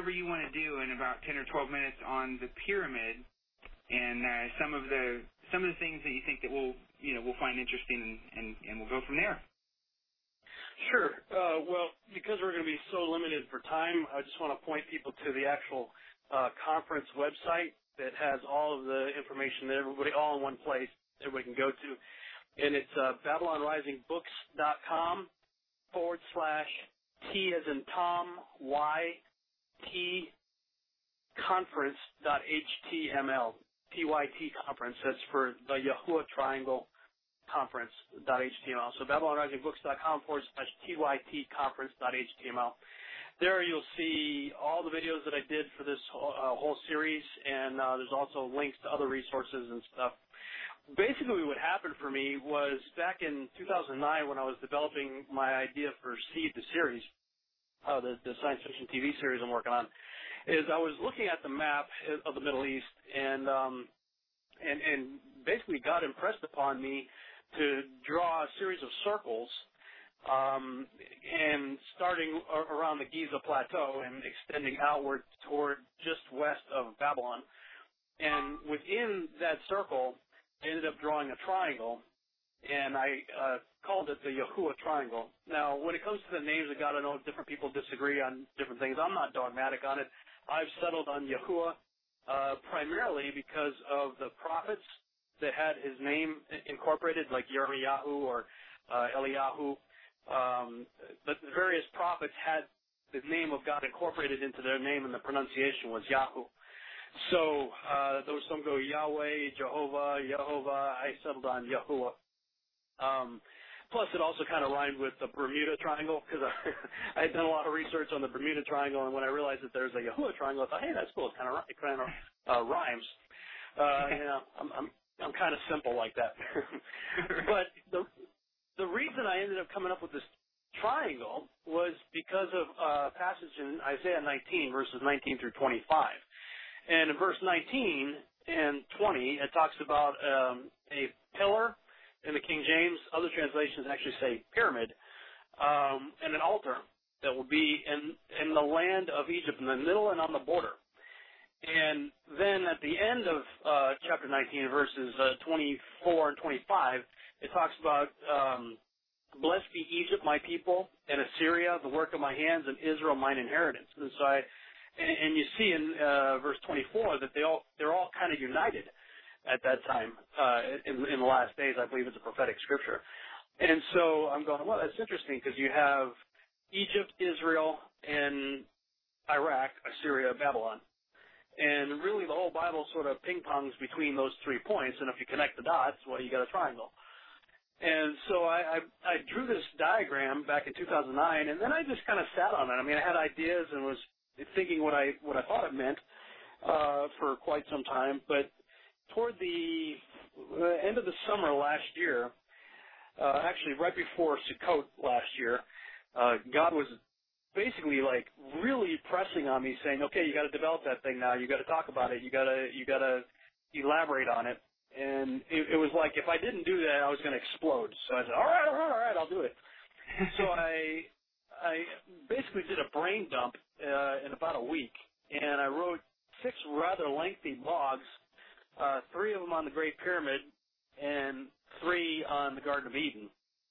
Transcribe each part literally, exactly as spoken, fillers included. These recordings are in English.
whatever you want to do in about ten or twelve minutes on the pyramid and uh, some of the some of the things that you think that we'll you know we'll find interesting, and, and, and we'll go from there. Sure. Uh, well, because we're going to be so limited for time, I just want to point people to the actual uh, conference website that has all of the information that everybody all in one place everybody can go to, and it's uh, BabylonRisingBooks.com forward slash T as in Tom Y T conference dot H T M L. T Y T conference. That's for the Yahuwah Triangle conference dot H T M L. So BabylonRisingBooks.com forward slash T Y T conference dot H T M L. There you'll see all the videos that I did for this whole, uh, whole series, and uh, there's also links to other resources and stuff. Basically what happened for me was back in two thousand nine when I was developing my idea for Seed, the series, uh, the, the science fiction T V series I'm working on, is I was looking at the map of the Middle East, and um, and, and basically God impressed upon me to draw a series of circles, um, and starting around the Giza Plateau and extending outward toward just west of Babylon. And within that circle, I ended up drawing a triangle, and I uh, called it the Yahuwah Triangle. Now, when it comes to the names of God, I know different people disagree on different things. I'm not dogmatic on it. I've settled on Yahuwah uh, primarily because of the prophets that had his name incorporated, like Yirmiyahu or uh, Eliyahu. Um, but the various prophets had the name of God incorporated into their name, and the pronunciation was Yahu. So uh, there was some go Yahweh, Jehovah, Yehovah. I settled on Yahuwah. Um, Plus, it also kind of rhymed with the Bermuda Triangle, because I, I had done a lot of research on the Bermuda Triangle, and when I realized that there's a Yahuwah Triangle, I thought, hey, that's cool. It kind of it kind of uh, rhymes. Uh, you know, I'm I'm I'm kind of simple like that. But the the reason I ended up coming up with this triangle was because of a passage in Isaiah nineteen, verses nineteen through twenty-five. And in verse nineteen and twenty, it talks about um, a pillar. In the King James, other translations actually say pyramid, um, and an altar that will be in, in the land of Egypt, in the middle and on the border. And then at the end of uh, chapter nineteen, verses uh, twenty-four and twenty-five, it talks about, um, blessed be Egypt, my people, and Assyria, the work of my hands, and Israel, mine inheritance. And so I, and, and you see in uh, verse twenty-four that they all, they're all kind of united at that time, uh, in, in the last days. I believe it's a prophetic scripture. And so I'm going, well, that's interesting, because you have Egypt, Israel, and Iraq, Assyria, Babylon. And really the whole Bible sort of ping-pongs between those three points, and if you connect the dots, well, you got a triangle. And so I, I, I drew this diagram back in two thousand nine, and then I just kind of sat on it. I mean, I had ideas and was thinking what I, what I thought it meant uh, for quite some time, but toward the uh, end of the summer last year, uh, actually right before Sukkot last year, uh, God was basically like really pressing on me, saying, "Okay, you got to develop that thing now. You got to talk about it. You got to you got to elaborate on it." And it, it was like if I didn't do that, I was going to explode. So I said, "All right, all right, all right, I'll do it." So I I basically did a brain dump uh, in about a week, and I wrote six rather lengthy blogs. Uh, three of them on the Great Pyramid and three on the Garden of Eden.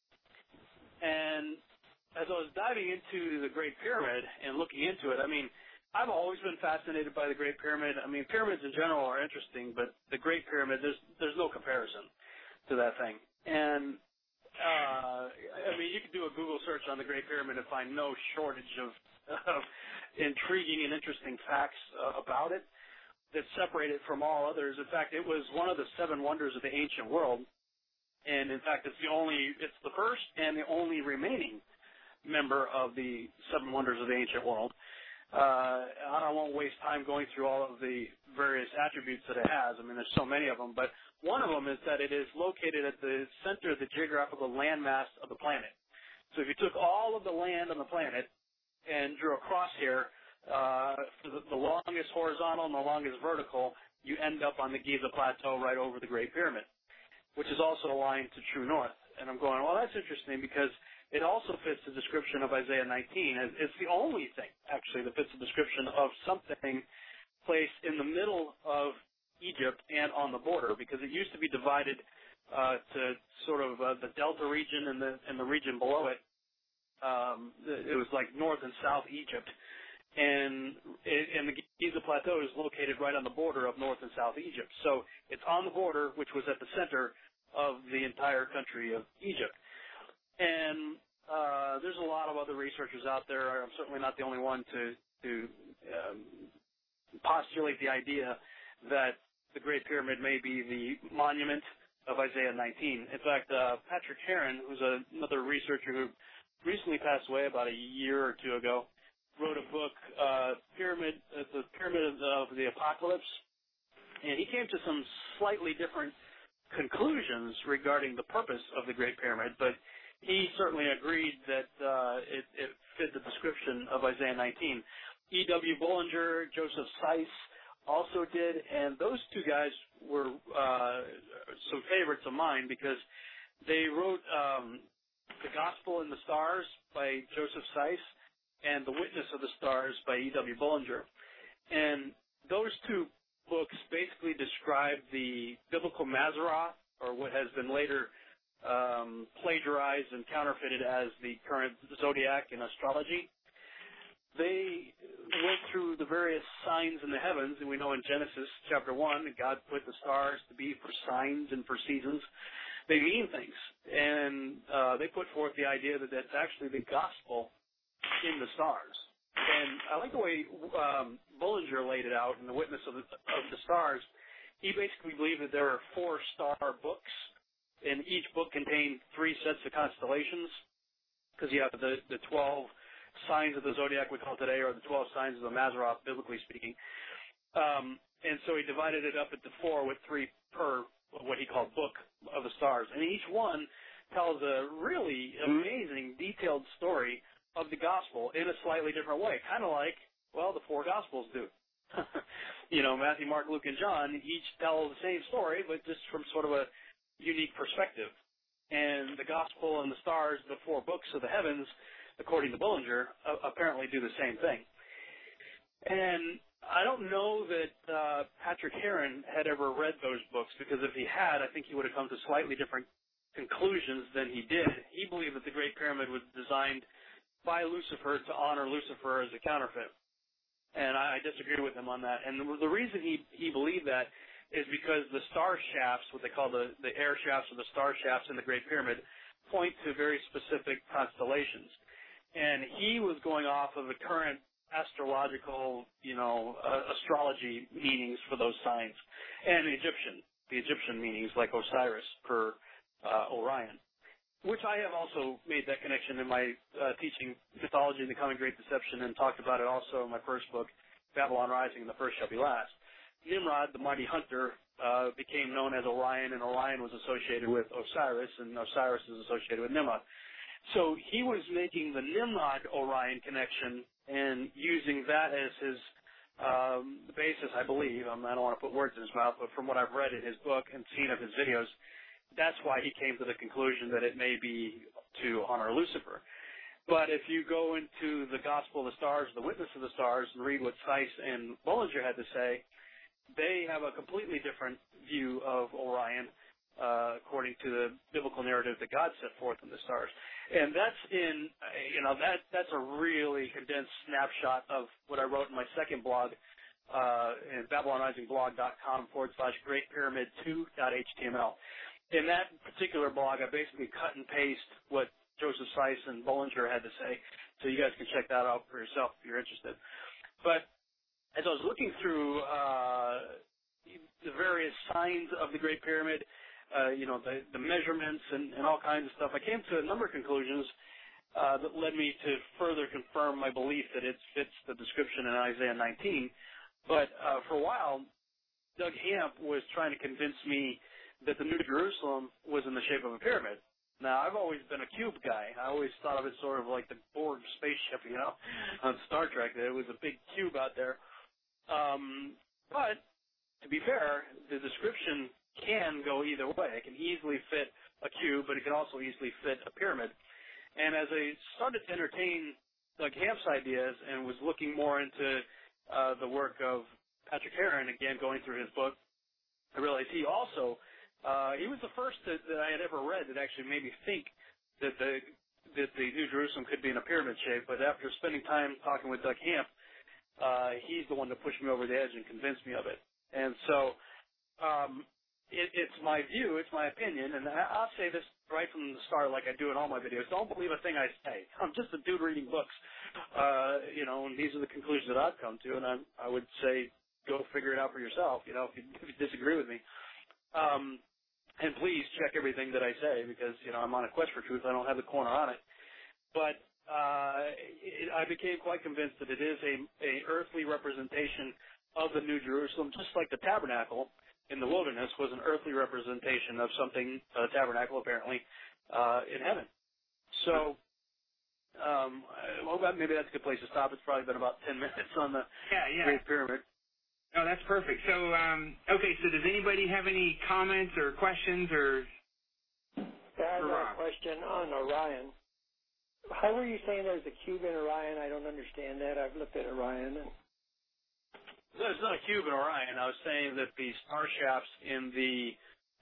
And as I was diving into the Great Pyramid and looking into it, I mean, I've always been fascinated by the Great Pyramid. I mean, pyramids in general are interesting, but the Great Pyramid, there's there's no comparison to that thing. And, uh, I mean, you could do a Google search on the Great Pyramid and find no shortage of, of intriguing and interesting facts uh, about it that separate it from all others. In fact, it was one of the seven wonders of the ancient world, and in fact, it's the only, it's the first and the only remaining member of the seven wonders of the ancient world. Uh, I won't waste time going through all of the various attributes that it has. I mean, there's so many of them, but one of them is that it is located at the center of the geographical landmass of the planet. So if you took all of the land on the planet and drew a crosshair, Uh, for the, the longest horizontal and the longest vertical, you end up on the Giza Plateau right over the Great Pyramid, which is also aligned to true north. And I'm going, well, that's interesting, because it also fits the description of Isaiah nineteen. It's the only thing, actually, that fits the description of something placed in the middle of Egypt and on the border, because it used to be divided uh, to sort of uh, the Delta region and the and the region below it. Um, it was like North and South Egypt, and it, and the Giza Plateau is located right on the border of North and South Egypt. So it's on the border, which was at the center of the entire country of Egypt. And uh, there's a lot of other researchers out there. I'm certainly not the only one to to um, postulate the idea that the Great Pyramid may be the monument of Isaiah nineteen. In fact, uh, Patrick Heron, who's a, another researcher who recently passed away about a year or two ago, wrote a book, uh, Pyramid, uh, the Pyramid of the Apocalypse, and he came to some slightly different conclusions regarding the purpose of the Great Pyramid, but he certainly agreed that uh, it, it fit the description of Isaiah nineteen. E W Bullinger, Joseph Seiss also did, and those two guys were uh, some favorites of mine because they wrote um, The Gospel in the Stars by Joseph Seiss and The Witness of the Stars by E W Bullinger. And those two books basically describe the biblical Mazzaroth, or what has been later um, plagiarized and counterfeited as the current zodiac in astrology. They went through the various signs in the heavens, and we know in Genesis chapter one, God put the stars to be for signs and for seasons. They mean things, and uh, they put forth the idea that that's actually the gospel in the stars. And I like the way um, Bullinger laid it out in The Witness of the, of the Stars. He basically believed that there are four star books, and each book contained three sets of constellations, because you have the, the twelve signs of the zodiac we call today, or the twelve signs of the Mazzaroth, biblically speaking. Um, and so he divided it up into four with three per what he called book of the stars. And each one tells a really amazing, detailed story of the gospel in a slightly different way, kind of like, well, the four gospels do. You know, Matthew, Mark, Luke, and John each tell the same story, but just from sort of a unique perspective. And the gospel and the stars, the four books of the heavens, according to Bullinger, uh, apparently do the same thing. And I don't know that uh, Patrick Heron had ever read those books, because if he had, I think he would have come to slightly different conclusions than he did. He believed that the Great Pyramid was designed by Lucifer to honor Lucifer as a counterfeit. And I, I disagree with him on that. And the, the reason he, he believed that is because the star shafts, what they call the, the air shafts or the star shafts in the Great Pyramid, point to very specific constellations. And he was going off of the current astrological, you know, uh, astrology meanings for those signs, and Egyptian, the Egyptian meanings like Osiris per uh, Orion, which I have also made that connection in my uh, teaching mythology and the coming great deception, and talked about it also in my first book, Babylon Rising, and the First Shall Be Last. Nimrod, the mighty hunter, uh, became known as Orion, and Orion was associated with Osiris, and Osiris is associated with Nimrod. So he was making the Nimrod-Orion connection and using that as his um, basis, I believe. Um, I don't want to put words in his mouth, but from what I've read in his book and seen of his videos, that's why he came to the conclusion that it may be to honor Lucifer. But if you go into the Gospel of the Stars, the Witness of the Stars, and read what Seiss and Bullinger had to say, they have a completely different view of Orion, Uh, according to the biblical narrative that God set forth in the stars. And that's in, you know, that that's a really condensed snapshot of what I wrote in my second blog, uh, in babylonrisingblog.com forward slash Great Pyramid 2.html. In that particular blog, I basically cut and paste what Joseph Seiss and Bullinger had to say, so you guys can check that out for yourself if you're interested. But as I was looking through uh, the various signs of the Great Pyramid, Uh, you know, the, the measurements and, and all kinds of stuff, I came to a number of conclusions uh, that led me to further confirm my belief that it fits the description in Isaiah nineteen. But uh, for a while, Doug Hamp was trying to convince me that the New Jerusalem was in the shape of a pyramid. Now, I've always been a cube guy. I always thought of it sort of like the Borg spaceship, you know, on Star Trek. There was a big cube out there. Um, but to be fair, the description can go either way. It can easily fit a cube, but it can also easily fit a pyramid. And as I started to entertain Doug Hamp's ideas and was looking more into uh, the work of Patrick Heron, again, going through his book, I realized he also, uh, he was the first that, that I had ever read that actually made me think that the that the New Jerusalem could be in a pyramid shape. But after spending time talking with Doug Hamp, uh, he's the one that pushed me over the edge and convinced me of it. And so um, it, it's my view, it's my opinion, and I, I'll say this right from the start like I do in all my videos. Don't believe a thing I say. I'm just a dude reading books, uh, you know, and these are the conclusions that I've come to, and I, I would say go figure it out for yourself, you know, if you, if you disagree with me. Um, and please check everything that I say because, you know, I'm on a quest for truth. I don't have the corner on it. But uh, it, I became quite convinced that it is a, a earthly representation of the New Jerusalem, just like the tabernacle in the wilderness was an earthly representation of something, a tabernacle apparently, uh, in heaven. So um, well, maybe that's a good place to stop. It's probably been about ten minutes on the yeah, yeah. Great Pyramid. Oh, that's perfect. So, um, okay, so does anybody have any comments or questions or? Yeah, I have a question on Orion. How were you saying there's a cube in Orion? I don't understand that. I've looked at Orion. And... There's not a cube in Orion. I was saying that the star shafts in the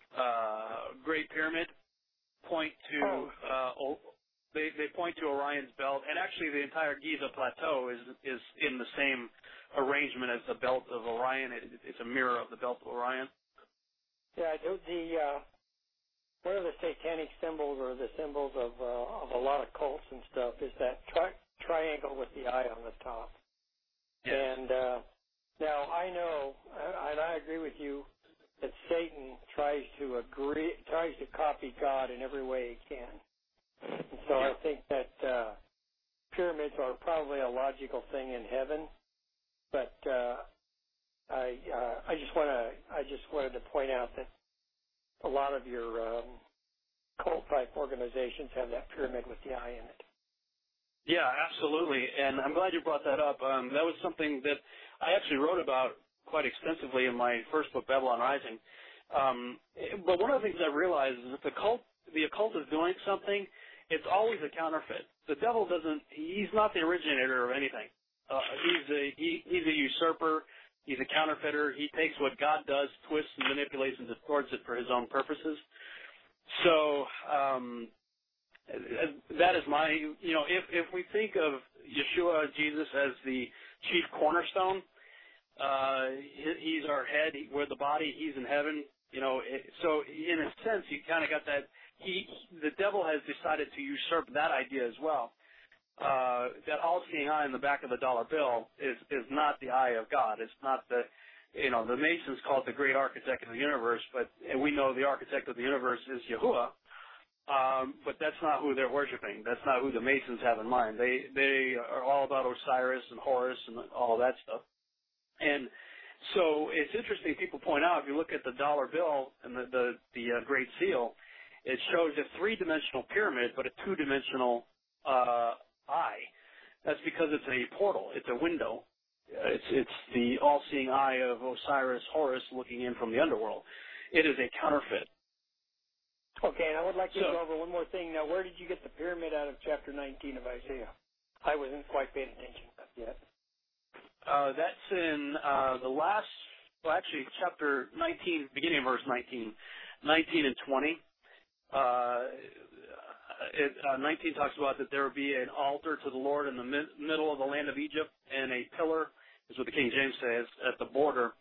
uh, Great Pyramid point to oh. uh, they they point to Orion's belt, and actually the entire Giza Plateau is is in the same arrangement as the belt of Orion. It, it's a mirror of the belt of Orion. Yeah, the, the uh, one of the satanic symbols or the symbols of uh, of a lot of cults and stuff is that tri- triangle with the eye on the top. Yes. And uh, now I know, and I agree with you, that Satan tries to agree, tries to copy God in every way he can. And so yeah. I think that uh, pyramids are probably a logical thing in heaven. But uh, I uh, I just want to I just wanted to point out that a lot of your um, cult type organizations have that pyramid with the eye in it. Yeah, absolutely, and I'm glad you brought that up. Um, that was something that I actually wrote about quite extensively in my first book, Babylon Rising. Um, but one of the things I realized is if the cult the occult is doing something, it's always a counterfeit. The devil doesn't. He's not the originator of anything. Uh, he's a he, he's a usurper. He's a counterfeiter. He takes what God does, twists and manipulates and distorts it for his own purposes. So um, that is my, you know, if if we think of Yeshua, Jesus, as the chief cornerstone, uh, he, he's our head. He, we're the body. He's in heaven. You know, it, so in a sense, you kind of got that. He, the devil has decided to usurp that idea as well. Uh, that all-seeing eye in the back of the dollar bill is, is not the eye of God. It's not the, you know, the Masons call it the great architect of the universe, but and we know the architect of the universe is Yahuwah, um, but that's not who they're worshiping. That's not who the Masons have in mind. They they are all about Osiris and Horus and all of that stuff. And so it's interesting, people point out, if you look at the dollar bill and the, the, the uh, Great Seal, it shows a three-dimensional pyramid, but a two-dimensional uh eye. That's because it's a portal. It's a window. It's it's the all-seeing eye of Osiris, Horus, looking in from the underworld. It is a counterfeit. Okay, and I would like you so, to go over one more thing. Now, where did you get the pyramid out of chapter nineteen of Isaiah? I wasn't quite paying attention yet. Uh, that's in uh, the last, well, actually, chapter nineteen, beginning of verse nineteen, nineteen and twenty. Uh, It, uh, nineteen talks about that there will be an altar to the Lord in the mid- middle of the land of Egypt, and a pillar, is what the King James says, at the border.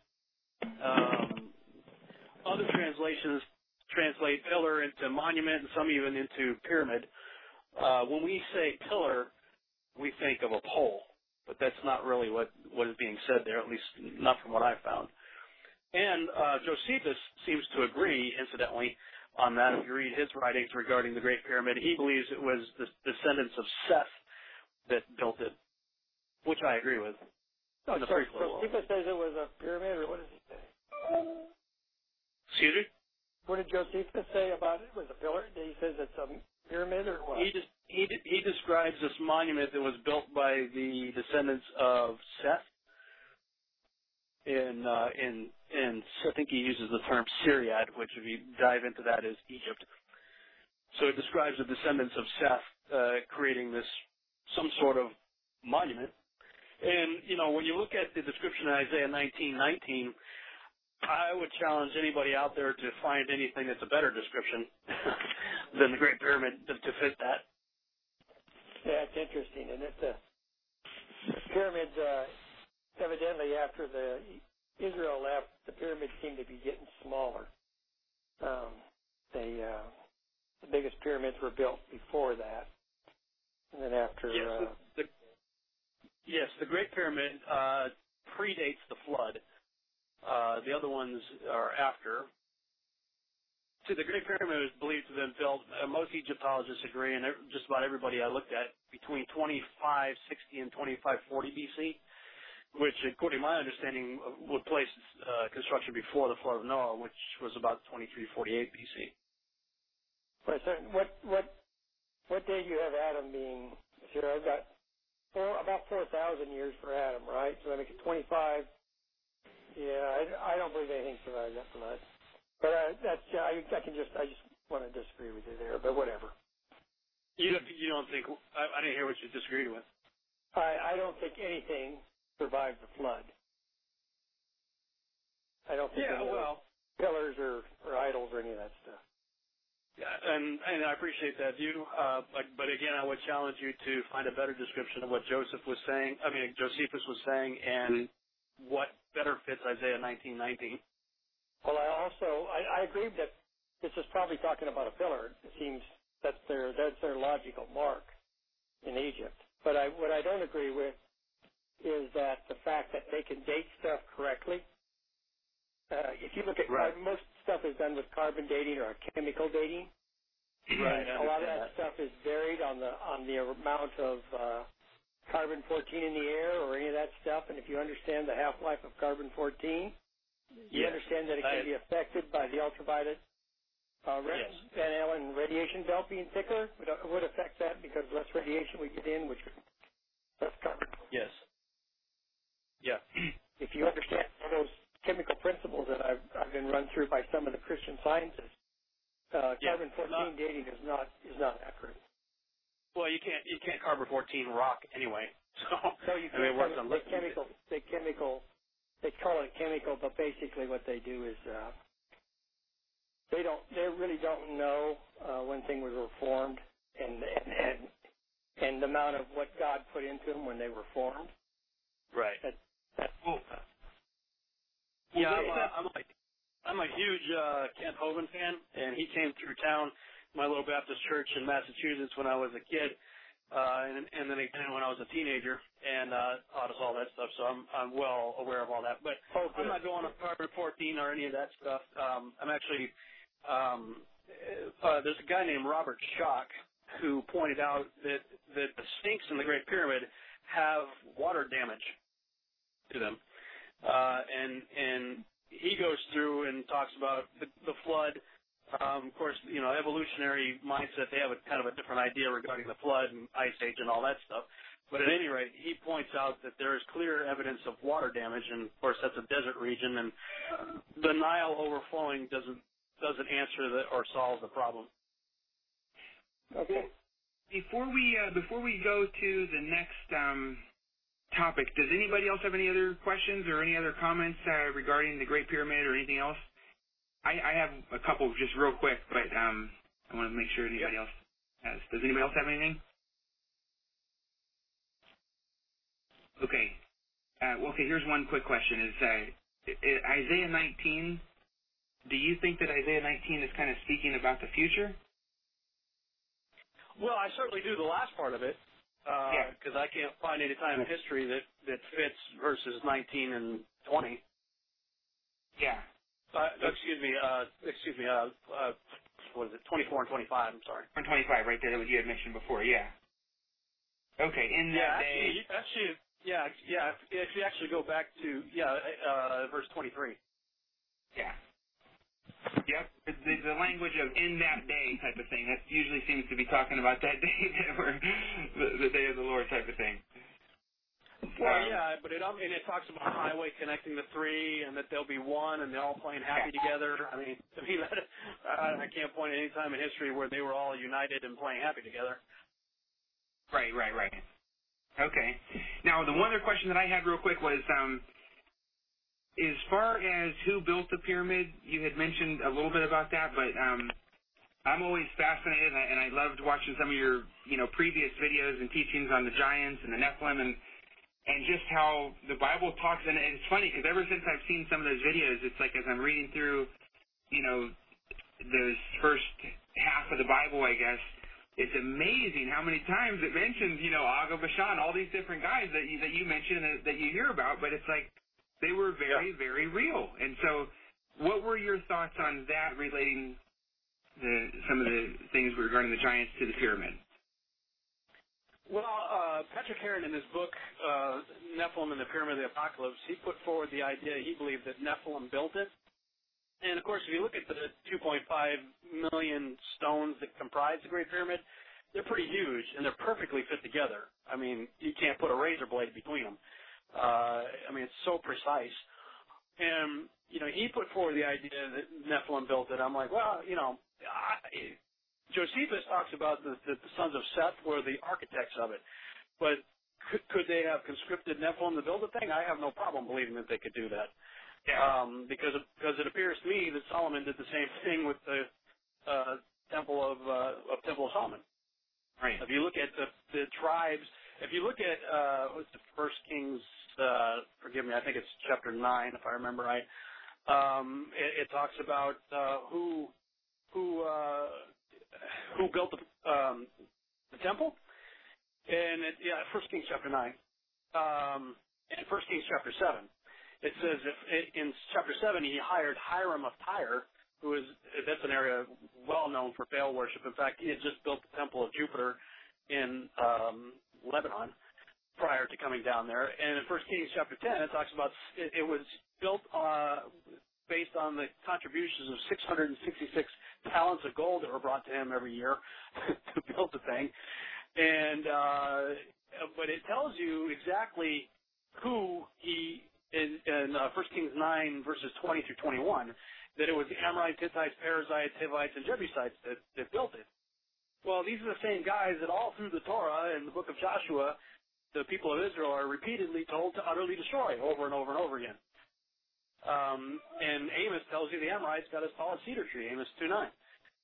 Um, other translations translate pillar into monument, and some even into pyramid. Uh, when we say pillar, we think of a pole, but that's not really what, what is being said there, at least not from what I've found. And uh, Josephus seems to agree, incidentally, on that. If you read his writings regarding the Great Pyramid, he believes it was the descendants of Seth that built it, which I agree with. No, so Josephus says it was a pyramid, or what does he say? Excuse me? What did Josephus say about it? Was it a pillar? He says it's a pyramid, or what? He just he he describes this monument that was built by the descendants of Seth. In uh, in in I think he uses the term Syriad, which if you dive into that is Egypt. So it describes the descendants of Seth uh, creating this some sort of monument. And, you know, when you look at the description in Isaiah nineteen nineteen, I would challenge anybody out there to find anything that's a better description than the Great Pyramid to, to fit that. Yeah, it's interesting, and it's the pyramids. Uh, evidently, after the Israel left, the pyramids seem to be getting smaller. Um, they uh, the biggest pyramids were built before that, and then after. Yes, uh, the, the, yes, the Great Pyramid uh, predates the flood. Uh, the other ones are after. See, the Great Pyramid is believed to have been built, uh, most Egyptologists agree, and just about everybody I looked at, between twenty-five sixty and twenty-five forty B C, which, according to my understanding, would place uh, construction before the flood of Noah, which was about twenty-three forty-eight B C. What what what what day do you have Adam being? Sure, I've got four, about four thousand years for Adam, right? So I make it twenty-five. Yeah, I, I don't believe anything survived that flood. But uh, that's I, I can just I just want to disagree with you there, but whatever. You don't, you don't think I, I didn't hear what you disagreed with. I, I don't think anything survived the flood. I don't think Yeah, any well, pillars or, or idols or any of that stuff. yeah, and and I appreciate that view. Uh, but but again, I would challenge you to find a better description of what Joseph was saying. I mean, Josephus was saying, and what better fits Isaiah nineteen nineteen. Well, I also I, I agree that this is probably talking about a pillar. It seems that's their that's their logical mark in Egypt. But I what I don't agree with is that the fact that they can date stuff correctly. Uh, if you look at Right. carbon, most stuff is done with carbon dating or chemical dating. Right. And a lot of that, that stuff is varied on the on the amount of uh, carbon fourteen in the air or any of that stuff. And if you understand the half-life of carbon fourteen. You yes. understand that it can I, be affected by the ultraviolet uh, yes. Van Allen radiation belt being thicker. It would, would affect that because less radiation we get in, which would less carbon. Yes. Yeah. If you understand those chemical principles that I've, I've been run through by some of the Christian scientists, uh, yeah. carbon fourteen not, dating is not is not accurate. Well, you can't you can't carbon fourteen rock anyway. So, so you I mean, it works on they chemical they chemical. They call it chemical, but basically what they do is uh, they don't, they really don't know uh, when things were formed and, and and and the amount of what God put into them when they were formed. Right. That, that, well, yeah, I'm a, I'm a, I'm a huge uh, Kent Hovind fan, and he came through town, my little Baptist church in Massachusetts when I was a kid. Uh, and, and then again when I was a teenager, and uh, taught us all that stuff. So I'm I'm well aware of all that. But okay. I'm not going on carbon fourteen or any of that stuff. Um, I'm actually um, uh, there's a guy named Robert Schock who pointed out that that the Sphinx and the Great Pyramid have water damage to them, uh, and and he goes through and talks about the, the flood. Um, of course, you know, evolutionary mindset, they have a kind of a different idea regarding the flood and ice age and all that stuff. But at any rate, he points out that there is clear evidence of water damage, and of course that's a desert region, and the Nile overflowing doesn't doesn't answer the, or solve the problem. Okay. Before we uh, before we go to the next um, topic, does anybody else have any other questions or any other comments uh, regarding the Great Pyramid or anything else? I, I have a couple just real quick, but um, I want to make sure anybody yep. else has. Does anybody else have anything? Okay. Uh, well, okay, here's one quick question. Is uh, Isaiah nineteen, do you think that Isaiah nineteen is kind of speaking about the future? Well, I certainly do the last part of it, because uh, yeah. I can't find any time in history that, that fits verses nineteen and twenty. Yeah. Uh, excuse me, uh, excuse me, uh, uh, what is it, twenty-four and twenty-five, I'm sorry. And twenty-five, right there, that you had mentioned before, yeah. Okay, in yeah, that actually, day... Actually, yeah, yeah, if you actually go back to, yeah, uh, verse twenty-three. Yeah. Yep, the, the language of in that day type of thing, that usually seems to be talking about that day, that we're, the, the day of the Lord type of thing. Well, um, yeah, but it um, and it talks about a highway connecting the three, and that they'll be one, and they're all playing happy together. I mean, to me, that, I, I can't point at any time in history where they were all united and playing happy together. Right, right, right. Okay. Now, the one other question that I had real quick was, um, as far as who built the pyramid, you had mentioned a little bit about that, but um, I'm always fascinated, and I, and I loved watching some of your, you know, previous videos and teachings on the giants and the Nephilim, and and just how the Bible talks. And it's funny because ever since I've seen some of those videos, it's like as I'm reading through, you know, those first half of the Bible, I guess, it's amazing how many times it mentions, you know, Og of Bashan, all these different guys that you, that you mentioned and that you hear about, but it's like they were very, yeah. very real. And so what were your thoughts on that relating the, some of the things regarding the giants to the pyramid? Well, uh, Patrick Heron, in his book, uh, Nephilim and the Pyramid of the Apocalypse, he put forward the idea, he believed that Nephilim built it. And, of course, if you look at the two point five million stones that comprise the Great Pyramid, they're pretty huge, and they're perfectly fit together. I mean, you can't put a razor blade between them. Uh, I mean, it's so precise. And, you know, he put forward the idea that Nephilim built it. I'm like, well, you know, I, Josephus talks about the, the, the sons of Seth were the architects of it. But could, could they have conscripted Nephilim to build the thing? I have no problem believing that they could do that. Yeah. Um, because, it, because it appears to me that Solomon did the same thing with the uh, temple of, uh, of Temple of Solomon. Right. If you look at the, the tribes, if you look at uh, what's the First Kings, uh, forgive me, I think it's chapter nine, if I remember right. Um, it, it talks about uh, who who uh, who built the, um, the temple, and it, yeah, First Kings chapter nine, um, and First Kings chapter seven. It says if in chapter seven he hired Hiram of Tyre, who is that's an area well known for Baal worship. In fact, he had just built the temple of Jupiter in um, Lebanon prior to coming down there. And in First Kings chapter ten, it talks about it, it was built uh, based on the contributions of six hundred sixty-six talents of gold that were brought to him every year to build the thing. And uh, but it tells you exactly who he in, in uh, First Kings nine verses twenty through twenty-one. That it was the Amorites, Hittites, Perizzites, Hivites, and Jebusites that, that built it. Well, these are the same guys that all through the Torah and the book of Joshua, the people of Israel are repeatedly told to utterly destroy over and over and over again. Um, and Amos tells you the Amorites got as tall as cedar tree, Amos two nine.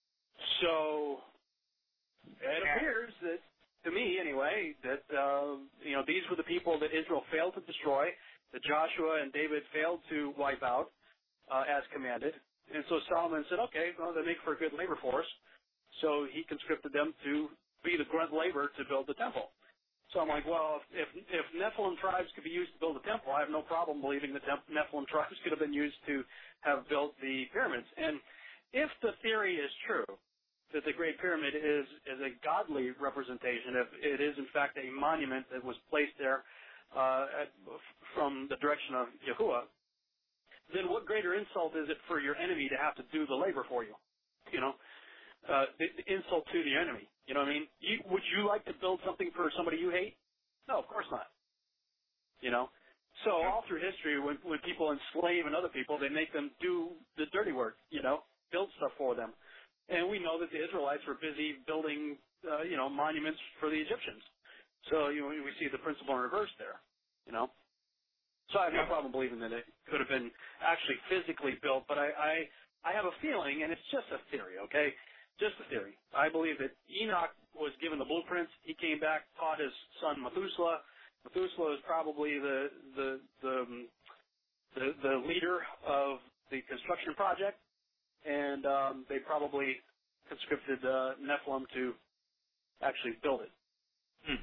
So it appears that, to me anyway, that uh, you know these were the people that Israel failed to destroy, that Joshua and David failed to wipe out. Uh, as commanded. And so Solomon said, okay, well, they make for a good labor force. So he conscripted them to be the grunt labor to build the temple. So I'm like, well, if, if Nephilim tribes could be used to build the temple, I have no problem believing that Nephilim tribes could have been used to have built the pyramids. And if the theory is true, that the Great Pyramid is, is a godly representation, if it is in fact a monument that was placed there uh, at, from the direction of Yahuwah, then what greater insult is it for your enemy to have to do the labor for you? You know, uh, the, the insult to the enemy. You know what I mean? You, would you like to build something for somebody you hate? No, of course not. You know? So all through history, when, when people enslave another people, they make them do the dirty work, you know, build stuff for them. And we know that the Israelites were busy building, uh, you know, monuments for the Egyptians. So, you know, we see the principle in reverse there, you know? So I have no problem believing that it could have been actually physically built, but I, I, I have a feeling, and it's just a theory, okay? Just a theory. I believe that Enoch was given the blueprints. He came back, taught his son Methuselah. Methuselah is probably the the the, the, the leader of the construction project, and um, they probably conscripted uh, Nephilim to actually build it. Hmm.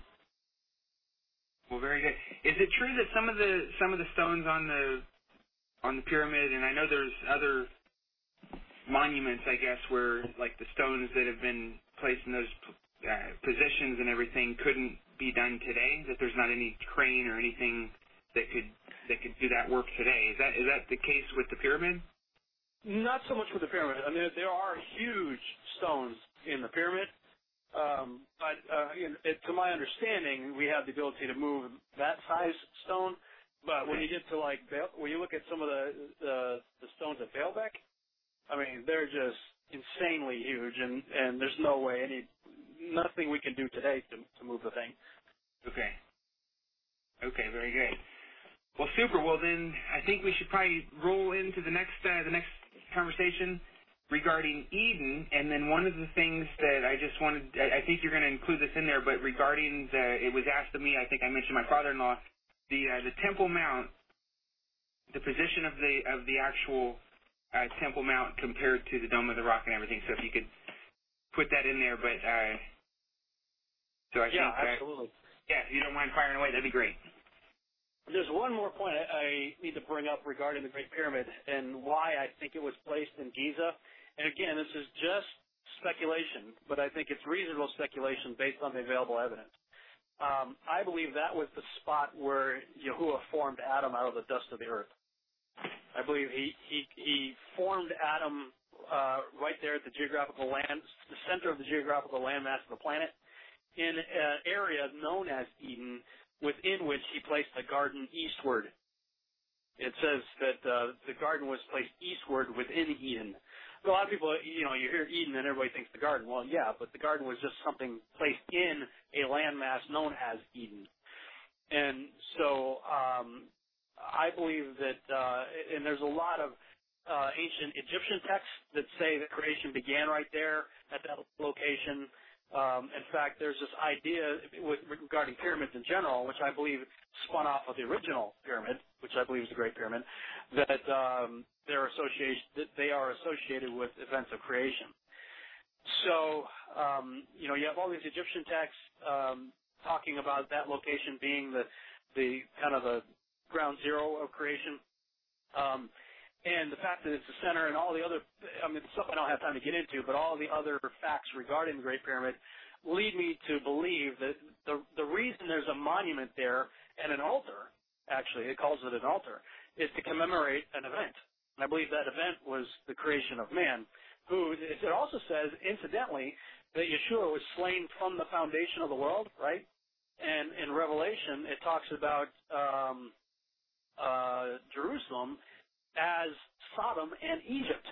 Well, very good. Is it true that some of the some of the stones on the on the pyramid, and I know there's other monuments, I guess, where like the stones that have been placed in those uh, positions and everything couldn't be done today? That there's not any crane or anything that could that could do that work today? Is that is that the case with the pyramid? Not so much with the pyramid. I mean, there are huge stones in the pyramid. Um, but uh, you know, it, to my understanding, we have the ability to move that size stone. But when you get to like, when you look at some of the the, the stones at Baalbek, I mean, they're just insanely huge, and, and there's no way any nothing we can do today to to move the thing. Okay. Okay, very good. Well, super. Well, then I think we should probably roll into the next uh, the next conversation regarding Eden. And then one of the things that I just wanted, I, I think you're going to include this in there, but regarding the, it was asked of me, I think I mentioned my father-in-law, the uh, the Temple Mount, the position of the of the actual uh, Temple Mount compared to the Dome of the Rock and everything. So if you could put that in there, but uh, so I yeah, think, absolutely. Uh, yeah, if you don't mind firing away, that'd be great. There's one more point I, I need to bring up regarding the Great Pyramid and why I think it was placed in Giza. And again, this is just speculation, but I think it's reasonable speculation based on the available evidence. Um, I believe that was the spot where Yahuwah formed Adam out of the dust of the earth. I believe he he, he formed Adam uh, right there at the geographical land, the center of the geographical landmass of the planet, in an area known as Eden, within which he placed the garden eastward. It says that uh, the garden was placed eastward within Eden. A lot of people, you know, you hear Eden and everybody thinks the garden. Well, yeah, but the garden was just something placed in a landmass known as Eden. And so um, I believe that, uh, and there's a lot of uh, ancient Egyptian texts that say that creation began right there at that location. Um, in fact, there's this idea with, regarding pyramids in general, which I believe spun off of the original pyramid, which I believe is the Great Pyramid, that um, they're associated, that they are associated with events of creation. So, um, you know, you have all these Egyptian texts um, talking about that location being the, the kind of the ground zero of creation. Um, And the fact that it's the center and all the other, I mean, stuff I don't have time to get into, but all the other facts regarding the Great Pyramid lead me to believe that the the reason there's a monument there and an altar, actually, it calls it an altar, is to commemorate an event. And I believe that event was the creation of man, who, it also says, incidentally, that Yeshua was slain from the foundation of the world, right? And in Revelation, it talks about um, uh, Jerusalem as Sodom and Egypt.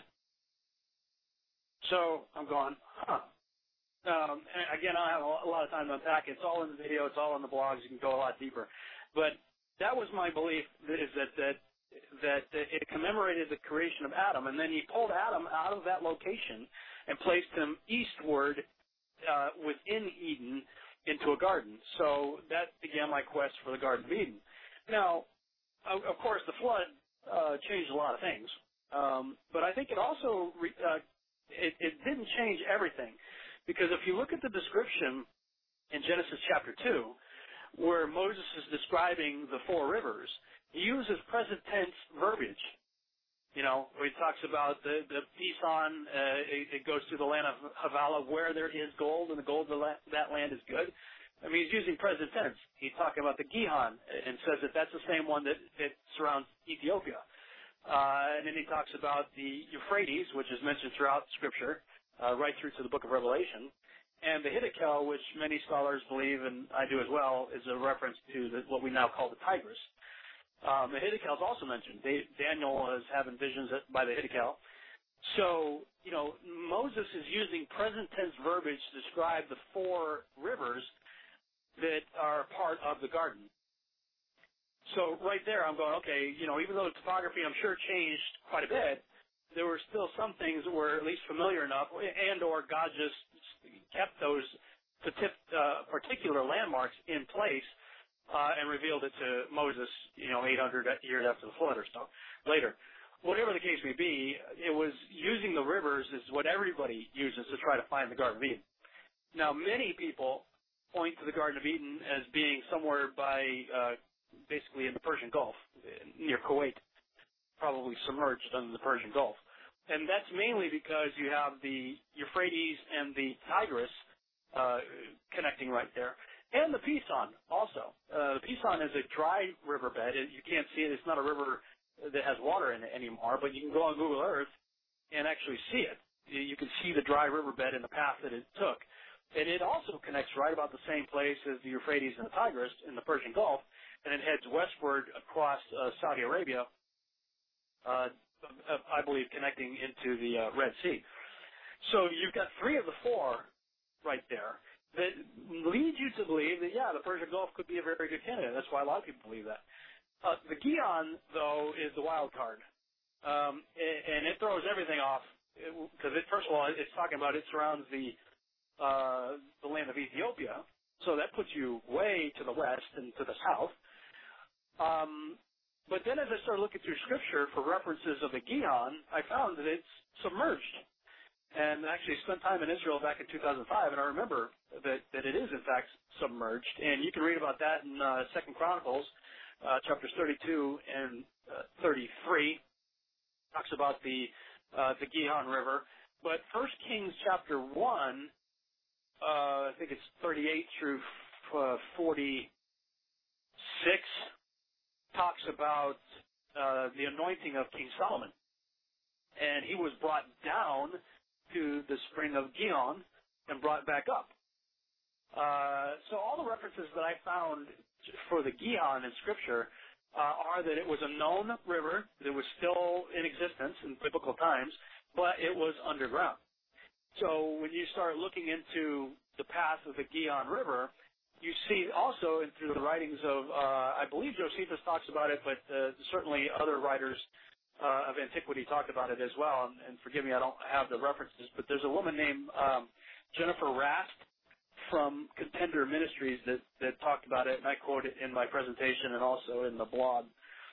So I'm going, huh. Um, and again, I don't have a lot of time to unpack it. It's all in the video. It's all in the blogs. You can go a lot deeper. But that was my belief, is that that that it commemorated the creation of Adam, and then he pulled Adam out of that location and placed him eastward uh, within Eden into a garden. So that began my quest for the Garden of Eden. Now, of, of course, the flood Uh, changed a lot of things, um, but I think it also re- uh, it, it didn't change everything, because if you look at the description in Genesis chapter two, where Moses is describing the four rivers, he uses present tense verbiage. You know, where he talks about the the Pison, uh, it, it goes through the land of Havilah where there is gold, and the gold of that land is good. I mean, he's using present tense. He's talking about the Gihon and says that that's the same one that, that surrounds Ethiopia. Uh, and then he talks about the Euphrates, which is mentioned throughout Scripture, uh, right through to the book of Revelation. And the Hiddekel, which many scholars believe, and I do as well, is a reference to the, what we now call the Tigris. Um, the Hiddekel is also mentioned. They, Daniel is having visions by the Hiddekel. So, you know, Moses is using present tense verbiage to describe the four rivers that are part of the garden. So right there I'm going, okay, you know, even though the topography I'm sure changed quite a bit, there were still some things that were at least familiar enough, and or God just kept those uh, particular landmarks in place uh, and revealed it to Moses, you know, eight hundred years after the flood or so later. Whatever the case may be, it was using the rivers is what everybody uses to try to find the Garden of Eden. Now, many people point to the Garden of Eden as being somewhere by, uh, basically in the Persian Gulf, near Kuwait, probably submerged under the Persian Gulf. And that's mainly because you have the Euphrates and the Tigris uh, connecting right there, and the Pison also. Uh, the Pison is a dry riverbed. You can't see it. It's not a river that has water in it anymore, but you can go on Google Earth and actually see it. You can see the dry riverbed and the path that it took. And it also connects right about the same place as the Euphrates and the Tigris in the Persian Gulf, and it heads westward across uh, Saudi Arabia, uh, I believe connecting into the uh, Red Sea. So you've got three of the four right there that lead you to believe that, yeah, the Persian Gulf could be a very good candidate. That's why a lot of people believe that. Uh, the Gihon, though, is the wild card. Um, and it throws everything off because, it, first of all, it's talking about it surrounds the uh, the land of Ethiopia. So that puts you way to the west and to the south. Um, but then as I started looking through Scripture for references of the Gihon, I found that it's submerged. And actually spent time in Israel back in two thousand five, and I remember that, that it is, in fact, submerged. And you can read about that in uh, Second Chronicles, uh, chapters thirty-two and uh, thirty-three. Talks about the uh, the Gihon River. But First Kings chapter one, uh, I think it's thirty-eight through uh, forty-six, talks about uh, the anointing of King Solomon. And he was brought down to the spring of Gihon and brought back up. Uh, so all the references that I found for the Gihon in Scripture uh, are that it was a known river that was still in existence in biblical times, but it was underground. So when you start looking into the path of the Gihon River, you see also through the writings of, uh, I believe Josephus talks about it, but uh, certainly other writers Uh, of antiquity talked about it as well, and, and forgive me, I don't have the references, but there's a woman named um, Jennifer Rast from Contender Ministries that, that talked about it, and I quote it in my presentation and also in the blog.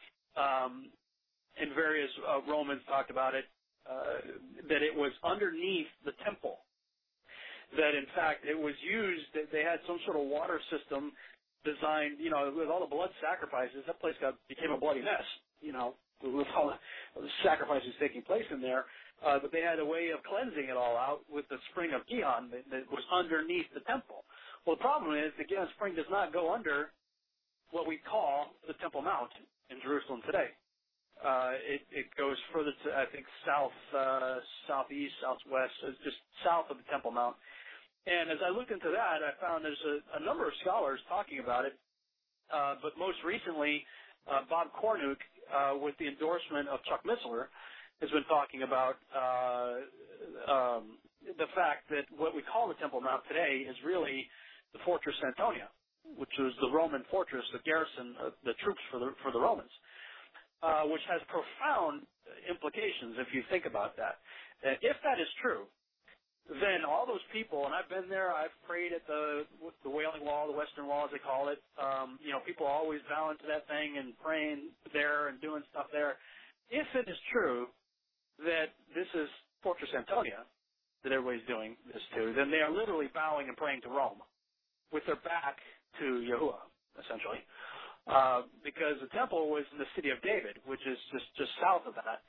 Um, and various uh, Romans talked about it, uh, that it was underneath the temple, that in fact it was used, that they had some sort of water system designed, you know, with all the blood sacrifices, that place got became a bloody mess, you know, with all the sacrifices taking place in there, uh, but they had a way of cleansing it all out with the spring of Gihon that, that was underneath the temple. Well, the problem is the Gihon spring does not go under what we call the Temple Mount in Jerusalem today. Uh, it, it goes further to, I think, south, uh, southeast, southwest, it's just south of the Temple Mount. And as I looked into that, I found there's a, a number of scholars talking about it, uh, but most recently, uh, Bob Cornuke, Uh, with the endorsement of Chuck Missler, has been talking about uh, um, the fact that what we call the Temple Mount today is really the Fortress Antonia, which was the Roman fortress, the garrison, uh, the troops for the for the Romans, uh, which has profound implications if you think about that. Uh, if that is true, then all those people, and I've been there, I've prayed at the the Wailing Wall, the Western Wall as they call it. Um, you know, people always bowing to that thing and praying there and doing stuff there. If it is true that this is Fortress Antonia that everybody's doing this to, then they are literally bowing and praying to Rome with their back to Yahuwah, essentially. Uh, because the temple was in the city of David, which is just, just south of that.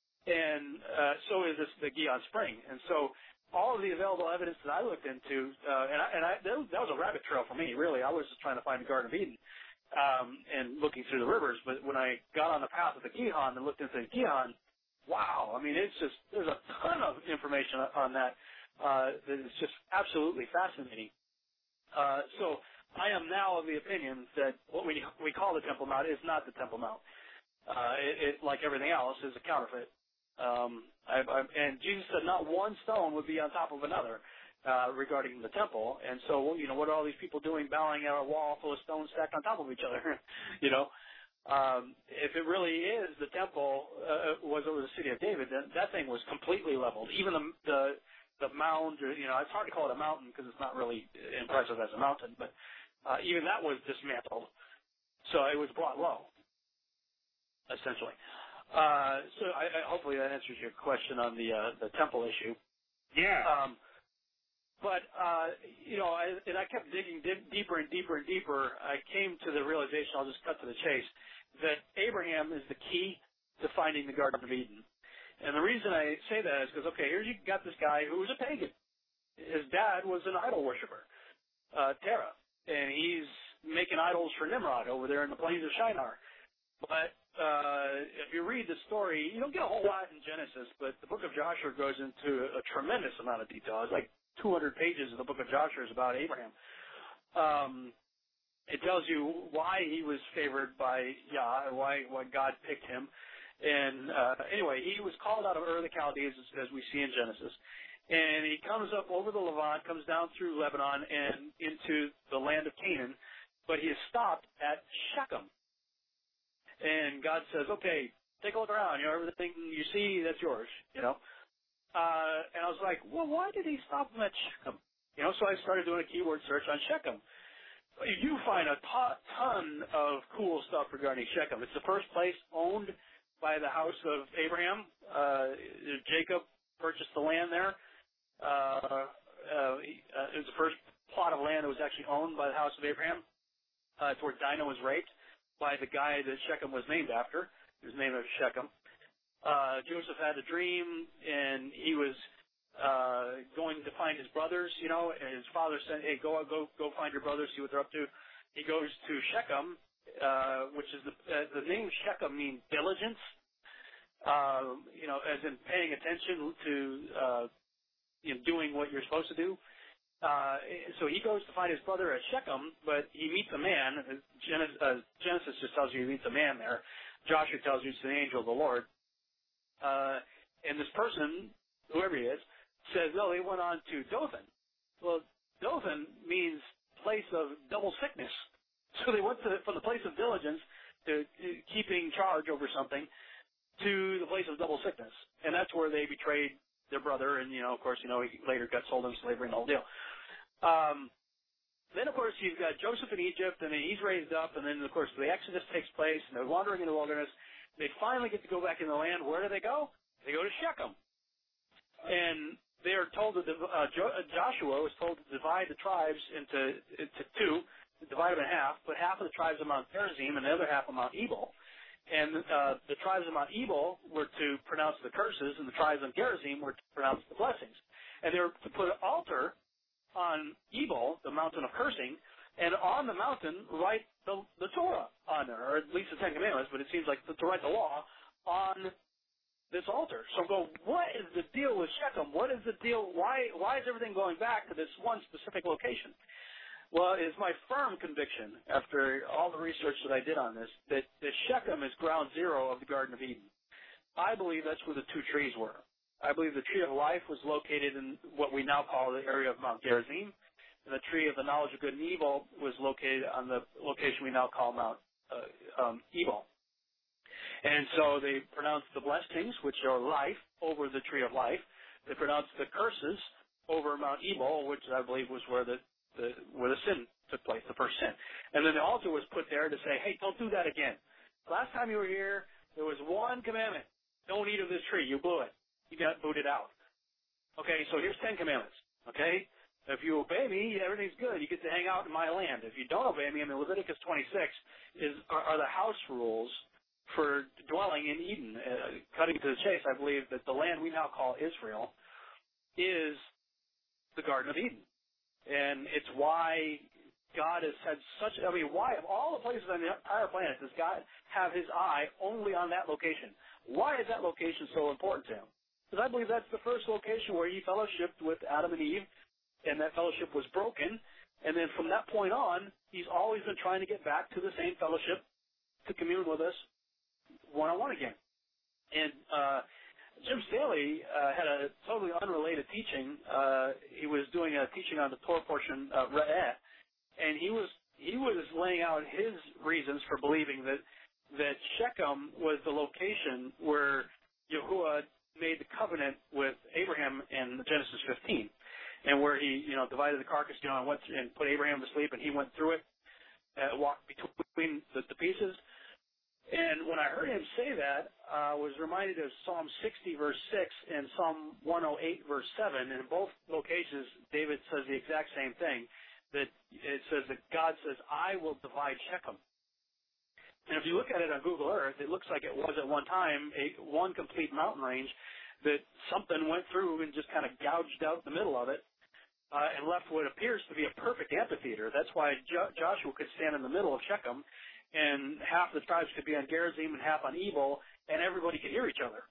And uh, so is this, the Gihon Spring. And so all of the available evidence that I looked into, uh, and, I, and I, that was a rabbit trail for me, really. I was just trying to find the Garden of Eden um, and looking through the rivers. But when I got on the path of the Gihon and looked into the Gihon, wow. I mean, it's just, there's a ton of information on that uh, that is just absolutely fascinating. Uh, so I am now of the opinion that what we we call the Temple Mount is not the Temple Mount. Uh, it, it, like everything else, is a counterfeit. Um, I, I, and Jesus said not one stone would be on top of another uh, regarding the temple. And so, you know, what are all these people doing bowing at a wall full of stones stacked on top of each other? you know, um, if it really is the temple uh, was over the city of David, then that thing was completely leveled. Even the the, the mound, or, you know, it's hard to call it a mountain because it's not really impressive as a mountain, but uh, even that was dismantled. So it was brought low, essentially. Uh, so I, I, hopefully that answers your question on the uh, the temple issue. Yeah. Um, but uh, you know, I, and I kept digging di- deeper and deeper and deeper. I came to the realization, I'll just cut to the chase, that Abraham is the key to finding the Garden of Eden. And the reason I say that is because, okay, here you got this guy who was a pagan. His dad was an idol worshiper, uh, Terah, and he's making idols for Nimrod over there in the plains of Shinar. But uh, if you read the story, you don't get a whole lot in Genesis, but the book of Joshua goes into a tremendous amount of detail. It's like two hundred pages of the book of Joshua is about Abraham. Um, it tells you why he was favored by Yah, why, why God picked him. And uh, anyway, he was called out of Ur of the Chaldees, as, as we see in Genesis. And he comes up over the Levant, comes down through Lebanon and into the land of Canaan, but he is stopped at Shechem. And God says, okay, take a look around. You know, everything you see, that's yours, you know. Uh, and I was like, well, why did he stop him at Shechem? You know, so I started doing a keyword search on Shechem. You do find a to- ton of cool stuff regarding Shechem. It's the first place owned by the house of Abraham. Uh, Jacob purchased the land there. Uh, uh, it was the first plot of land that was actually owned by the house of Abraham. Uh, it's where Dinah was raped by the guy that Shechem was named after. He was named after Shechem. Uh, Joseph had a dream, and he was uh, going to find his brothers, you know, and his father said, hey, go go, go find your brothers, see what they're up to. He goes to Shechem, uh, which is the, uh, the name Shechem means diligence, uh, you know, as in paying attention to uh, you know, doing what you're supposed to do. Uh, so he goes to find his brother at Shechem, but he meets a man. Genesis, uh, Genesis just tells you he meets a man there. Joshua tells you it's the angel of the Lord. Uh, and this person, whoever he is, says, no, they went on to Dothan. Well, Dothan means place of double sickness. So they went to, from the place of diligence to, to keeping charge over something to the place of double sickness. And that's where they betrayed their brother, and, you know, of course, you know, he later got sold into slavery and the whole deal. Um, then, of course, you've got Joseph in Egypt, and then he's raised up, and then, of course, the Exodus takes place, and they're wandering in the wilderness. They finally get to go back in the land. Where do they go? They go to Shechem. And they are told that uh, Joshua was told to divide the tribes into, into two, divide them in half, put half of the tribes on Mount Gerizim and the other half on Mount Ebal. And uh, the tribes of Mount Ebal were to pronounce the curses, and the tribes of Gerizim were to pronounce the blessings. And they were to put an altar on Ebal, the mountain of cursing, and on the mountain write the, the Torah on there, or at least the Ten Commandments, but it seems like to, to write the law on this altar. So go, what is the deal with Shechem? What is the deal? Why, why is everything going back to this one specific location? Well, it's my firm conviction, after all the research that I did on this, that, that Shechem is ground zero of the Garden of Eden. I believe that's where the two trees were. I believe the tree of life was located in what we now call the area of Mount Gerizim, and the tree of the knowledge of good and evil was located on the location we now call Mount uh, um, Ebal. And so they pronounced the blessings, which are life, over the tree of life. They pronounced the curses over Mount Ebal, which I believe was where the The, where the sin took place, the first sin. And then the altar was put there to say, hey, don't do that again. Last time you were here, there was one commandment. Don't eat of this tree. You blew it. You got booted out. Okay, so here's ten commandments. Okay? If you obey me, everything's good. You get to hang out in my land. If you don't obey me, I mean, Leviticus twenty-six is are, are the house rules for dwelling in Eden. Uh, cutting to the chase, I believe that the land we now call Israel is the Garden of Eden. And it's why God has had such, I mean, why of all the places on the entire planet does God have his eye only on that location? Why is that location so important to him? Because I believe that's the first location where he fellowshiped with Adam and Eve, and that fellowship was broken. And then from that point on, he's always been trying to get back to the same fellowship to commune with us one-on-one again. And uh Jim Staley uh, had a totally unrelated teaching. Uh, he was doing a teaching on the Torah portion, uh, Re'eh, and he was he was laying out his reasons for believing that that Shechem was the location where Yahuwah made the covenant with Abraham in Genesis fifteen, and where he you know divided the carcass, you know, and went and put Abraham to sleep, and he went through it, uh, walked between the, the pieces. And when I heard him say that, I uh, was reminded of Psalm sixty, verse six, and Psalm one oh eight, verse seven. And in both locations, David says the exact same thing, that it says that God says, I will divide Shechem. And if you look at it on Google Earth, it looks like it was at one time a one complete mountain range that something went through and just kind of gouged out the middle of it uh, and left what appears to be a perfect amphitheater. That's why jo- Joshua could stand in the middle of Shechem, and half the tribes could be on Gerizim and half on Ebal, and everybody could hear each other.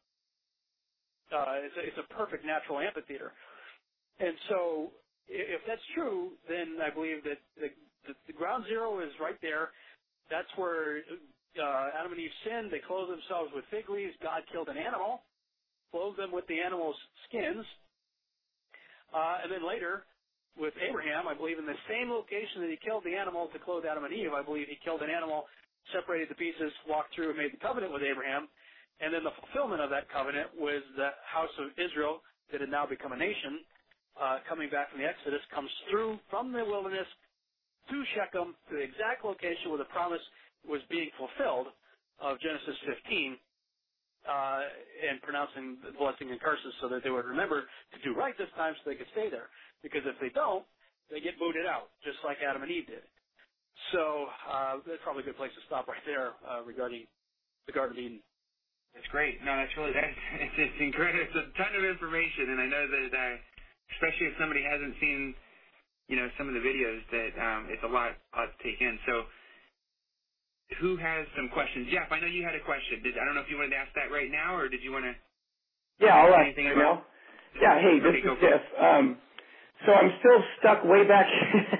Uh, it's, a, it's a perfect natural amphitheater. And so if that's true, then I believe that the, the, the ground zero is right there. That's where uh, Adam and Eve sinned. They clothed themselves with fig leaves. God killed an animal, clothed them with the animal's skins, Uh, and then later, with Abraham, I believe in the same location that he killed the animal to clothe Adam and Eve, I believe he killed an animal, separated the pieces, walked through and made the covenant with Abraham. And then the fulfillment of that covenant was the house of Israel that had now become a nation, uh, coming back from the Exodus, comes through from the wilderness to Shechem, to the exact location where the promise was being fulfilled of Genesis fifteen, uh, and pronouncing the blessing and curses so that they would remember to do right this time so they could stay there. Because if they don't, they get booted out, just like Adam and Eve did. So uh, that's probably a good place to stop right there uh, regarding the Garden of Eden. That's great. No, that's really, that's, it's, it's incredible. It's a ton of information, and I know that, uh, especially if somebody hasn't seen, you know, some of the videos, that um, it's a lot, a lot to take in. So who has some questions? Jeff, I know you had a question. Did, I don't know if you wanted to ask that right now, or did you want to? Yeah, I'll ask right now. Yeah, hey, this okay, is Jeff. Um, so I'm still stuck way back,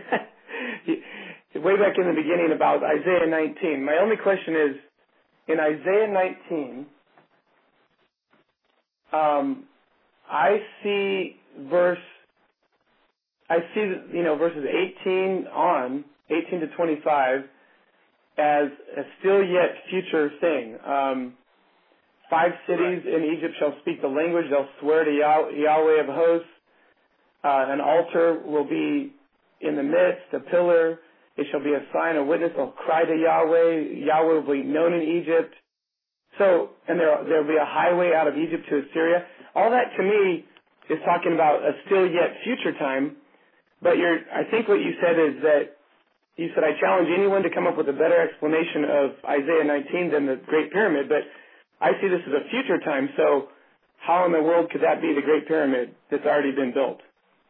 way back in the beginning about Isaiah nineteen. My only question is, in Isaiah nineteen, um, I see verse, I see, you know, verses eighteen on, eighteen to twenty-five, as a still yet future thing. Um, five cities right. in Egypt shall speak the language. They'll swear to Yah- Yahweh of hosts. Uh, an altar will be in the midst, a pillar. It shall be a sign, a witness. They'll cry to Yahweh. Yahweh will be known in Egypt. So, and there there will be a highway out of Egypt to Assyria. All that to me is talking about a still yet future time. But you're, I think what you said is that you said, I challenge anyone to come up with a better explanation of Isaiah nineteen than the Great Pyramid. But I see this as a future time. So how in the world could that be the Great Pyramid that's already been built?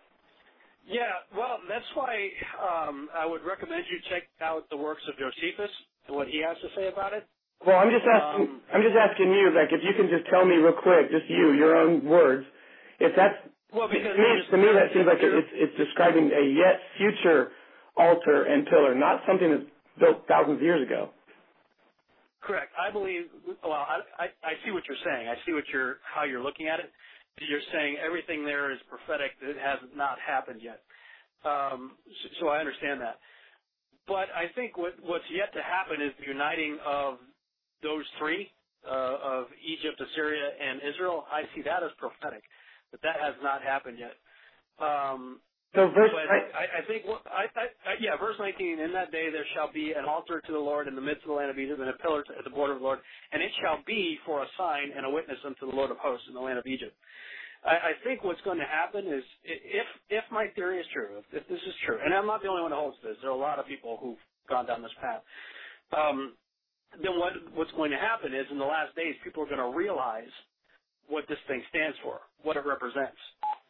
Yeah, well, that's why um, I would recommend you check out the works of Josephus and what he has to say about it. Well, I'm just asking. Um, I'm just asking you, like, if you can just tell me real quick, just you, your own words, if that's well, because to me, to me that seems like it's it's describing a yet future altar and pillar, not something that's built thousands of years ago. Correct. I believe. Well, I, I I see what you're saying. I see what you're how you're looking at it. You're saying everything there is prophetic that has not happened yet. Um, so I understand that. But I think what, what's yet to happen is the uniting of those three, uh, of Egypt, Assyria, and Israel. I see that as prophetic, but that has not happened yet. Um, so verse but I, I think, I, I, I, yeah, verse nineteen, in that day there shall be an altar to the Lord in the midst of the land of Egypt and a pillar at the border of the Lord, and it shall be for a sign and a witness unto the Lord of hosts in the land of Egypt. I, I think what's going to happen is, if if my theory is true, if, if this is true, and I'm not the only one who holds this, there are a lot of people who've gone down this path, um, then what what's going to happen is in the last days people are going to realize what this thing stands for, what it represents.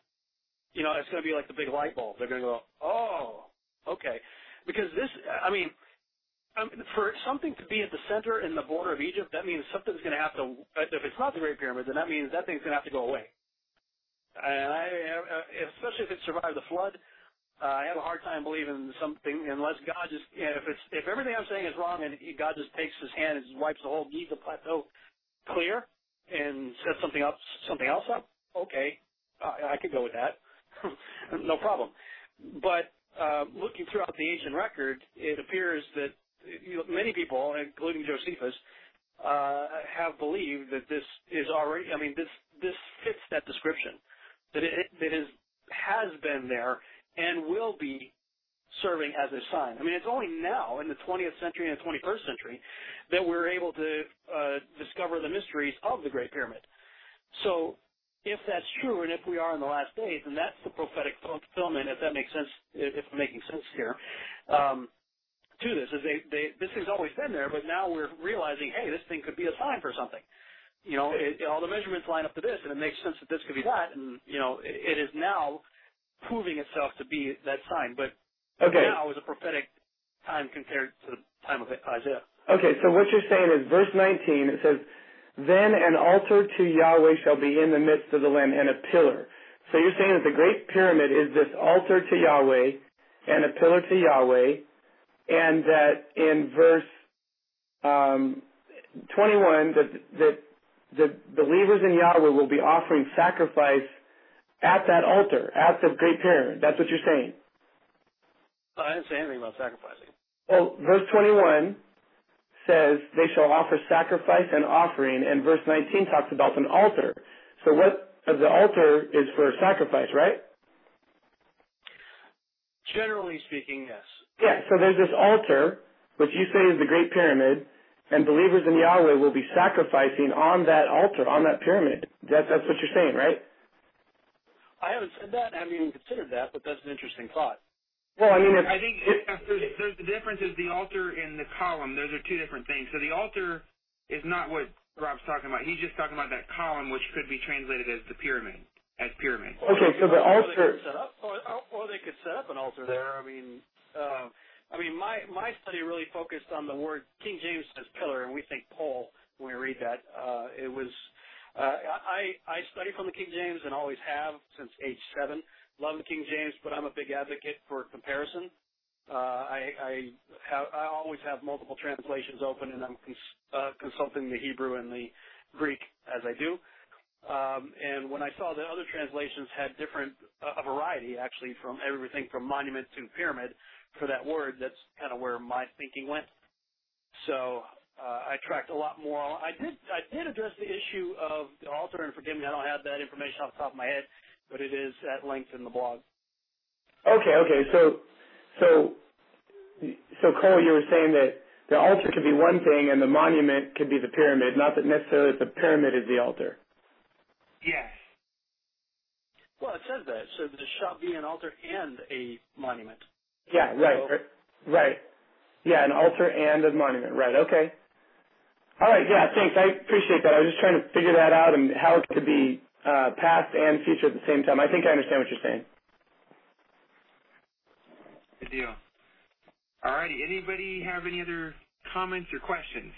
You know, it's going to be like the big light bulb. They're going to go, oh, okay. Because this, I mean, um, for something to be at the center in the border of Egypt, that means something's going to have to, if it's not the Great Pyramid, then that means that thing's going to have to go away. And I, especially if it survived the flood, uh, I have a hard time believing something unless God just, you know, if it's if everything I'm saying is wrong and God just takes His hand and just wipes the whole Giza plateau clear and sets something up, something else up. Okay, I, I could go with that, no problem. But uh, looking throughout the ancient record, it appears that you know, many people, including Josephus, uh, have believed that this is already. I mean, this this fits that description. That it, that is, has been there and will be serving as a sign. I mean, it's only now in the twentieth century and the twenty-first century that we're able to uh, discover the mysteries of the Great Pyramid. So if that's true and if we are in the last days, then that's the prophetic fulfillment, if that makes sense, if I'm making sense here, um, to this. Is they, they, this thing's always been there, but now we're realizing, hey, this thing could be a sign for something. You know, it, all the measurements line up to this, and it makes sense that this could be that, and, you know, it, it is now proving itself to be that sign. But okay. Now is a prophetic time compared to the time of Isaiah. Okay, so what you're saying is verse nineteen, it says, then an altar to Yahweh shall be in the midst of the land, and a pillar. So you're saying that the Great Pyramid is this altar to Yahweh and a pillar to Yahweh, and that in verse um, twenty-one, that that the believers in Yahweh will be offering sacrifice at that altar, at the Great Pyramid. That's what you're saying. I didn't say anything about sacrificing. Well, verse twenty-one says they shall offer sacrifice and offering, and verse nineteen talks about an altar. So what the altar is for sacrifice, right? Generally speaking, yes. Yeah, so there's this altar, which you say is the Great Pyramid, and believers in Yahweh will be sacrificing on that altar, on that pyramid. That, that's what you're saying, right? I haven't said that. I haven't even considered that, but that's an interesting thought. Well, I mean, if, I think if, there's, there's the difference is the altar and the column. Those are two different things. So the altar is not what Rob's talking about. He's just talking about that column, which could be translated as the pyramid, as pyramid. Okay, so the or altar. They could set up, or, or they could set up an altar there. I mean, uh, I mean, my my study really focused on the word. King James says pillar, and we think pole when we read that. Uh, it was. Uh, I I study from the King James and always have since age seven. Love the King James, but I'm a big advocate for comparison. Uh, I, I, have, I always have multiple translations open, and I'm cons- uh, consulting the Hebrew and the Greek as I do. Um, and when I saw that other translations had different, uh, a variety actually, from everything from monument to pyramid for that word, that's kind of where my thinking went. So uh, I tracked a lot more. I did, I did address the issue of the altar, and forgive me, I don't have that information off the top of my head, but it is at length in the blog. Okay, okay. So, so, so Cole, you were saying that the altar could be one thing and the monument could be the pyramid, not that necessarily the pyramid is the altar. Yes. Well, it says that. So there shall be an altar and a monument. Yeah, right, So, right. Yeah, an altar and a monument. Right. Okay. All right. Yeah. Thanks. I appreciate that. I was just trying to figure that out and how it could be Uh, past and future at the same time. I think I understand what you're saying. Good deal. All righty. Anybody have any other comments or questions?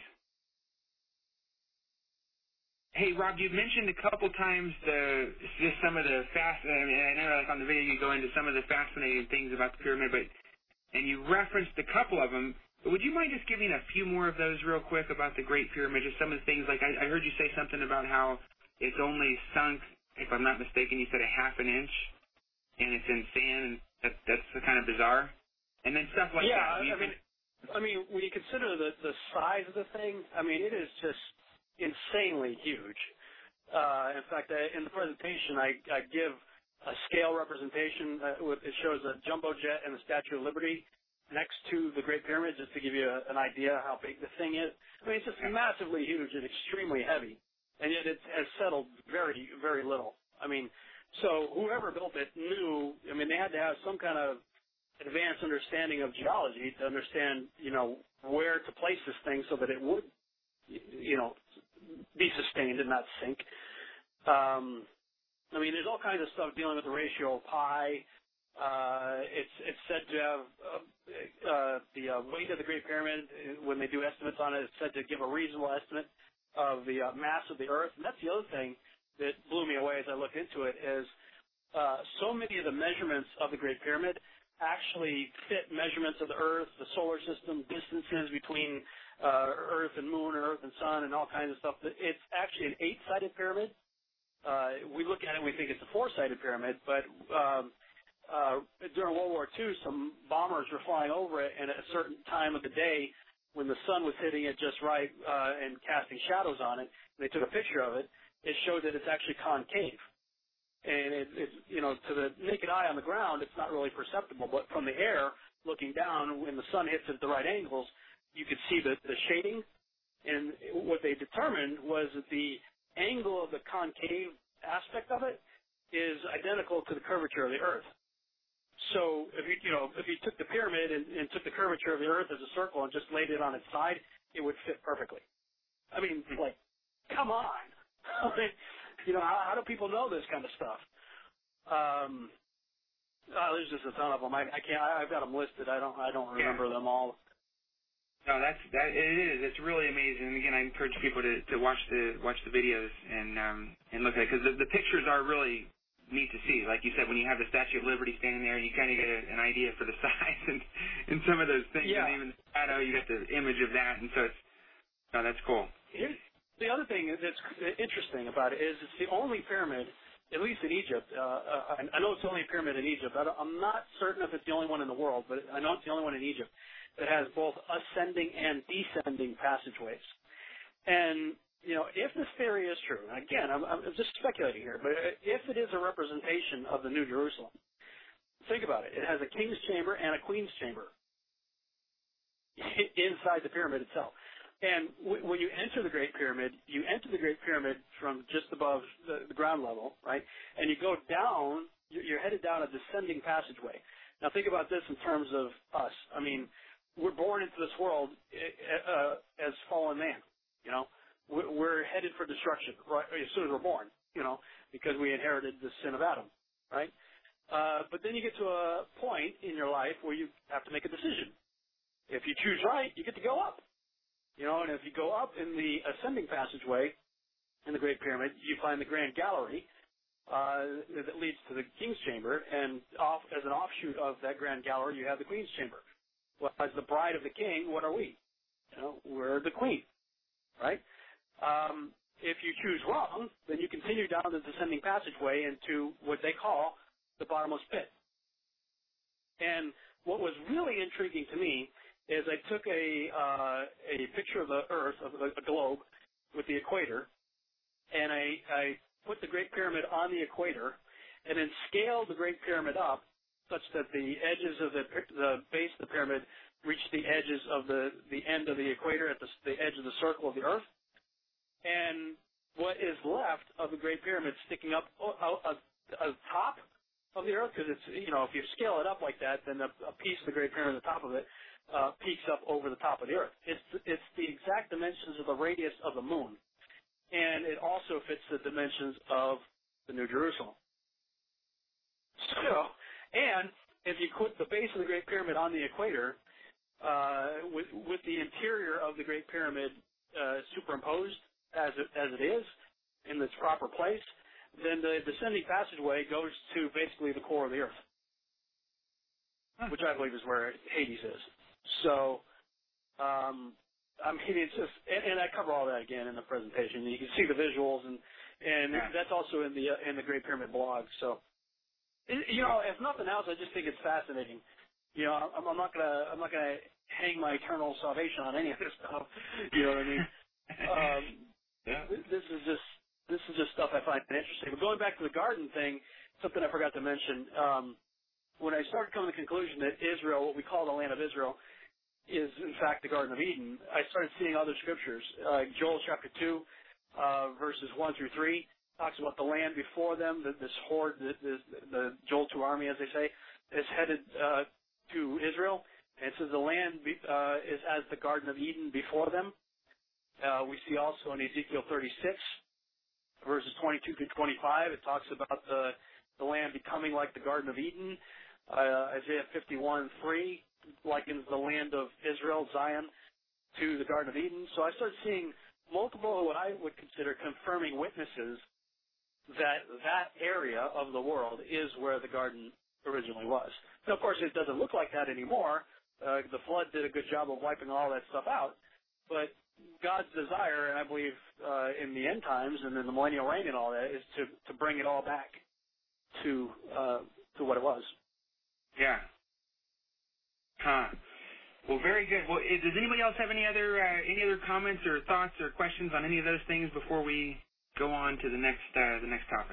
Hey, Rob, you've mentioned a couple times the just some of the fast. I mean, I know, like on the video, you go into some of the fascinating things about the pyramid, but and you referenced a couple of them. But would you mind just giving a few more of those real quick about the Great Pyramid? Just some of the things, like I, I heard you say something about how it's only sunk, if I'm not mistaken, you said a half an inch, and it's in sand, and that, that's kind of bizarre. And then stuff like yeah, that. Yeah, I mean, I mean, when you consider the, the size of the thing, I mean, it is just insanely huge. Uh, in fact, I, in the presentation, I, I give a scale representation. Uh, with, it shows a jumbo jet and the Statue of Liberty next to the Great Pyramid, just to give you a, an idea how big the thing is. I mean, it's just massively huge and extremely heavy. And yet it has settled very, very little. I mean, so whoever built it knew, I mean, they had to have some kind of advanced understanding of geology to understand, you know, where to place this thing so that it would, you know, be sustained and not sink. Um, I mean, there's all kinds of stuff dealing with the ratio of pi. Uh, it's, it's said to have uh, uh, the uh, weight of the Great Pyramid, when they do estimates on it, it's said to give a reasonable estimate of the uh, mass of the Earth. And that's the other thing that blew me away as I looked into it is uh, so many of the measurements of the Great Pyramid actually fit measurements of the Earth, the solar system, distances between uh, Earth and Moon, Earth and Sun, and all kinds of stuff. It's actually an eight-sided pyramid. Uh, we look at it and we think it's a four-sided pyramid, but um, uh, during World War Two, some bombers were flying over it, and at a certain time of the day, when the sun was hitting it just right uh, and casting shadows on it, and they took a picture of it, it showed that it's actually concave. And it, it's, you know, to the naked eye on the ground, it's not really perceptible. But from the air, looking down, when the sun hits it at the right angles, you could see the, the shading. And what they determined was that the angle of the concave aspect of it is identical to the curvature of the Earth. So if you, you know, if you took the pyramid and, and took the curvature of the Earth as a circle and just laid it on its side, it would fit perfectly. I mean, like, come on. I mean, you know, how, how do people know this kind of stuff? Um, oh, there's just a ton of them. I, I can't. I, I've got them listed. I don't. I don't remember yeah. them all. No, that's that. It is. It's really amazing. And again, I encourage people to, to watch the watch the videos and um, and look at it because the, the pictures are really neat to see. Like you said, when you have the Statue of Liberty standing there, you kind of get a, an idea for the size and, and some of those things. Yeah. And even the shadow, you get the image of that. And so it's, no, that's cool. Here's the other thing that's interesting about it is it's the only pyramid at least in Egypt, uh, I, I know it's the only pyramid in Egypt. I I'm not certain if it's the only one in the world, but I know it's the only one in Egypt that has both ascending and descending passageways. And, you know, if this theory is true, and again, I'm, I'm just speculating here, but if it is a representation of the New Jerusalem, think about it. It has a king's chamber and a queen's chamber inside the pyramid itself. And w- when you enter the Great Pyramid, you enter the Great Pyramid from just above the, the ground level, right? And you go down, you're headed down a descending passageway. Now think about this in terms of us. I mean, we're born into this world uh, as fallen man, you know. We're headed for destruction right as soon as we're born, you know, because we inherited the sin of Adam, right? Uh, but then you get to a point in your life where you have to make a decision. If you choose right, you get to go up. You know, and if you go up in the ascending passageway in the Great Pyramid, you find the Grand Gallery uh, that leads to the King's Chamber, and off as an offshoot of that Grand Gallery, you have the Queen's Chamber. Well, as the bride of the King, what are we? You know, we're the Queen, right? Um, if you choose wrong, then you continue down the descending passageway into what they call the bottomless pit. And what was really intriguing to me is I took a uh, a picture of the Earth, of a, a globe, with the equator, and I, I put the Great Pyramid on the equator, and then scaled the Great Pyramid up such that the edges of the the base of the pyramid reach the edges of the the end of the equator at the, the edge of the circle of the Earth, and what is left of the Great Pyramid sticking up out of the top of the Earth, because it's, you know, if you scale it up like that, then a, a piece of the Great Pyramid at the top of it Uh, peaks up over the top of the Earth. It's it's the exact dimensions of the radius of the moon, and it also fits the dimensions of the New Jerusalem. So, and if you put the base of the Great Pyramid on the equator, uh, with with the interior of the Great Pyramid uh, superimposed as it as it is in its proper place, then the descending passageway goes to basically the core of the Earth, which I believe is where Hades is. So, um, I mean, it's just, and, and I cover all that again in the presentation. You can see the visuals, and and yeah. that's also in the uh, in the Great Pyramid blog. So, it, you know, if nothing else, I just think it's fascinating. You know, I'm, I'm not gonna I'm not gonna hang my eternal salvation on any of this stuff. You know what I mean? um, yeah. This is just this is just stuff I find interesting. But going back to the garden thing, something I forgot to mention. Um, when I started coming to the conclusion that Israel, what we call the land of Israel, is in fact the Garden of Eden, I started seeing other scriptures. Uh, Joel chapter two, uh, verses one through three, talks about the land before them, the, this horde, the, the, the Joel two army, as they say, is headed uh, to Israel. And it says the land be, uh, is as the Garden of Eden before them. Uh, we see also in Ezekiel thirty-six, verses twenty-two through twenty-five, it talks about the, the land becoming like the Garden of Eden. Uh, Isaiah fifty-one three likens the land of Israel, Zion, to the Garden of Eden. So I started seeing multiple, what I would consider confirming witnesses that that area of the world is where the garden originally was. Now, of course, it doesn't look like that anymore. Uh, the flood did a good job of wiping all that stuff out. But God's desire, and I believe uh, in the end times and in the millennial reign and all that, is to, to bring it all back to uh, to what it was. Yeah. Huh. Well, very good. Well, does anybody else have any other uh, any other comments or thoughts or questions on any of those things before we go on to the next uh, the next topic?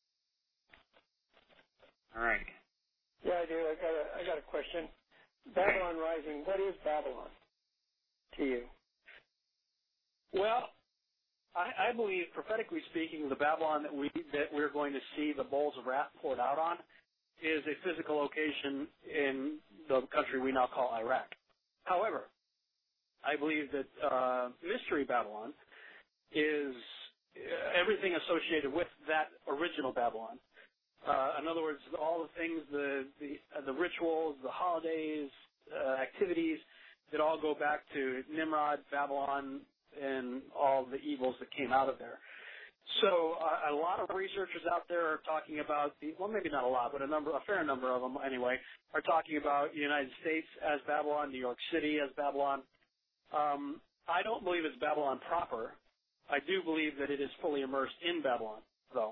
All right. Yeah, I do. I got a I got a question. Babylon Rising. What is Babylon to you? Well, I, I believe, prophetically speaking, the Babylon that we that we're going to see the bowls of wrath poured out on is a physical location in the country we now call Iraq. However, I believe that uh, Mystery Babylon is everything associated with that original Babylon. Uh, in other words, all the things, the the, uh, the rituals, the holidays, uh, activities that all go back to Nimrod, Babylon, and all the evils that came out of there. So uh, a lot of researchers out there are talking about, the, well, maybe not a lot, but a number, a fair number of them anyway, are talking about the United States as Babylon, New York City as Babylon. Um, I don't believe it's Babylon proper. I do believe that it is fully immersed in Babylon, though.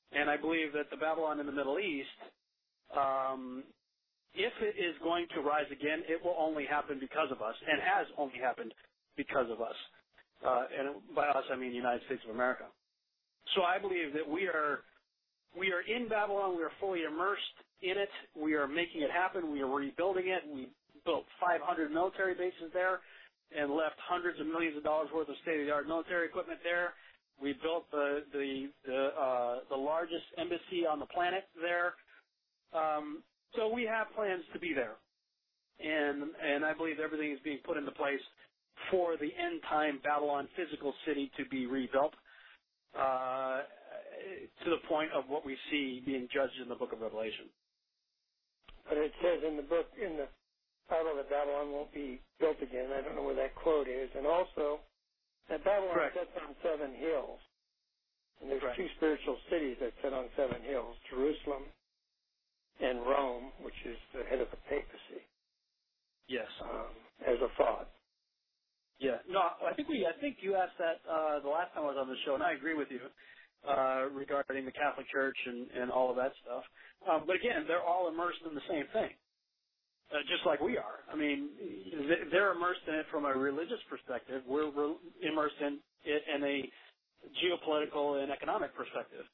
And I believe that the Babylon in the Middle East, um, if it is going to rise again, it will only happen because of us, and has only happened because of us. Uh, and by us, I mean the United States of America. So I believe that we are we are in Babylon. We are fully immersed in it. We are making it happen. We are rebuilding it. We built five hundred military bases there and left hundreds of millions of dollars worth of state-of-the-art military equipment there. We built the the the, uh, the largest embassy on the planet there. Um, so we have plans to be there, and and I believe everything is being put into place for the end-time Babylon physical city to be rebuilt uh, to the point of what we see being judged in the Book of Revelation. But it says in the book, in the Bible, that Babylon won't be built again. I don't know where that quote is. And also, that Babylon Correct. sits on seven hills. And there's Correct. two spiritual cities that sit on seven hills, Jerusalem and Rome, which is the head of the papacy. Yes. Um, as a thought. Yeah. No, I think we. I think you asked that uh, the last time I was on the show, and I agree with you uh, regarding the Catholic Church and, and all of that stuff. Um, but again, they're all immersed in the same thing, uh, just like we are. I mean, they're immersed in it from a religious perspective. We're re- immersed in it in a geopolitical and economic perspective.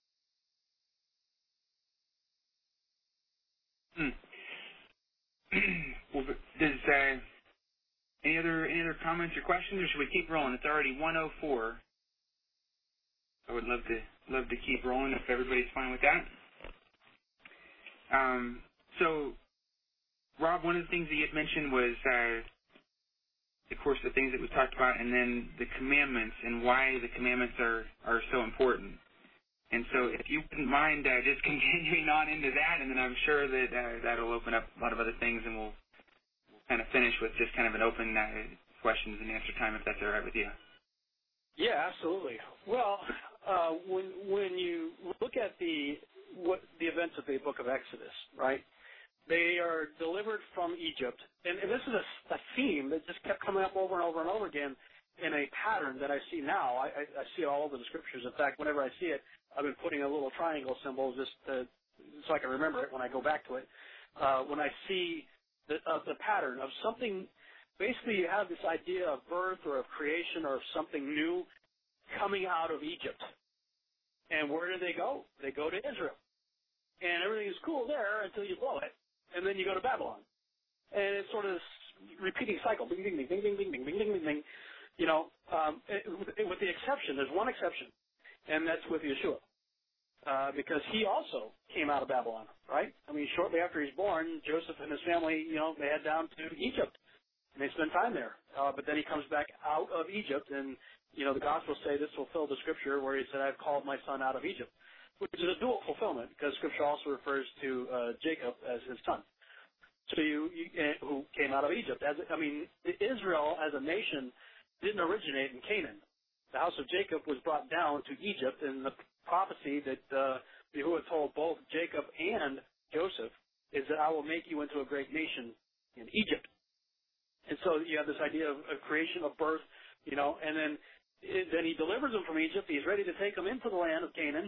Hmm. Well, does uh, any other any other comments or questions, or should we keep rolling? It's already one oh four. I would love to love to keep rolling if everybody's fine with that. Um, so, Rob, one of the things that you had mentioned was, uh, of course, the things that we talked about, and then the commandments and why the commandments are, are so important. And so if you wouldn't mind uh, just continuing on into that, and then I'm sure that uh, that'll open up a lot of other things, and we'll, we'll kind of finish with just kind of an open uh, questions and answer time, if that's all right with you. Yeah, absolutely. Well, uh, when when you look at the what the events of the Book of Exodus, right? They are delivered from Egypt, and, and this is a, a theme that just kept coming up over and over and over again in a pattern that I see now. I, I, I see it all over the scriptures. In fact, whenever I see it, I've been putting a little triangle symbol just to, so I can remember it when I go back to it. Uh, when I see the, uh, the pattern of something, basically you have this idea of birth or of creation or of something new coming out of Egypt. And where do they go? They go to Israel. And everything is cool there until you blow it, and then you go to Babylon. And it's sort of this repeating cycle, ding, ding, ding, ding, ding, ding, ding, ding, ding, ding. You know, um, it, with the exception, there's one exception, and that's with Yeshua, uh, because he also came out of Babylon, right? I mean, shortly after he's born, Joseph and his family, you know, they head down to Egypt, and they spend time there. Uh, but then he comes back out of Egypt, and you know, the Gospels say this fulfilled the Scripture where he said, I've called my son out of Egypt, which is a dual fulfillment because Scripture also refers to uh, Jacob as his son. So you, you uh, who came out of Egypt. As I mean, Israel as a nation didn't originate in Canaan. The house of Jacob was brought down to Egypt, and the prophecy that uh, Yahuwah told both Jacob and Joseph is that I will make you into a great nation in Egypt. And so you have this idea of, of creation, of birth, you know, and then It, then he delivers them from Egypt. He's ready to take them into the land of Canaan,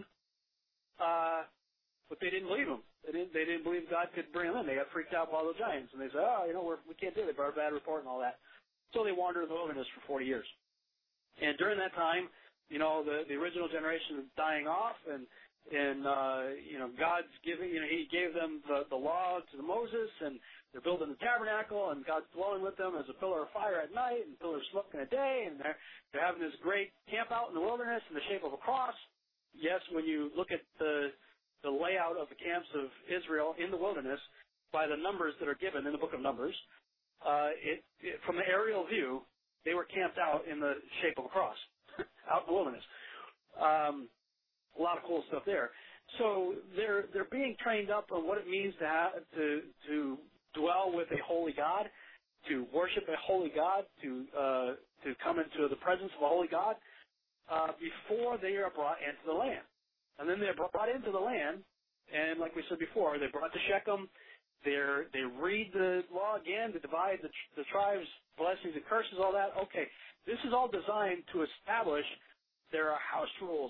uh, but they didn't believe him. They didn't, they didn't believe God could bring them in. They got freaked out by all the giants, and they said, oh, you know, we're, we can't do it. They brought a bad report and all that. So they wandered in the wilderness for forty years. And during that time, you know, the, the original generation is dying off, and, and uh, you know, God's giving, you know, he gave them the, the law to Moses, and they're building the tabernacle, and God's dwelling with them as a pillar of fire at night and a pillar of smoke in the day, and they're, they're having this great camp out in the wilderness in the shape of a cross. Yes, when you look at the, the layout of the camps of Israel in the wilderness by the numbers that are given in the book of Numbers, uh, it, it, from the aerial view, they were camped out in the shape of a cross out in the wilderness. Um, a lot of cool stuff there. So they're they're being trained up on what it means to have, to to dwell with a holy God, to worship a holy God, to uh, to come into the presence of a holy God uh, before they are brought into the land. And then they're brought into the land, and like we said before, they're brought to Shechem. They're, they read the law again to divide the, the tribes, blessings and curses, all that. Okay, this is all designed to establish there are house rules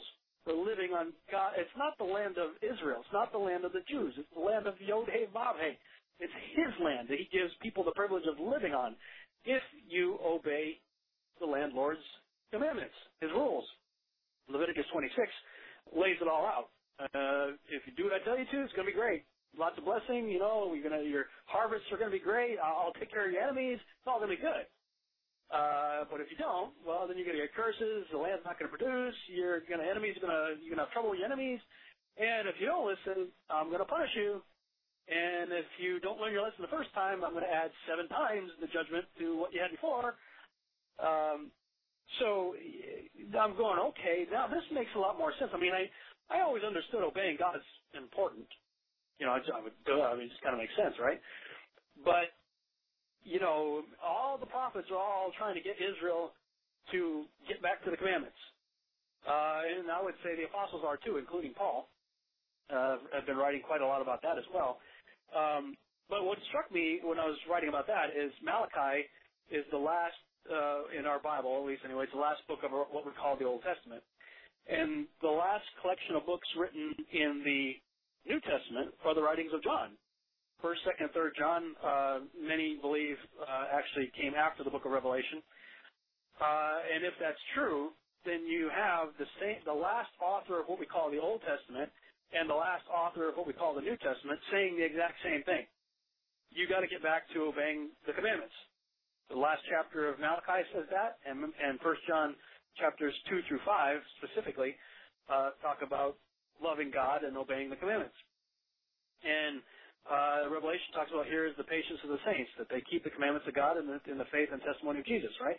the living on God. It's not the land of Israel. It's not the land of the Jews. It's the land of Yod-Heh-Vav-Heh. It's his land that he gives people the privilege of living on if you obey the landlord's commandments, his rules. Leviticus twenty-six lays it all out. Uh, if you do what I tell you to, it's going to be great. Lots of blessing, you know, you're gonna, your harvests are going to be great. I'll, I'll take care of your enemies. It's all going to be good. Uh, but if you don't, well, then you're going to get curses. The land's not going to produce. Your gonna, enemies are going to, you're going to have trouble with your enemies. And if you don't listen, I'm going to punish you. And if you don't learn your lesson the first time, I'm going to add seven times the judgment to what you had before. Um, so I'm going, okay, now this makes a lot more sense. I mean, I, I always understood obeying God is important. You know, I, I would, I mean, it just kind of makes sense, right? But, you know, all the prophets are all trying to get Israel to get back to the commandments. Uh, and I would say the apostles are too, including Paul. Uh, I've been writing quite a lot about that as well. Um, but what struck me when I was writing about that is Malachi is the last, uh, in our Bible, at least anyway, it's the last book of what we call the Old Testament. And the last collection of books written in the New Testament are the writings of John. First, Second, and Third John, uh, many believe, uh, actually came after the book of Revelation. Uh, and if that's true, then you have the same, the last author of what we call the Old Testament and the last author of what we call the New Testament saying the exact same thing. You got to get back to obeying the commandments. The last chapter of Malachi says that, and, and First John chapters two through five specifically uh, talk about loving God and obeying the commandments. And uh, Revelation talks about here is the patience of the saints, that they keep the commandments of God in the, in the faith and testimony of Jesus, right?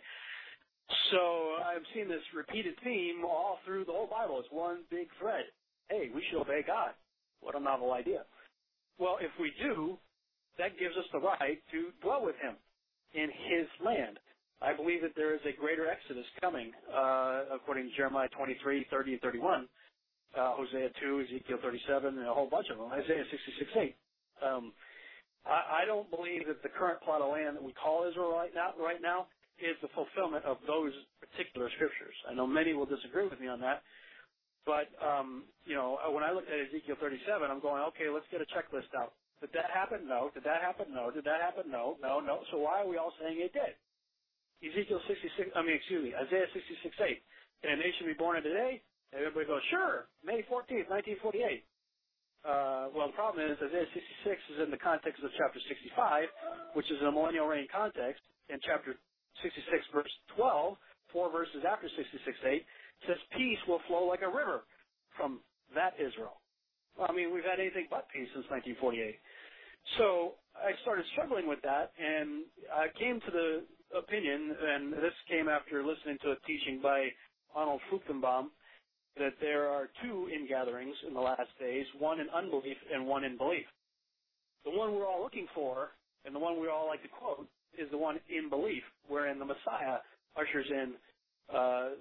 So I've seen this repeated theme all through the whole Bible. It's one big thread. Hey, we should obey God. What a novel idea. Well, if we do, that gives us the right to dwell with him in his land. I believe that there is a greater exodus coming, uh, according to Jeremiah twenty-three, thirty, and thirty-one. Uh, Hosea two, Ezekiel thirty-seven, and a whole bunch of them, Isaiah sixty-six, eight. Um, I, I don't believe that the current plot of land that we call Israel right now, right now is the fulfillment of those particular scriptures. I know many will disagree with me on that, but, um, you know, when I look at Ezekiel thirty-seven, I'm going, okay, let's get a checklist out. Did that happen? No. Did that happen? No. Did that happen? No. No, no. So why are we all saying it did? Ezekiel sixty-six, I mean, excuse me, Isaiah sixty-six, eight. Can a nation be born in today? Everybody goes, sure, May fourteenth, nineteen forty-eight. Uh, well, the problem is Isaiah sixty-six is in the context of chapter sixty-five, which is in a millennial reign context, and chapter sixty-six, verse twelve, four verses after sixty-six, eight, says peace will flow like a river from that Israel. Well, I mean, we've had anything but peace since nineteen forty-eight. So I started struggling with that, and I came to the opinion, and this came after listening to a teaching by Arnold Fruchtenbaum, that there are two ingatherings in the last days, one in unbelief and one in belief. The one we're all looking for, and the one we all like to quote, is the one in belief, wherein the Messiah ushers in uh,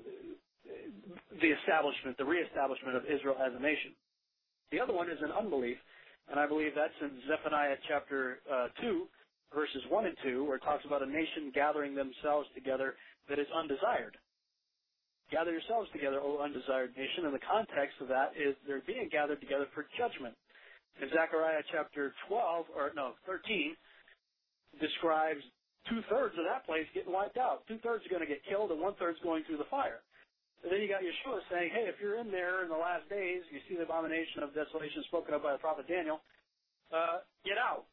the establishment, the reestablishment of Israel as a nation. The other one is in unbelief, and I believe that's in Zephaniah chapter uh, two, verses one and two, where it talks about a nation gathering themselves together that is undesired. Gather yourselves together, O undesired nation. And the context of that is they're being gathered together for judgment. And Zechariah chapter twelve, or no, thirteen, describes two-thirds of that place getting wiped out. Two-thirds are going to get killed, and one-third's going through the fire. And then you got Yeshua saying, hey, if you're in there in the last days, you see the abomination of desolation spoken of by the prophet Daniel, uh, get out.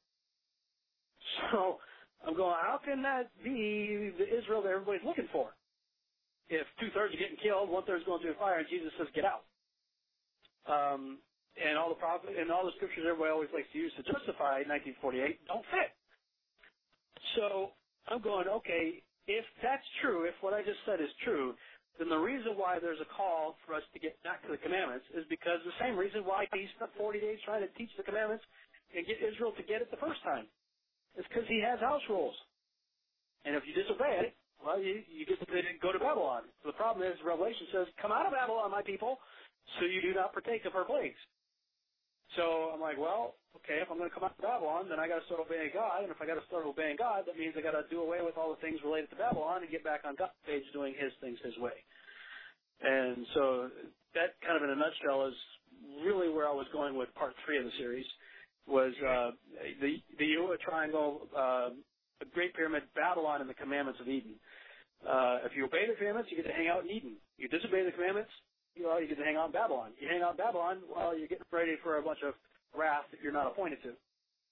So I'm going, how can that be the Israel that everybody's looking for? If two-thirds are getting killed, one-third's going through the fire, and Jesus says, get out. Um, and all the prophet, and all the scriptures everybody always likes to use to justify nineteen forty-eight don't fit. So I'm going, okay, if that's true, if what I just said is true, then the reason why there's a call for us to get back to the commandments is because the same reason why he spent forty days trying to teach the commandments and get Israel to get it the first time. It's because he has house rules. And if you disobey it, well, you, you get to go to Babylon. So the problem is, Revelation says, come out of Babylon, my people, so you do not partake of her plagues. So I'm like, well, okay, if I'm going to come out of Babylon, then I got to start obeying God. And if I got to start obeying God, that means I got to do away with all the things related to Babylon and get back on God's page doing his things his way. And so that kind of in a nutshell is really where I was going with part three of the series, was uh, the, the Yahuwah Triangle, uh, the Great Pyramid, Babylon, and the Commandments of Eden. Uh, if you obey the commandments, you get to hang out in Eden. You disobey the commandments, you know, you get to hang out in Babylon. You hang out in Babylon, well, you're getting ready for a bunch of wrath that you're not appointed to.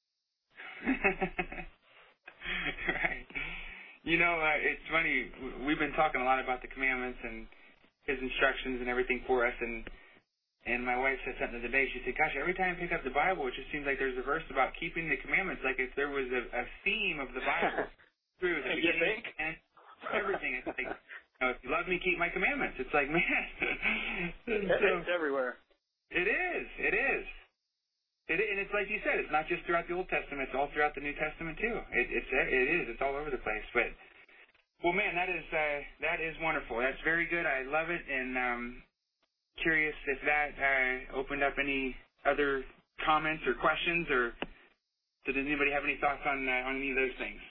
Right. You know, uh, it's funny. We've been talking a lot about the commandments and His instructions and everything for us, and and my wife said something the other day. She said, "Gosh, every time I pick up the Bible, it just seems like there's a verse about keeping the commandments, like if there was a, a theme of the Bible through the you think? and everything. It's like, you know, if you love me, keep my commandments." It's like, man, so, it's everywhere. It is. It is. It, and it's like you said, it's not just throughout the Old Testament; it's all throughout the New Testament too. It, it's it is. It's all over the place. But well, man, that is uh, that is wonderful. That's very good. I love it, and um, curious if that uh, opened up any other comments or questions, or did anybody have any thoughts on uh, on any of those things?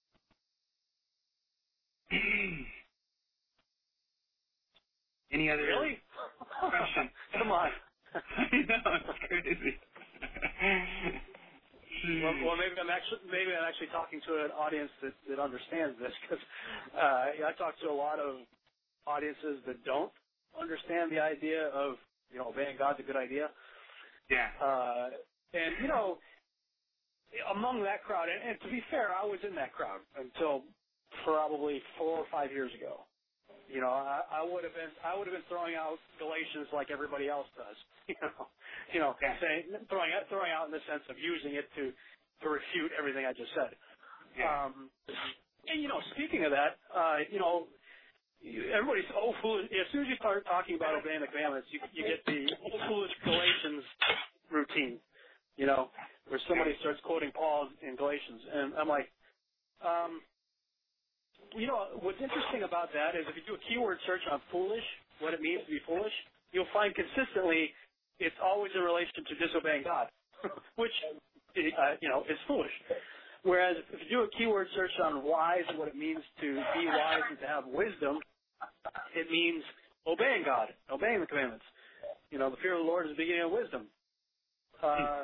Any other really? questions? Come on. I know, it's crazy. well, well, maybe I'm actually maybe I'm actually talking to an audience that, that understands this, because uh, I talk to a lot of audiences that don't understand the idea of, you know, obeying God's a good idea. Yeah. Uh, and you know, among that crowd, and, and to be fair, I was in that crowd until probably four or five years ago. You know, I, I would have been I would have been throwing out Galatians like everybody else does. You know, you know, yeah. saying throwing out throwing out in the sense of using it to to refute everything I just said. Yeah. Um, and you know, speaking of that, uh, you know, everybody's oh foolish. As soon as you start talking about obeying the commandments, you you get the oh foolish Galatians routine. You know, where somebody starts quoting Paul in Galatians, and I'm like, um. You know, what's interesting about that is if you do a keyword search on foolish, what it means to be foolish, you'll find consistently it's always in relation to disobeying God, which, uh, you know, is foolish. Whereas if you do a keyword search on wise and what it means to be wise and to have wisdom, it means obeying God, obeying the commandments. You know, the fear of the Lord is the beginning of wisdom. Uh,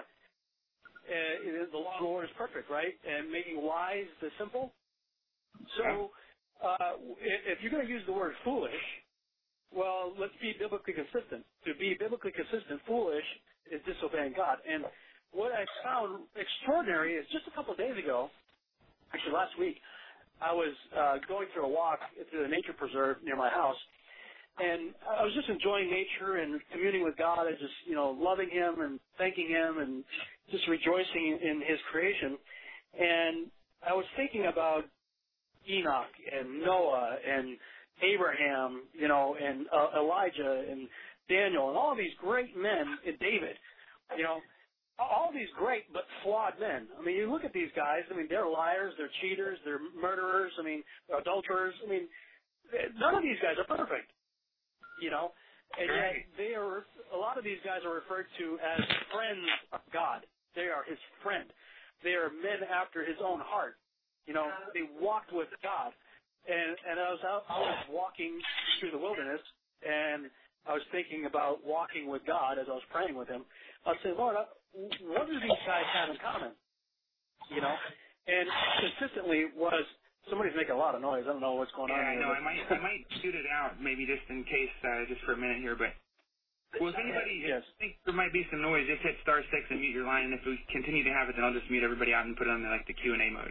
uh, the law of the Lord is perfect, right? And making wise the simple. So, uh, if you're going to use the word foolish, well, let's be biblically consistent. To be biblically consistent, foolish is disobeying God. And what I found extraordinary is just a couple of days ago, actually last week, I was uh, going through a walk through the nature preserve near my house, and I was just enjoying nature and communing with God and just, you know, loving Him and thanking Him and just rejoicing in His creation. And I was thinking about Enoch and Noah and Abraham, you know, and uh, Elijah and Daniel and all these great men, and David, you know, all these great but flawed men. I mean, you look at these guys, I mean, they're liars, they're cheaters, they're murderers, I mean, adulterers. I mean, none of these guys are perfect, you know, and yet they are, a lot of these guys are referred to as friends of God. They are His friend. They are men after His own heart. You know, they walked with God, and and I was out, I was walking through the wilderness, and I was thinking about walking with God as I was praying with Him. I was saying, Lord, what do these guys have in common? You know, and consistently was somebody's making a lot of noise. I don't know what's going yeah, on. Yeah, I know. I might I might shoot it out maybe just in case, uh, just for a minute here, but. Well, if anybody yes. thinks there might be some noise, just hit star six and mute your line. And if we continue to have it, then I'll just mute everybody out and put it on the, like the Q and A mode.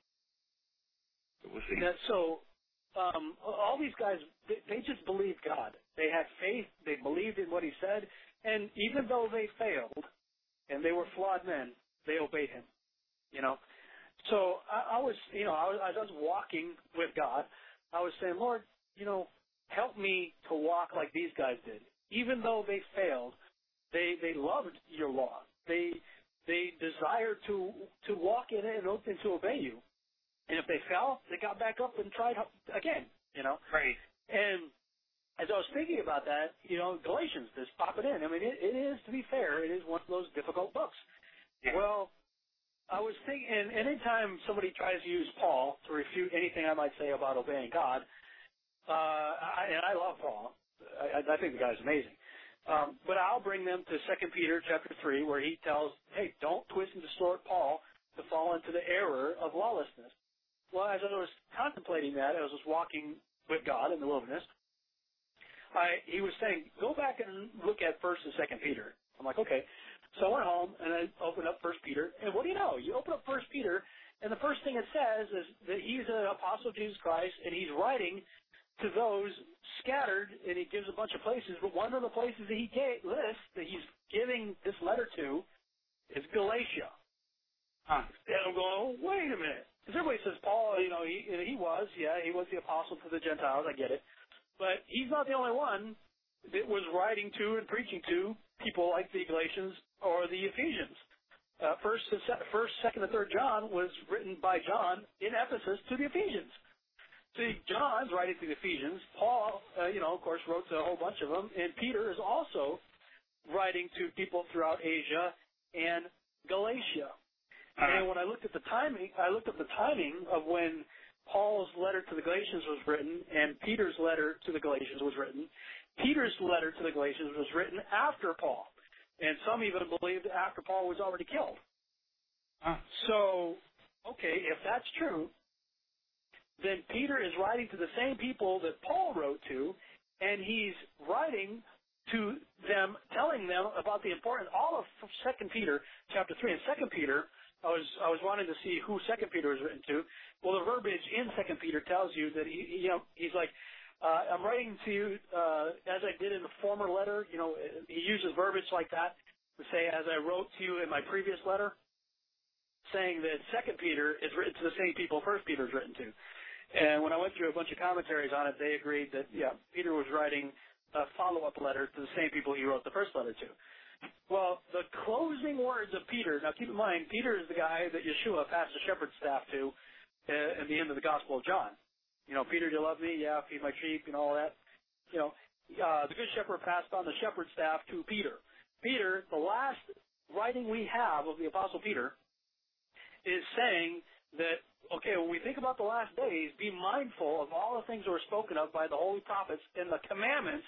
We'll see. That, so um, all these guys, they, they just believed God. They had faith. They believed in what He said. And even though they failed and they were flawed men, they obeyed Him, you know. So I, I was, you know, I was, I was walking with God. I was saying, Lord, you know, help me to walk like these guys did. Even though they failed, they, they loved your law. They, they desired to, to walk in it and, and to obey you. And if they fell, they got back up and tried again, you know. Right. And as I was thinking about that, you know, Galatians, just pop it in. I mean, it, it is, to be fair, it is one of those difficult books. Yeah. Well, I was thinking, and anytime somebody tries to use Paul to refute anything I might say about obeying God, uh, I, and I love Paul, I, I think the guy's amazing. Um, but I'll bring them to Second Peter chapter three, where he tells, hey, don't twist and distort Paul to fall into the error of lawlessness. Well, as I was contemplating that, I was just walking with God in the wilderness, I, he was saying, go back and look at First and Second Peter. I'm like, okay. So I went home, and I opened up First Peter, and what do you know? You open up First Peter, and the first thing it says is that he's an apostle of Jesus Christ, and he's writing to those scattered, and he gives a bunch of places, but one of the places that he gave, lists that he's giving this letter to is Galatia. Huh. And I'm going, oh, wait a minute. Because everybody says Paul, you know, he, he was, yeah, he was the apostle to the Gentiles, I get it. But he's not the only one that was writing to and preaching to people like the Galatians or the Ephesians. Uh, first, first, second, and third John was written by John in Ephesus to the Ephesians. See, John's writing to the Ephesians. Paul, uh, you know, of course, wrote to a whole bunch of them. And Peter is also writing to people throughout Asia and Galatia. Uh-huh. And when I looked at the timing, I looked at the timing of when Paul's letter to the Galatians was written and Peter's letter to the Galatians was written. Peter's letter to the Galatians was written after Paul. And some even believed after Paul was already killed. Uh-huh. So, okay, if that's true, then Peter is writing to the same people that Paul wrote to, and he's writing to them, telling them about the important, all of Second Peter chapter three. And Second Peter, I was I was wanting to see who Second Peter was written to. Well, the verbiage in Second Peter tells you that he, you know, he's like, uh, I'm writing to you uh, as I did in the former letter. You know, he uses verbiage like that to say, as I wrote to you in my previous letter, saying that Second Peter is written to the same people First Peter is written to. And when I went through a bunch of commentaries on it, they agreed that, yeah, Peter was writing a follow-up letter to the same people he wrote the first letter to. Well, the closing words of Peter, now keep in mind, Peter is the guy that Yeshua passed the shepherd's staff to uh, at the end of the Gospel of John. You know, Peter, do you love me? Yeah, feed my sheep and all that. You know, uh, the Good Shepherd passed on the shepherd's staff to Peter. Peter, the last writing we have of the Apostle Peter, is saying that, okay, when we think about the last days, be mindful of all the things that were spoken of by the holy prophets and the commandments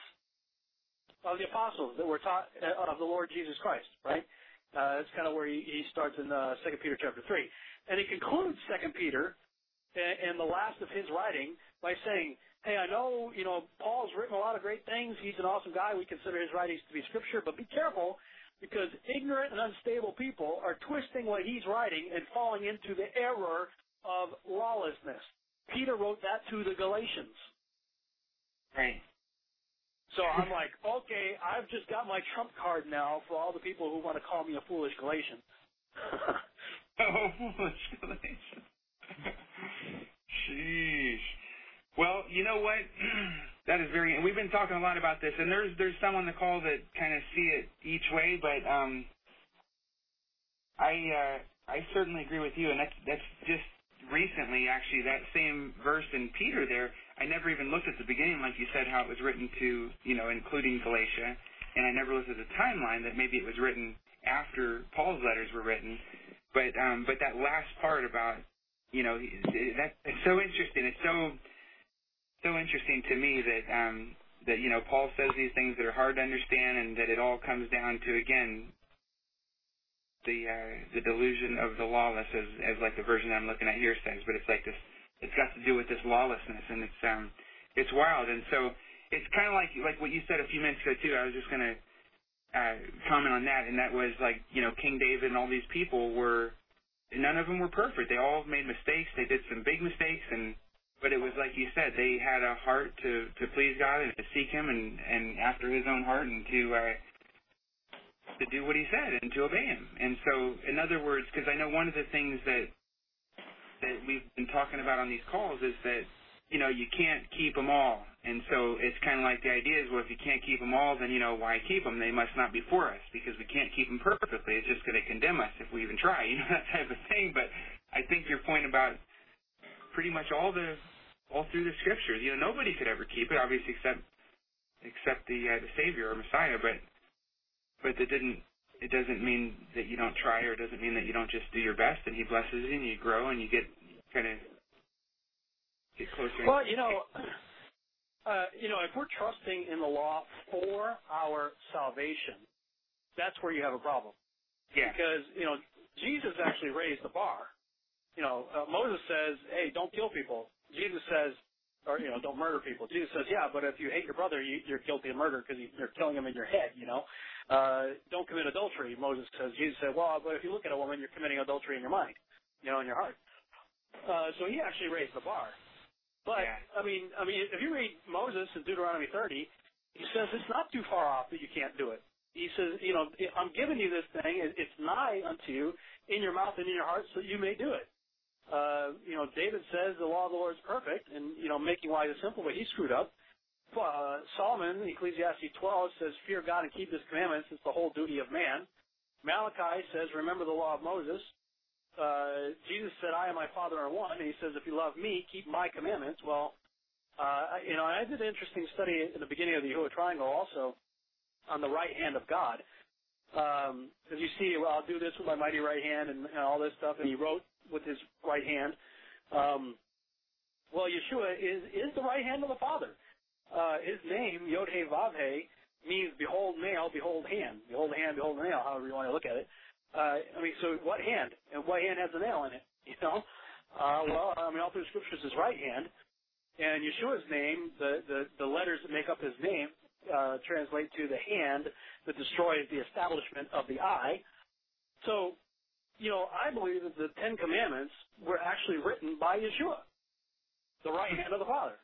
of the apostles that were taught of the Lord Jesus Christ, right? Uh, that's kind of where he, he starts in uh, Second Peter chapter three. And he concludes Second Peter in, in the last of his writing by saying, hey, I know, you know, Paul's written a lot of great things. He's an awesome guy. We consider his writings to be scripture, but be careful because ignorant and unstable people are twisting what he's writing and falling into the error of lawlessness. Peter wrote that to the Galatians. Right. So I'm like, okay, I've just got my trump card now for all the people who want to call me a foolish Galatian. Oh, foolish Galatian. Sheesh. Well, you know what? That is very, and we've been talking a lot about this, and there's there's some on the call that kind of see it each way, but um, I uh, I certainly agree with you, and that's that's just recently, actually, that same verse in Peter there, I never even looked at the beginning, like you said, how it was written to, you know, including Galatia, and I never looked at the timeline that maybe it was written after Paul's letters were written, but um, but that last part about, you know, that it's so interesting. It's so so interesting to me that um, that you know Paul says these things that are hard to understand, and that it all comes down to, again, the uh, the delusion of the lawless, as as like the version I'm looking at here says, but it's like this. It's got to do with this lawlessness, and it's um it's wild, and so it's kind of like like what you said a few minutes ago too. I was just gonna uh, comment on that, and that was like, you know, King David and all these people were, none of them were perfect. They all made mistakes. They did some big mistakes, and but it was like you said, they had a heart to to please God and to seek Him, and and after His own heart, and to uh, to do what He said and to obey Him. And so, in other words, because I know one of the things that that we've been talking about on these calls is that, you know, you can't keep them all. And so it's kind of like the idea is, well, if you can't keep them all, then, you know, why keep them? They must not be for us because we can't keep them perfectly. It's just going to condemn us if we even try, you know, that type of thing. But I think your point about pretty much all the, all through the Scriptures, you know, nobody could ever keep it, obviously, except except the uh, the Savior or Messiah. But but it didn't. It doesn't mean that you don't try, or it doesn't mean that you don't just do your best, and He blesses you, and you grow, and you get kind of get closer. Well, you know, uh, you know, if we're trusting in the law for our salvation, that's where you have a problem. Yeah. Because, you know, Jesus actually raised the bar. You know, uh, Moses says, hey, don't kill people. Jesus says, or, you know, don't murder people. Jesus says, yeah, but if you hate your brother, you, you're guilty of murder because you're killing him in your head, you know. Uh, don't commit adultery, Moses says. Jesus said, well, but if you look at a woman, you're committing adultery in your mind, you know, in your heart. Uh, so he actually raised the bar. But, yeah. I mean, I mean, if you read Moses in Deuteronomy thirty, he says it's not too far off that you can't do it. He says, you know, I'm giving you this thing. It's nigh unto you, in your mouth and in your heart, so you may do it. Uh, you know, David says the law of the Lord is perfect, and, you know, making wise is simple, but he screwed up. Uh, Solomon, Ecclesiastes twelve, says, fear God and keep his commandments. It's the whole duty of man. Malachi says, remember the law of Moses. Uh, Jesus said, I and my Father are one, and he says, if you love me, keep my commandments. Well, uh, you know, I did an interesting study in the beginning of the Yahuwah Triangle also on the right hand of God. Um, as you see, well, I'll do this with my mighty right hand and, and all this stuff, and he wrote with his right hand. Um, well, Yeshua is, is the right hand of the Father. Uh, his name, Yod-He-Vav-He, means behold nail, behold hand. Behold hand, behold nail, however you want to look at it. Uh, I mean, so what hand? And what hand has a nail in it, you know? Uh, well, I mean, all through the Scriptures is right hand. And Yeshua's name, the, the, the letters that make up his name, uh, translate to the hand that destroys the establishment of the eye. So, you know, I believe that the Ten Commandments were actually written by Yeshua, the right hand of the Father.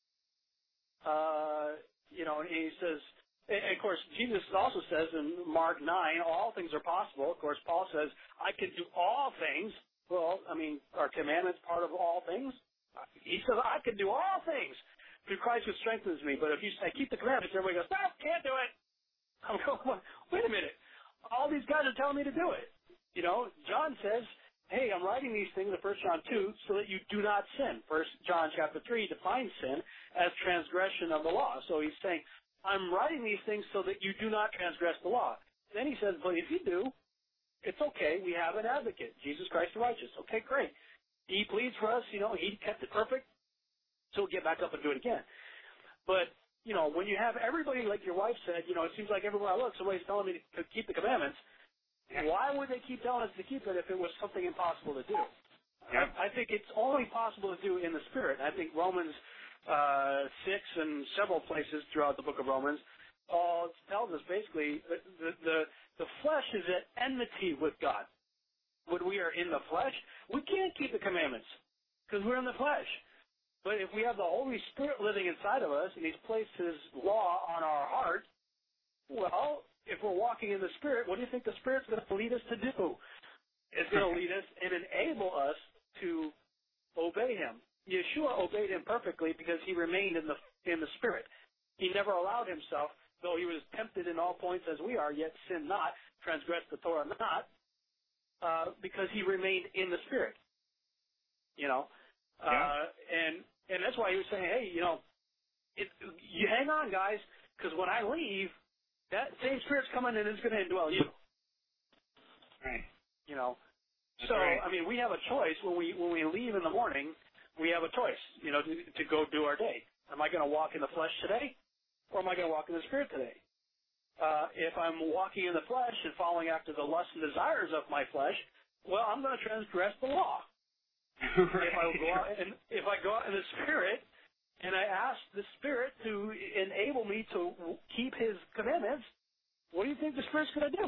Uh, you know, and he says, and of course, Jesus also says in Mark nine, all things are possible. Of course, Paul says, I can do all things. Well, I mean, are commandments part of all things? He says, I can do all things through Christ who strengthens me. But if you say, keep the commandments, everybody goes, no, can't do it. I'm going, wait a minute. All these guys are telling me to do it. You know, John says, hey, I'm writing these things in First John two so that you do not sin. First John chapter three defines sin as transgression of the law. So he's saying, I'm writing these things so that you do not transgress the law. Then he says, but if you do, it's okay. We have an advocate, Jesus Christ the righteous. Okay, great. He pleads for us. You know, he kept it perfect, so we'll get back up and do it again. But, you know, when you have everybody, like your wife said, you know, it seems like everywhere I look, somebody's telling me to keep the commandments. Why would they keep telling us to keep it if it was something impossible to do? Yeah. I, I think it's only possible to do in the Spirit. I think Romans uh, six and several places throughout the book of Romans all tells us basically the, the, the, the flesh is at enmity with God. When we are in the flesh, we can't keep the commandments because we're in the flesh. But if we have the Holy Spirit living inside of us and he's placed his law on our heart, well, if we're walking in the Spirit, what do you think the Spirit's going to lead us to do? It's going to lead us and enable us to obey him. Yeshua obeyed him perfectly because he remained in the in the Spirit. He never allowed himself, though he was tempted in all points as we are, yet sinned not, transgressed the Torah not, uh, because he remained in the Spirit. You know, yeah. uh, and and that's why he was saying, hey, you know, it, you hang on, guys, because when I leave, that same Spirit's coming and it's going to indwell you. Right. You know, That's so right. I mean, we have a choice when we when we leave in the morning. We have a choice, you know, to, to go do our day. Am I going to walk in the flesh today, or am I going to walk in the Spirit today? Uh, if I'm walking in the flesh and following after the lusts and desires of my flesh, well, I'm going to transgress the law. Right. If I go out and if I go out in the Spirit and I ask the Spirit to enable me to keep His commandments, what do you think the Spirit's going to do?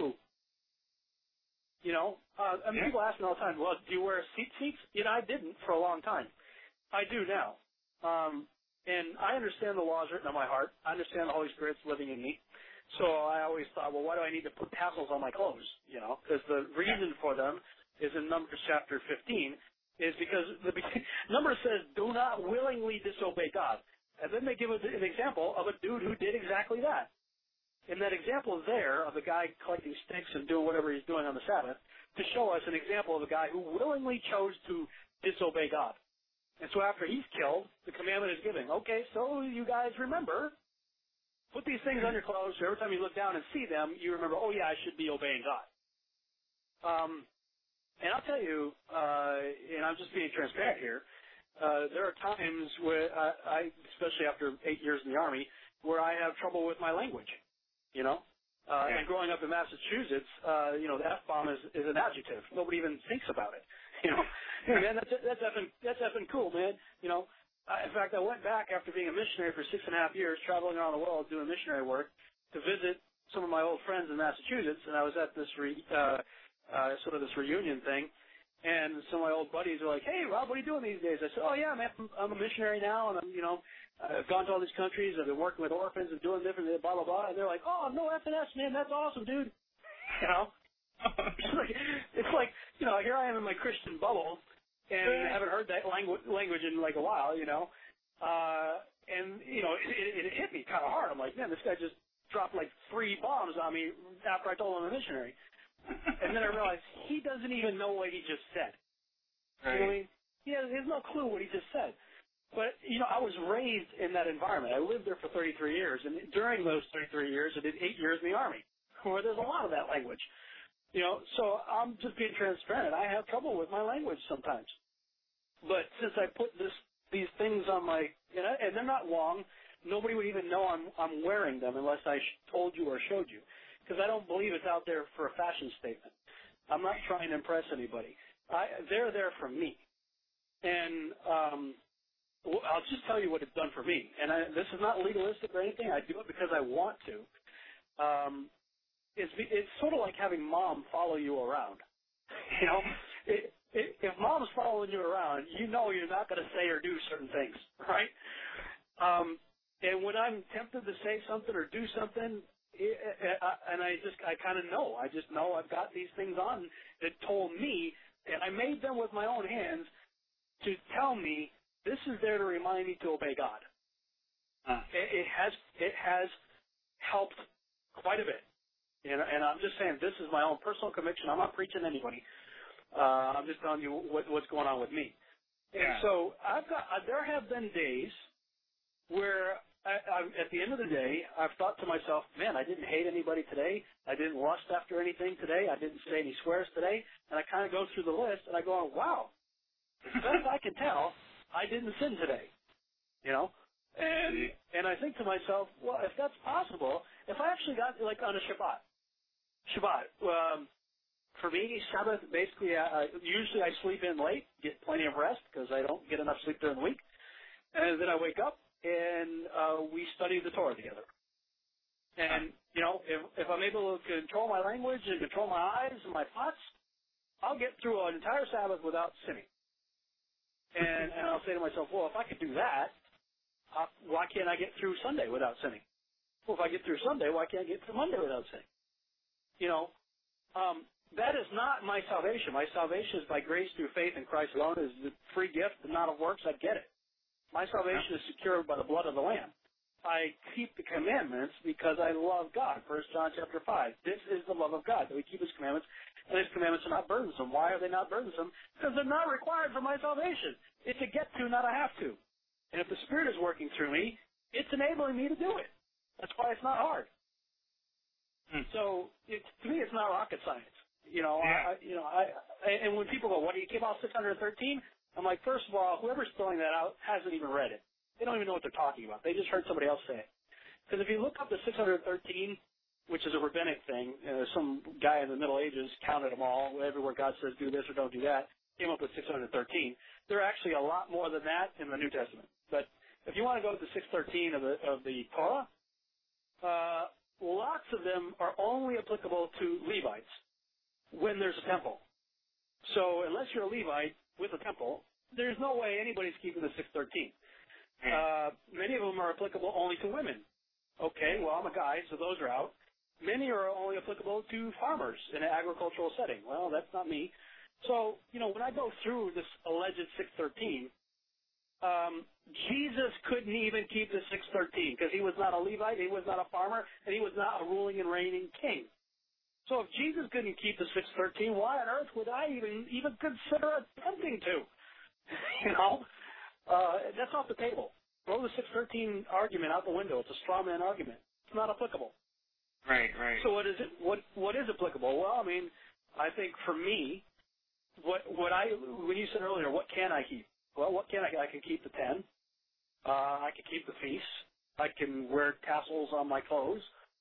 You know, uh, I mean, yeah. people ask me all the time, well, do you wear seat seats? You know, I didn't for a long time. I do now. Um, and I understand the laws written on my heart. I understand the Holy Spirit's living in me. So I always thought, well, why do I need to put tassels on my clothes? You know, because the reason for them is in Numbers chapter fifteen, is because the Numbers says, do not willingly disobey God. And then they give an example of a dude who did exactly that. And that example is there of the guy collecting sticks and doing whatever he's doing on the Sabbath to show us an example of a guy who willingly chose to disobey God. And so after he's killed, the commandment is given. Okay, so you guys remember, put these things on your clothes so every time you look down and see them, you remember, oh, yeah, I should be obeying God. Um, and I'll tell you, uh, and I'm just being transparent here, uh, there are times where I, I, especially after eight years in the Army, where I have trouble with my language, you know. Uh, yeah. And growing up in Massachusetts, uh, you know, the F-bomb is, is an adjective. Nobody even thinks about it, you know. Hey, man, that's, that's, effing, that's effing cool, man. You know, I, in fact, I went back after being a missionary for six and a half years, traveling around the world doing missionary work, to visit some of my old friends in Massachusetts, and I was at this re, uh, uh, sort of this reunion thing, and some of my old buddies were like, "Hey, Rob, what are you doing these days?" I said, "Oh, yeah, man, I'm, I'm a missionary now, and I'm, you know, I've gone to all these countries, I've been working with orphans and doing different, blah, blah, blah." And they're like, "Oh, no F N S, man, that's awesome, dude." You know? It's like, it's like, you know, here I am in my Christian bubble, and I haven't heard that language language in like a while, you know. Uh, and, you know, it, it, it hit me kind of hard. I'm like, man, this guy just dropped like three bombs on me after I told him I'm a missionary. And then I realized he doesn't even know what he just said. Right. You know what I mean? He has, he has no clue what he just said. But, you know, I was raised in that environment. I lived there for thirty-three years, and during those thirty-three years, I did eight years in the Army, where there's a lot of that language. You know, so I'm just being transparent. I have trouble with my language sometimes. But since I put this these things on my, you know, and they're not long, nobody would even know I'm I'm wearing them unless I sh- told you or showed you, because I don't believe it's out there for a fashion statement. I'm not trying to impress anybody. I, they're there for me. And um, well, I'll just tell you what it's done for me. And I, this is not legalistic or anything. I do it because I want to. Um, it's, it's sort of like having mom follow you around. You know, it, it, if mom's following you around, you know you're not going to say or do certain things, right? Um, and when I'm tempted to say something or do something, it, it, and I just, I kind of know. I just know I've got these things on that told me, and I made them with my own hands to tell me this is there to remind me to obey God. Uh, it, it has, it has helped quite a bit. And, and I'm just saying this is my own personal conviction. I'm not preaching to anybody. Uh, I'm just telling you what, what's going on with me. And yeah. so I've got, uh, there have been days where I, I, at the end of the day, I've thought to myself, man, I didn't hate anybody today. I didn't lust after anything today. I didn't say any swears today. And I kind of go through the list, and I go, wow, as best as I can tell, I didn't sin today, you know? And and I think to myself, well, if that's possible, if I actually got, like, on a Shabbat, Shabbat, um, for me, Sabbath, basically, uh, usually I sleep in late, get plenty of rest, because I don't get enough sleep during the week. And then I wake up, and uh, we study the Torah together. And, you know, if, if I'm able to control my language and control my eyes and my thoughts, I'll get through an entire Sabbath without sinning. And, and I'll say to myself, well, if I could do that, uh, why can't I get through Sunday without sinning? Well, if I get through Sunday, why can't I get through Monday without sinning? You know, um, that is not my salvation. My salvation is by grace through faith in Christ alone. It is a free gift, and not of works. I get it. My salvation is secured by the blood of the Lamb. I keep the commandments because I love God. First John chapter five. This is the love of God, that we keep His commandments, and His commandments are not burdensome. Why are they not burdensome? Because they're not required for my salvation. It's a get to, not a have to. And if the Spirit is working through me, it's enabling me to do it. That's why it's not hard. Hmm. So it, to me, it's not rocket science. You know, yeah. I, you know, I, and when people go, "What do you keep out six hundred thirteen?" I'm like, first of all, whoever's throwing that out hasn't even read it. They don't even know what they're talking about. They just heard somebody else say it. Because if you look up the six hundred thirteen, which is a rabbinic thing, uh, some guy in the Middle Ages counted them all. Everywhere God says do this or don't do that, came up with six hundred thirteen. There are actually a lot more than that in the New Testament. But if you want to go to the six thirteen of the of the Torah, uh, lots of them are only applicable to Levites when there's a temple. So unless you're a Levite with a temple, there's no way anybody's keeping the six thirteen. Uh, many of them are applicable only to women. Okay, well, I'm a guy, so those are out. Many are only applicable to farmers in an agricultural setting. Well, that's not me. So, you know, when I go through this alleged six thirteen, um, Jesus couldn't even keep the six thirteen because he was not a Levite, he was not a farmer, and he was not a ruling and reigning king. So if Jesus couldn't keep the six thirteen, why on earth would I even even consider attempting to? You know, uh, that's off the table. Throw the six thirteen argument out the window. It's a straw man argument. It's not applicable. Right, right. So what is it? What what is applicable? Well, I mean, I think for me, what what I when you said earlier, what can I keep? Well, what can I? I can keep the ten. Uh, I can keep the feasts. I can wear tassels on my clothes.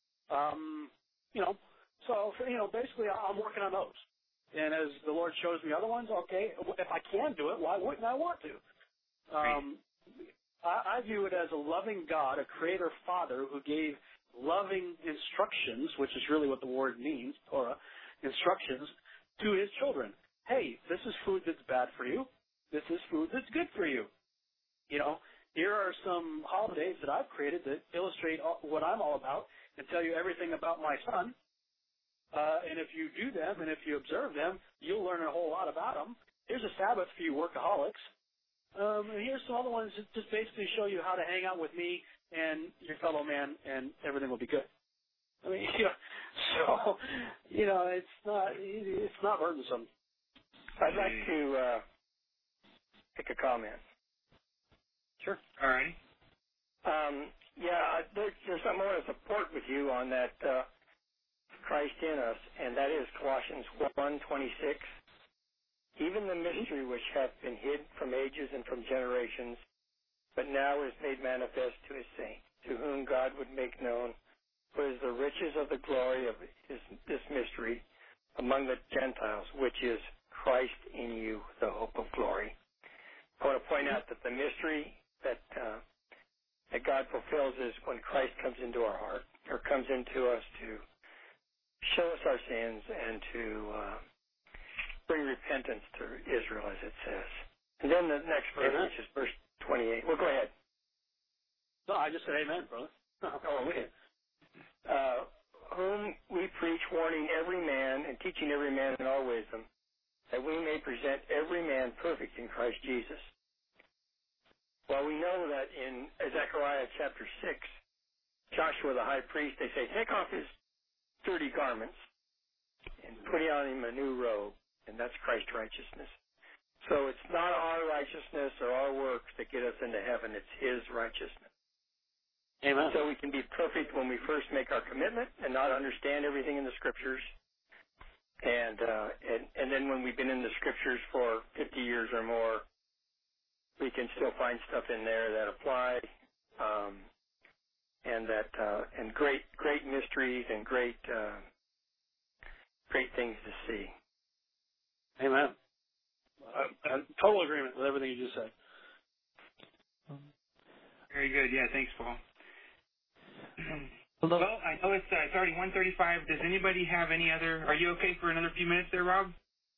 Um, you know, so you know, basically, I'm working on those. And as the Lord shows me other ones, okay, if I can do it, why wouldn't I want to? Um, I, I view it as a loving God, a creator father who gave loving instructions, which is really what the word means, Torah, instructions, to his children. Hey, this is food that's bad for you. This is food that's good for you. You know, here are some holidays that I've created that illustrate all, what I'm all about and tell you everything about my son. Uh, and if you do them and if you observe them, you'll learn a whole lot about them. Here's a Sabbath for you workaholics. Um, and here's some other ones that just basically show you how to hang out with me and your fellow man, and everything will be good. I mean, you know, so, you know, it's not, it's not burdensome. I'd like to uh, make a comment. Sure. All right. Um, yeah, there's, there's something I want to support with you on that uh, Christ in us, and that is Colossians one twenty-six. Even the mystery which hath been hid from ages and from generations, but now is made manifest to his saints, to whom God would make known what is the riches of the glory of his, this mystery among the Gentiles, which is Christ in you, the hope of glory. I want to point out that the mystery that uh, that God fulfills is when Christ comes into our heart, or comes into us to show us our sins and to uh, bring repentance to Israel, as it says. And then the next verse, Amen. which is verse twenty-eight. Well, go ahead. No, I just said amen, brother. Oh, okay. Uh, whom we preach, warning every man and teaching every man in all wisdom, that we may present every man perfect in Christ Jesus. Well, we know that in Zechariah chapter six, Joshua the high priest, they say, take off his dirty garments and put on him a new robe, and that's Christ's righteousness. So it's not our righteousness or our works that get us into heaven, it's his righteousness. Amen. So we can be perfect when we first make our commitment and not understand everything in the Scriptures. And, uh, and and then when we've been in the Scriptures for fifty years or more, we can still find stuff in there that apply, um, and that uh, and great great mysteries and great uh, great things to see. Amen. Uh, uh, total agreement with everything you just said. Very good. Yeah, thanks, Paul. Well, I know it's, uh, it's already one thirty-five. Does anybody have any other? Are you okay for another few minutes there, Rob?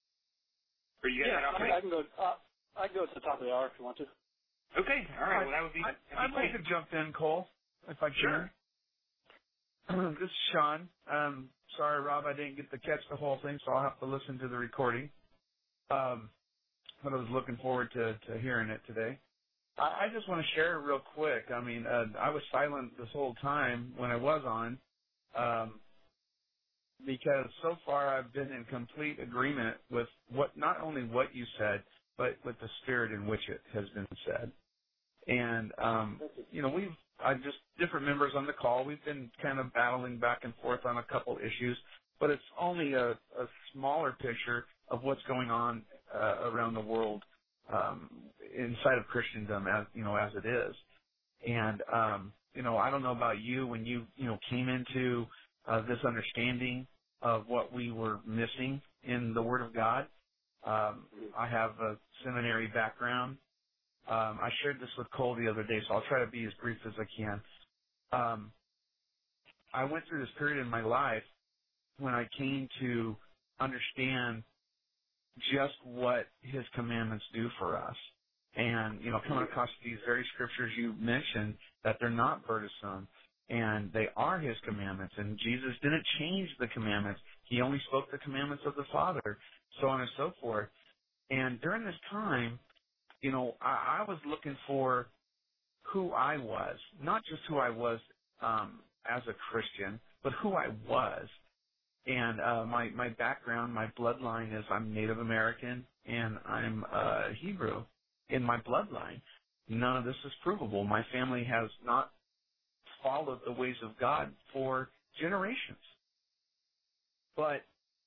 Or you guys Yeah, head off? I, I can go. Uh, I can go to the top of the hour if you want to. Okay. All right. Well, that would be. I, that'd I'd be like cool. to jump in, Cole, if I can. Sure. This is Sean. Um, sorry, Rob, I didn't get to catch the whole thing, so I'll have to listen to the recording. Um, but I was looking forward to, to hearing it today. I, I just want to share real quick. I mean, uh, I was silent this whole time when I was on, um, because so far I've been in complete agreement with what not only what you said, but with the spirit in which it has been said. And, um, you know, we've, I just, different members on the call, we've been kind of battling back and forth on a couple issues, but it's only a, a smaller picture of what's going on uh, around the world um, inside of Christendom, as, you know, as it is. And, um, you know, I don't know about you, when you, you know, came into uh, this understanding of what we were missing in the Word of God. Um, I have a seminary background. Um, I shared this with Cole the other day, so I'll try to be as brief as I can. Um, I went through this period in my life when I came to understand just what his commandments do for us. And, you know, coming across these very scriptures you mentioned, that they're not burdensome, and they are his commandments. And Jesus didn't change the commandments. He only spoke the commandments of the Father, so on and so forth. And during this time, you know, I, I was looking for who I was, not just who I was um, as a Christian, but who I was. And uh, my, my background, my bloodline is I'm Native American and I'm uh, Hebrew in my bloodline. None of this is provable. My family has not followed the ways of God for generations. But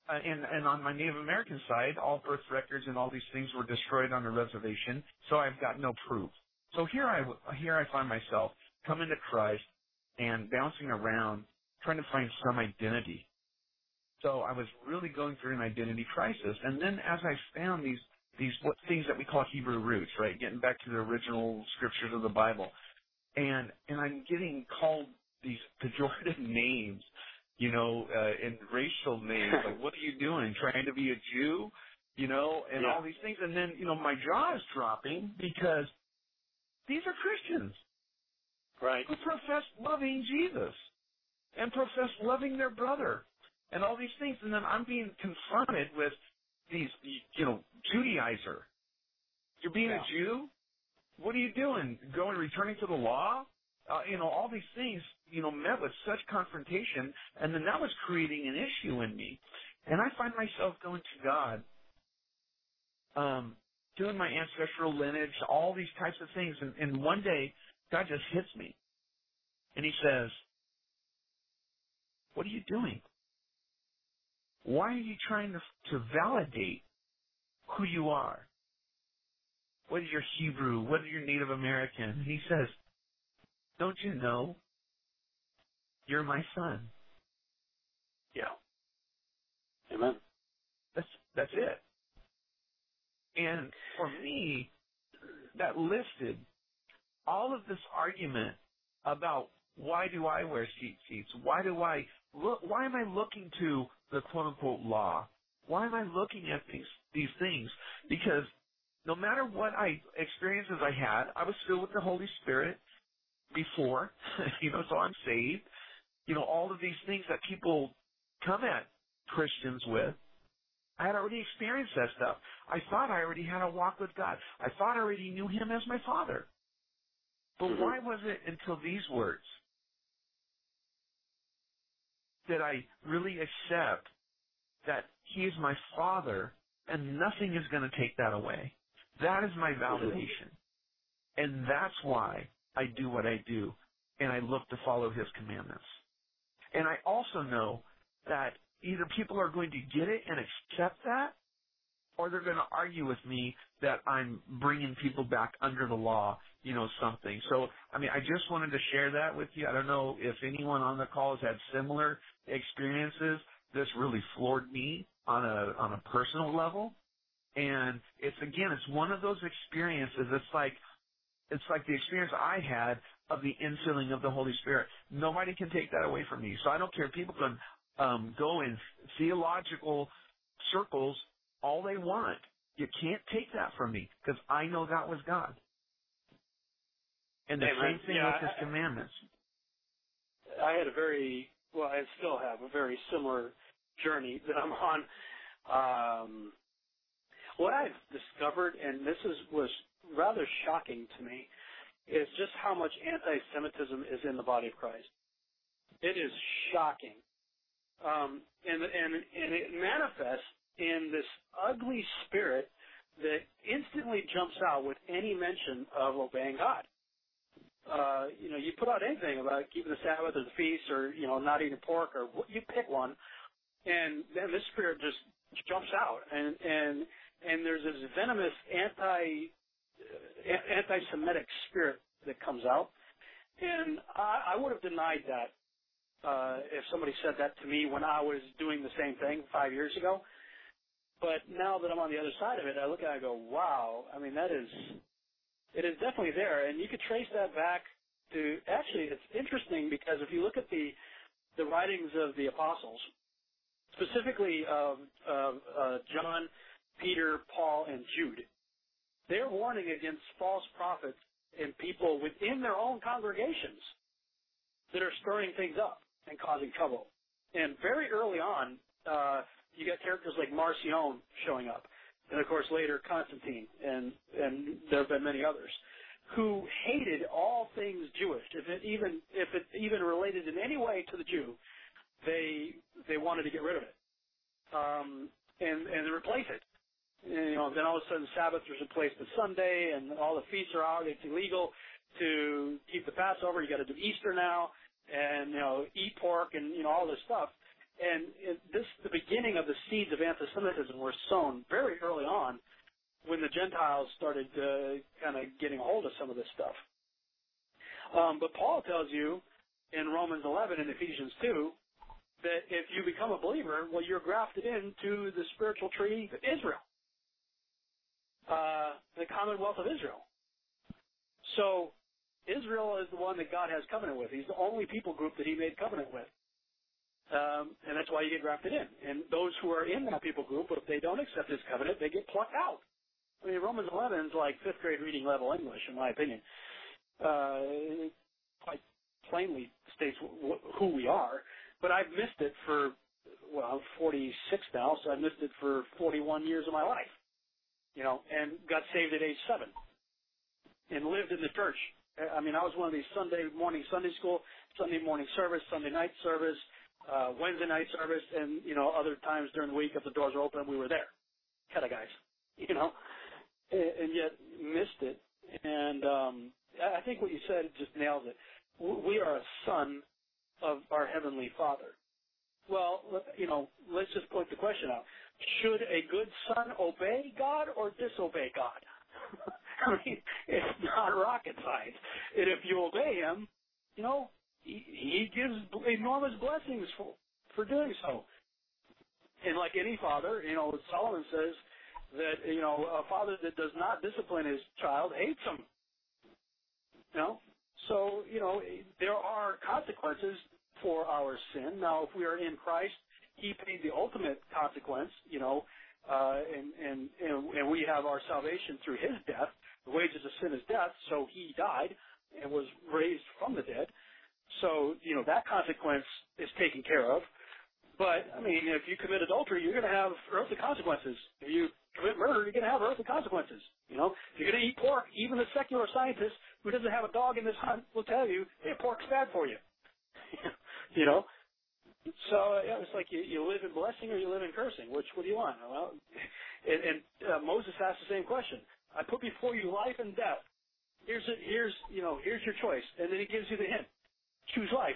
uh, and, and on my Native American side, all birth records and all these things were destroyed on the reservation, so I've got no proof. So here I, here I find myself coming to Christ and bouncing around trying to find some identity. So I was really going through an identity crisis. And then as I found these these what things that we call Hebrew roots, right, getting back to the original scriptures of the Bible, and and I'm getting called these pejorative names, you know, uh, and racial names, like, what are you doing, trying to be a Jew, you know, and yeah. all these things. And then, you know, my jaw is dropping because these are Christians. Right. Who profess loving Jesus and profess loving their brother and all these things. And then I'm being confronted with these, you know, Judaizer. You're being yeah. a Jew? What are you doing? Going, returning to the law? Uh, you know, all these things, you know, met with such confrontation, and then that was creating an issue in me. And I find myself going to God, um, doing my ancestral lineage, all these types of things. And, and one day, God just hits me, and he says, what are you doing? Why are you trying to, to validate who you are? What is your Hebrew? What is your Native American? And he says, don't you know you're my son? Yeah. Amen. That's, that's it. And for me, that lifted all of this argument about why do I wear seat seats? Why do I look? Why am I looking to the quote unquote law? Why am I looking at these these things? Because no matter what I experiences I had, I was filled with the Holy Spirit before, you know, so I'm saved. You know, all of these things that people come at Christians with, I had already experienced that stuff. I thought I already had a walk with God. I thought I already knew him as my Father. But mm-hmm. why was it until these words that I really accept that he is my Father and nothing is going to take that away? That is my validation. And that's why I do what I do, and I look to follow his commandments. And I also know that either people are going to get it and accept that, or they're going to argue with me that I'm bringing people back under the law, you know, something. So, I mean, I just wanted to share that with you. I don't know if anyone on the call has had similar experiences. This really floored me on a on a personal level. And it's, again, it's one of those experiences. It's like it's like the experience I had of the infilling of the Holy Spirit. Nobody can take that away from me. So I don't care. People can um, go in theological circles all they want. You can't take that from me because I know that was God. And the Amen. same thing yeah, with his I, commandments. I had a very, well, I still have a very similar journey that I'm on. Um, what I've discovered, and this is was rather shocking to me, is just how much anti-Semitism is in the body of Christ. It is shocking. Um, and, and, and it manifests in this ugly spirit that instantly jumps out with any mention of obeying God. Uh, you know, you put out anything about keeping the Sabbath or the feast or, you know, not eating pork or you pick one, and then this spirit just jumps out. And, and, and there's this venomous anti, anti-Semitic spirit that comes out. And I, I would have denied that uh, if somebody said that to me when I was doing the same thing five years ago. But now that I'm on the other side of it, I look at it and I go, wow, I mean, that is, it is definitely there. And you could trace that back to, actually, it's interesting because if you look at the, the writings of the apostles, specifically of, of uh, John, Peter, Paul, and Jude, they're warning against false prophets and people within their own congregations that are stirring things up and causing trouble. And very early on, uh, you got characters like Marcion showing up, and of course later Constantine, and and there have been many others who hated all things Jewish. If it even if it even related in any way to the Jew, they they wanted to get rid of it um, and and replace it. And, you know, then all of a sudden Sabbath was replaced with Sunday, and all the feasts are out. It's illegal to keep the Passover. You got to do Easter now, and you know, eat pork, and you know all this stuff. And it, this, the beginning of the seeds of anti-Semitism were sown very early on when the Gentiles started uh, kind of getting a hold of some of this stuff. Um, but Paul tells you in Romans eleven and Ephesians two that if you become a believer, well, you're grafted into the spiritual tree of Israel, uh, the Commonwealth of Israel. So Israel is the one that God has covenant with. He's the only people group that he made covenant with. Um, and that's why you get grafted in. And those who are in that people group, if they don't accept his covenant, they get plucked out. I mean, Romans eleven is like fifth grade reading level English, in my opinion. Uh, it quite plainly states w- who we are. But I've missed it for, well, I'm forty-six now, so I've missed it for forty-one years of my life. You know, and got saved at age seven and lived in the church. I mean, I was one of these Sunday morning Sunday school, Sunday morning service, Sunday night service, uh, Wednesday night service, and, you know, other times during the week if the doors were open, we were there. Kind of guys, you know, and, and yet missed it. And um, I think what you said just nails it. We are a son of our Heavenly Father. Well, you know, let's just point the question out. Should a good son obey God or disobey God? I mean, it's not rocket science. And if you obey him, you know, he, he gives enormous blessings for, for doing so. And like any father, you know, Solomon says that, you know, a father that does not discipline his child hates him. You know? So, you know, there are consequences for our sin. Now, if we are in Christ, he paid the ultimate consequence, you know, uh, and, and, and, and we have our salvation through his death. The wages of sin is death, so he died and was raised from the dead. So, you know, that consequence is taken care of. But, I mean, if you commit adultery, you're going to have earthly consequences. If you commit murder, you're going to have earthly consequences. You know, if you're going to eat pork, even the secular scientist who doesn't have a dog in this hunt will tell you, hey, pork's bad for you. You know? So, yeah, it's like you, you live in blessing or you live in cursing. Which, what do you want? Well, and, and uh, Moses asked the same question. I put before you life and death. Here's, a, here's, you know, here's your choice. And then he gives you the hint. Choose life.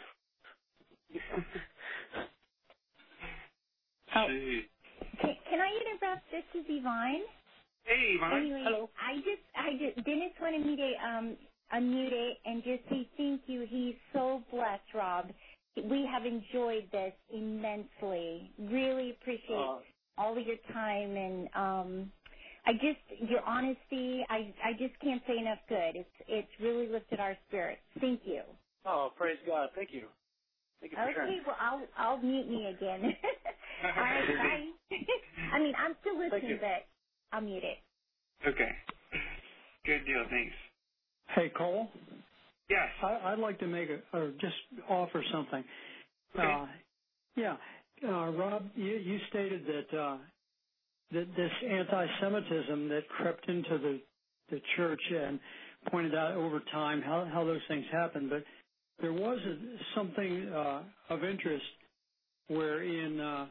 Oh. Can, can I interrupt? This is Yvonne. Hey, Yvonne. Anyway, Hello. I just, I just, Dennis wanted me to um, unmute it and just say thank you. He's so blessed, Rob. We have enjoyed this immensely. Really appreciate uh, all of your time and um, I just your honesty. I I just can't say enough good. It's it's really lifted our spirits. Thank you. Oh, praise God! Thank you. Thank you for okay, sharing. well I'll I'll mute me again. All right, bye. I mean I'm still listening, but I'll mute it. Okay. Good deal. Thanks. Hey, Cole. Yes. I, I'd like to make a, or just offer something. Okay. Uh, yeah, uh, Rob, you, you stated that uh, that this anti-Semitism that crept into the the church and pointed out over time how, how those things happen. But there was a, something uh, of interest where in uh,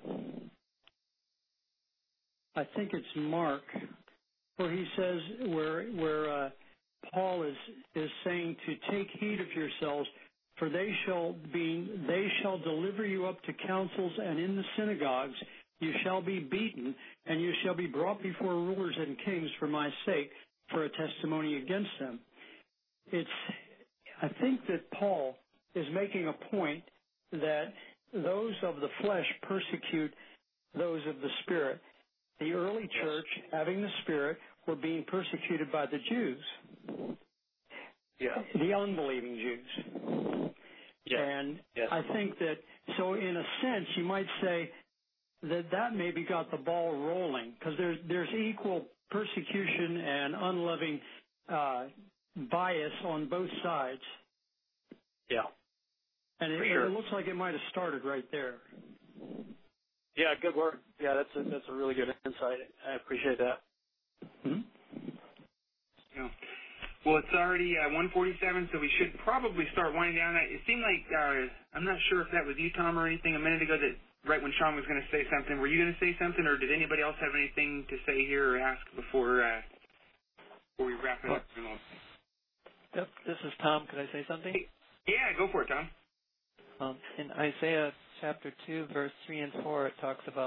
I think it's Mark where he says where where uh, Paul is is saying to take heed of yourselves, for they shall be they shall deliver you up to councils, and in the synagogues you shall be beaten, and you shall be brought before rulers and kings for my sake, for a testimony against them. It's I think that Paul is making a point that those of the flesh persecute those of the Spirit. The early church, having the Spirit, were being persecuted by the Jews. Yeah. The unbelieving Jews. Yeah. And yes. I think that, so in a sense, you might say that that maybe got the ball rolling, because there's, there's equal persecution and unloving uh, bias on both sides. Yeah. And it, sure. it looks like it might have started right there. Yeah, good work. Yeah, that's a, that's a really good insight. I appreciate that. Hmm? Yeah. Well, it's already uh, one forty-seven, so we should probably start winding down. It seemed like, uh, I'm not sure if that was you, Tom, or anything a minute ago, that right when Sean was going to say something. Were you going to say something, or did anybody else have anything to say here or ask before, uh, before we wrap it up? Yep, this is Tom. Could I say something? Hey, yeah, go for it, Tom. Um, in Isaiah chapter two, verse three and four, it talks about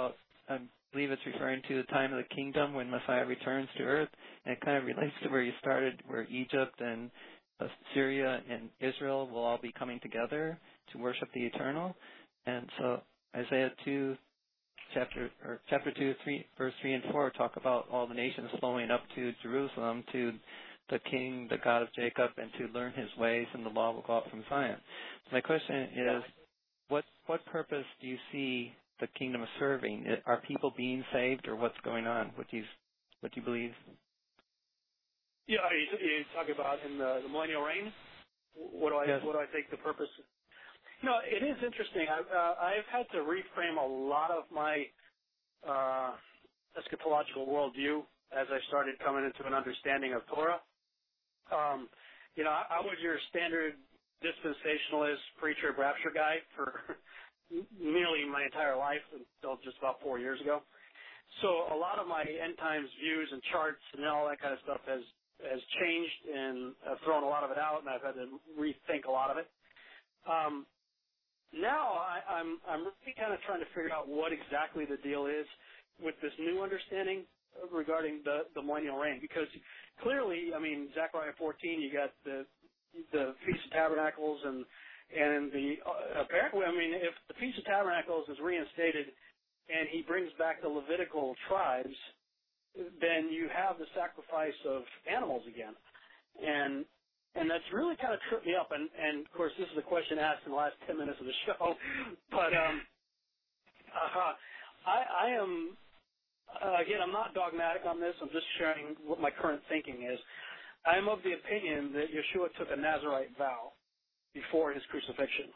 I believe it's referring to the time of the kingdom when Messiah returns to earth, and it kind of relates to where you started, where Egypt and Syria and Israel will all be coming together to worship the Eternal. And so Isaiah two, chapter or chapter two, three, verse three and four talk about all the nations flowing up to Jerusalem to the King, the God of Jacob, and to learn His ways, and the law will go out from Zion. So my question is, what what purpose do you see the kingdom of serving? Are people being saved, or what's going on? What do you what do you believe? Yeah, are you, are you talking about in the, the millennial reign? What do I Yes. what do I think the purpose? You know, it is interesting. I've, uh, I've had to reframe a lot of my uh, eschatological worldview as I started coming into an understanding of Torah. Um, you know, I, I was your standard dispensationalist preacher, rapture guy for nearly my entire life until just about four years ago. So a lot of my end times views and charts and all that kind of stuff has has changed, and I've thrown a lot of it out, and I've had to rethink a lot of it. Um, now I, I'm I'm really kind of trying to figure out what exactly the deal is with this new understanding regarding the the millennial reign, because clearly, I mean, Zechariah fourteen, you got the the Feast of Tabernacles, and and the uh, apparently, I mean, if the Feast of Tabernacles is reinstated and he brings back the Levitical tribes, then you have the sacrifice of animals again. And and that's really kind of tripped me up. And, and, of course, this is a question asked in the last ten minutes of the show. But um, uh, I, I am, uh, again, I'm not dogmatic on this. I'm just sharing what my current thinking is. I am of the opinion that Yeshua took a Nazirite vow before his crucifixion.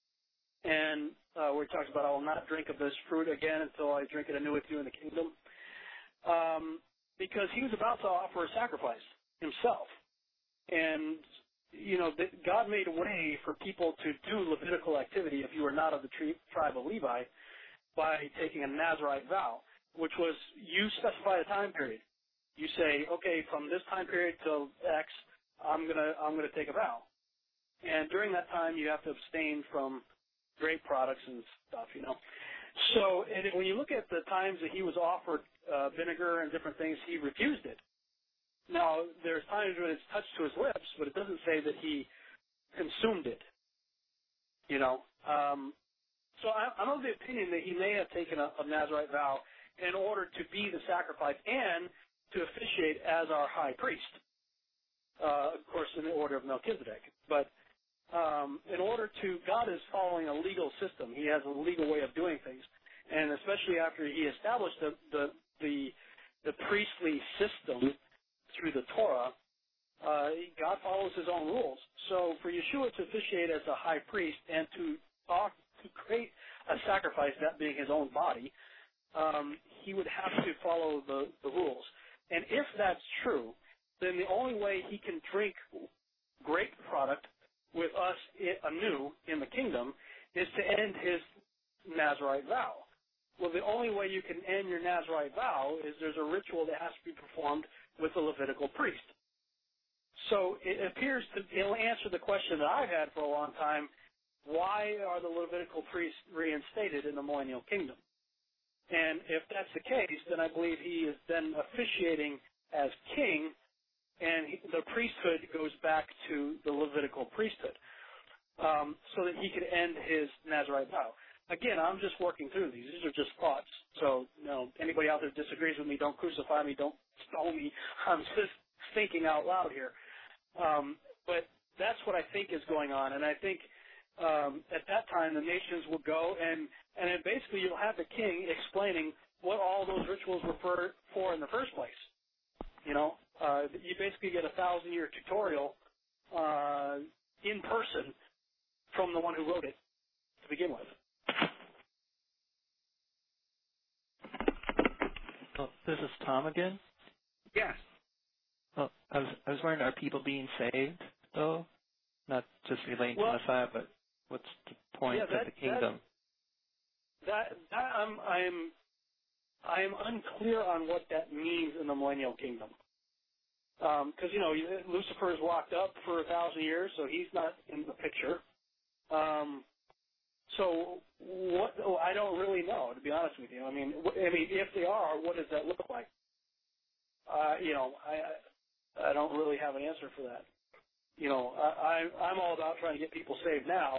And uh, where he talks about, I will not drink of this fruit again until I drink it anew with you in the kingdom. Um, because he was about to offer a sacrifice himself. And, you know, the, God made a way for people to do Levitical activity if you were not of the tri- tribe of Levi by taking a Nazirite vow, which was you specify a time period. You say, okay, from this time period till X, I'm gonna I'm gonna take a vow. And during that time, you have to abstain from grape products and stuff, you know. So and when you look at the times that he was offered uh, vinegar and different things, he refused it. Now, there's times when it's touched to his lips, but it doesn't say that he consumed it, you know. Um, so I, I'm of the opinion that he may have taken a, a Nazirite vow in order to be the sacrifice and to officiate as our high priest, uh, of course, in the order of Melchizedek. But Um, in order to, God is following a legal system. He has a legal way of doing things, and especially after he established the the the, the priestly system through the Torah, uh, God follows His own rules. So for Yeshua to officiate as a high priest and to talk, to create a sacrifice, that being His own body, um, he would have to follow the, the rules. And if that's true, then the only way he can drink grape product with us anew in the kingdom is to end his Nazirite vow. Well, the only way you can end your Nazirite vow is there's a ritual that has to be performed with the Levitical priest. So it appears to it'll answer the question that I've had for a long time, why are the Levitical priests reinstated in the millennial kingdom? And if that's the case, then I believe he is then officiating as king, and he, the priesthood goes back to the Levitical priesthood, um, so that he could end his Nazirite vow. Again, I'm just working through these. These are just thoughts. So, you know, anybody out there disagrees with me, don't crucify me, don't stone me. I'm just thinking out loud here. Um, but that's what I think is going on, and I think um, at that time the nations will go, and, and then basically you'll have the king explaining what all those rituals were for, for in the first place. You know, uh, you basically get a thousand-year tutorial uh, in person from the one who wrote it to begin with. Oh, this is Tom again. Yes. Oh, I was I was wondering, are people being saved though? Not just relating well, to Messiah, but what's the point yeah, that, of the kingdom? That, that, that I'm I'm I'm unclear on what that means in the millennial kingdom. Because, um, you know, Lucifer is locked up for a thousand years, so he's not in the picture. Um, so what? Oh, I don't really know, to be honest with you. I mean, wh- I mean, if they are, what does that look like? Uh, you know, I I don't really have an answer for that. You know, I, I I'm all about trying to get people saved now,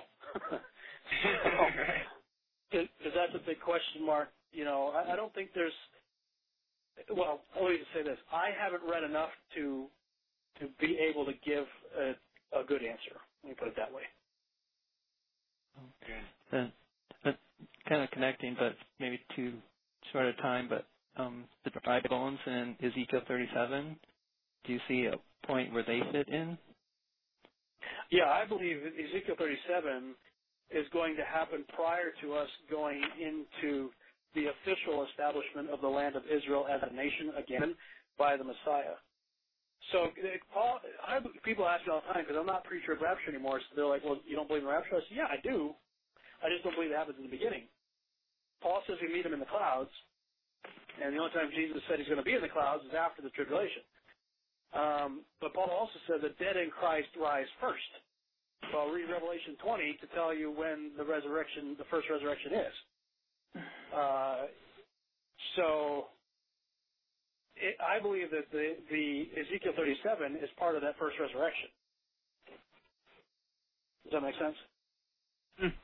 because that's a big question mark. You know, I, I don't think there's. Well, let me just say this: I haven't read enough to to be able to give a, a good answer. Let me put it that way. Okay. Then, but kind of connecting, but maybe too short a time. But um, the dry bones in Ezekiel thirty-seven. Do you see a point where they fit in? Yeah, I believe Ezekiel thirty-seven is going to happen prior to us going into the official establishment of the land of Israel as a nation again by the Messiah. So Paul, I, people ask me all the time, because I'm not pre-trib rapture anymore, so they're like, well, you don't believe in rapture? I say, yeah, I do. I just don't believe it happens in the beginning. Paul says we meet him in the clouds, and the only time Jesus said he's going to be in the clouds is after the tribulation. Um, but Paul also said the dead in Christ rise first. Well, read Revelation twenty to tell you when the resurrection, the first resurrection is. Uh, so it, I believe that the, the Ezekiel thirty-seven is part of that first resurrection. Does that make sense? Hmm.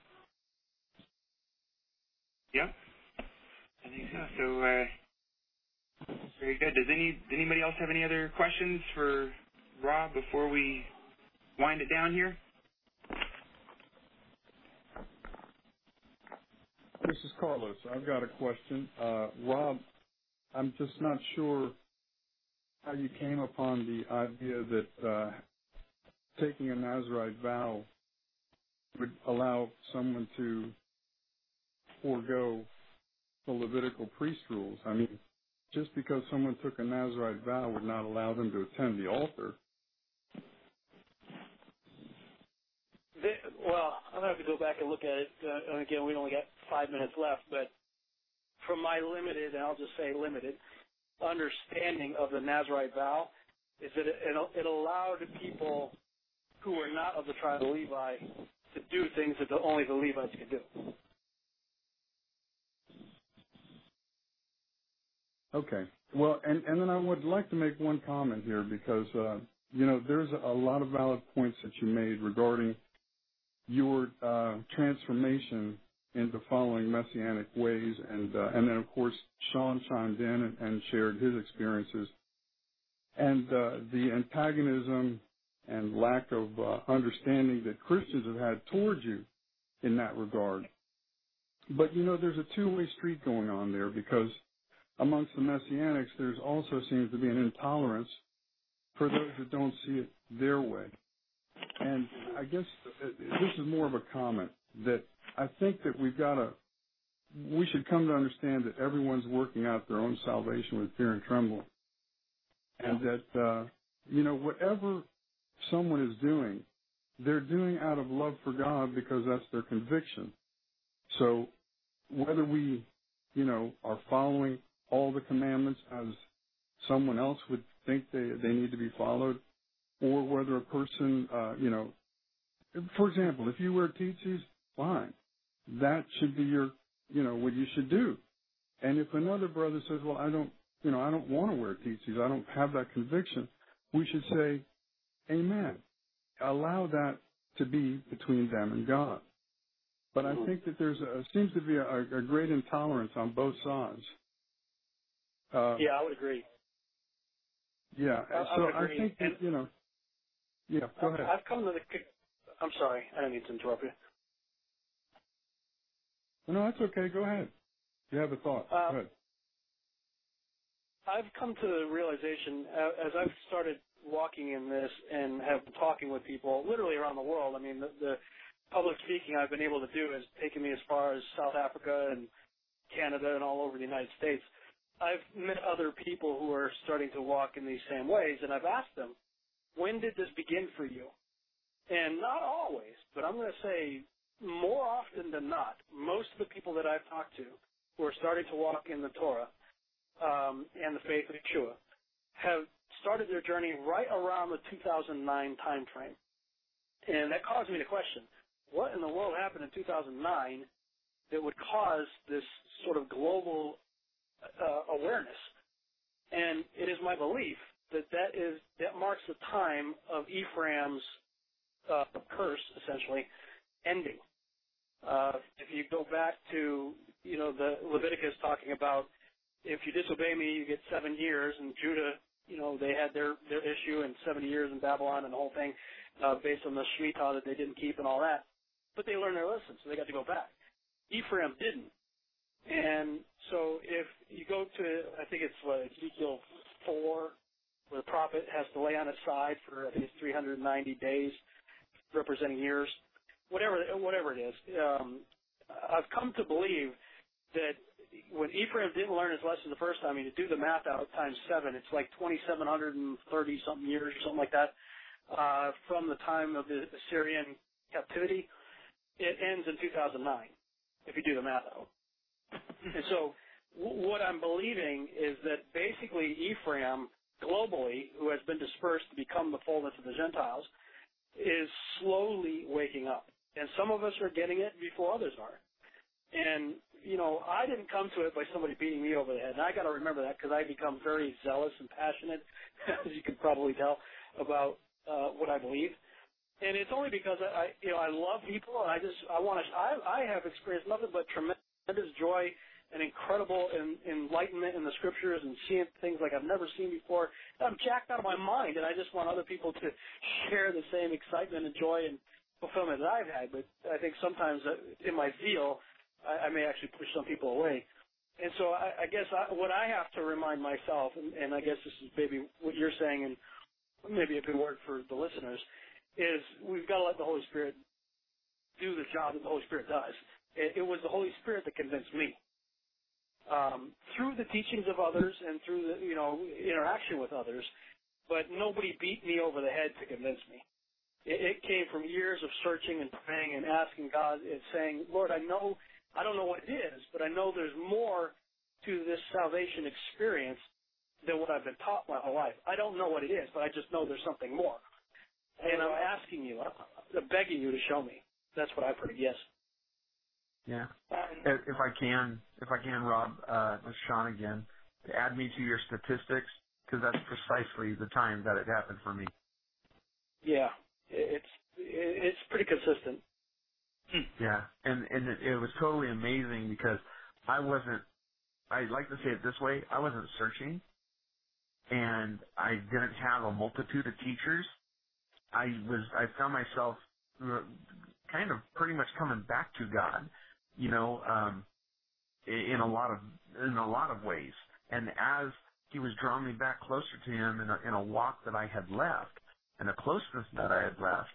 Yeah, I think so. So, uh, very good. Does any does anybody else have any other questions for Rob before we wind it down here? This is Carlos. I've got a question. Uh, Rob, I'm just not sure how you came upon the idea that uh, taking a Nazirite vow would allow someone to forego the Levitical priest rules. I mean, just because someone took a Nazirite vow would not allow them to attend the altar. They, well, I'm going to have to go back and look at it. Uh, and again, we only got five minutes left, but from my limited, and I'll just say limited, understanding of the Nazirite vow is that it, it, it allowed people who were not of the tribe of Levi to do things that the, only the Levites could do. Okay. Well, and, and then I would like to make one comment here because, uh, you know, there's a lot of valid points that you made regarding your uh, transformation into following Messianic ways. And, uh, and then, of course, Sean chimed in and, and shared his experiences. And uh, the antagonism and lack of uh, understanding that Christians have had towards you in that regard. But, you know, there's a two-way street going on there because amongst the Messianics, there's also seems to be an intolerance for those that don't see it their way. And I guess this is more of a comment that I think that we've got to, we should come to understand that everyone's working out their own salvation with fear and trembling. And that, uh, you know, whatever someone is doing, they're doing out of love for God because that's their conviction. So whether we, you know, are following all the commandments as someone else would think they, they need to be followed, or whether a person, uh, you know, for example, if you wear tzitzis, fine. That should be your, you know, what you should do. And if another brother says, well, I don't, you know, I don't want to wear tzitzis, I don't have that conviction, we should say, amen. Allow that to be between them and God. But I think that there's a, seems to be a, a great intolerance on both sides. Uh, yeah, I would agree. Yeah, I, so I, I think that, you know, yeah, go ahead. I've come to the, I'm sorry, I didn't mean to interrupt you. No, that's okay, go ahead. You have a thought, Uh, go ahead. I've come to the realization, uh, as I've started walking in this and have been talking with people literally around the world, I mean, the, the public speaking I've been able to do has taken me as far as South Africa and Canada and all over the United States. I've met other people who are starting to walk in these same ways, and I've asked them, when did this begin for you? And not always, but I'm going to say more often than not, most of the people that I've talked to who are starting to walk in the Torah um, and the faith of Yeshua have started their journey right around the two thousand nine time frame. And that caused me to question, what in the world happened in two thousand nine that would cause this sort of global uh, awareness. And it is my belief that that is that marks the time of Ephraim's uh, curse, essentially, ending. Uh, if you go back to, you know, the Leviticus talking about if you disobey me, you get seven years, and Judah, you know, they had their, their issue in seventy years in Babylon and the whole thing uh, based on the Shemitah that they didn't keep and all that. But they learned their lesson, so they got to go back. Ephraim didn't. And so if you go to, I think it's what, Ezekiel four, where the prophet has to lay on his side for, I think it's three hundred ninety days, representing years, whatever whatever it is. Um, I've come to believe that when Ephraim didn't learn his lesson the first time, you do the math out times seven, it's like twenty-seven thirty something years or something like that uh, from the time of the Assyrian captivity. It ends in two thousand nine, if you do the math out. And so w- what I'm believing is that basically Ephraim globally, who has been dispersed to become the fullness of the Gentiles, is slowly waking up. And some of us are getting it before others are. And, you know, I didn't come to it by somebody beating me over the head. And I got to remember that because I become very zealous and passionate, as you can probably tell, about uh, what I believe. And it's only because I, I, you know, I love people, and I just, I want to, I, I have experienced nothing but tremendous joy and incredible in, enlightenment in the scriptures and seeing things like I've never seen before. I'm jacked out of my mind, and I just want other people to share the same excitement and joy and fulfillment that I've had. But I think sometimes in my zeal, I, I may actually push some people away. And so I, I guess I, what I have to remind myself, and, and I guess this is maybe what you're saying, and maybe a good word for the listeners, is we've got to let the Holy Spirit do the job that the Holy Spirit does. It, it was the Holy Spirit that convinced me. Um, through the teachings of others and through the, you know, interaction with others, but nobody beat me over the head to convince me. It, it came from years of searching and praying and asking God and saying, Lord, I know, I don't know what it is, but I know there's more to this salvation experience than what I've been taught my whole life. I don't know what it is, but I just know there's something more. And I'm asking you, I'm begging you to show me. That's what I've heard, yes. Yeah. If, if I can, if I can, Rob, uh, this is Sean again, to add me to your statistics, because that's precisely the time that it happened for me. Yeah, it's it's pretty consistent. Yeah, and, and it, it was totally amazing because I wasn't, I like to say it this way, I wasn't searching, and I didn't have a multitude of teachers. I was, I found myself kind of pretty much coming back to God, you know, um, in a lot of, in a lot of ways. And as he was drawing me back closer to him in a, in a walk that I had left and a closeness that I had left,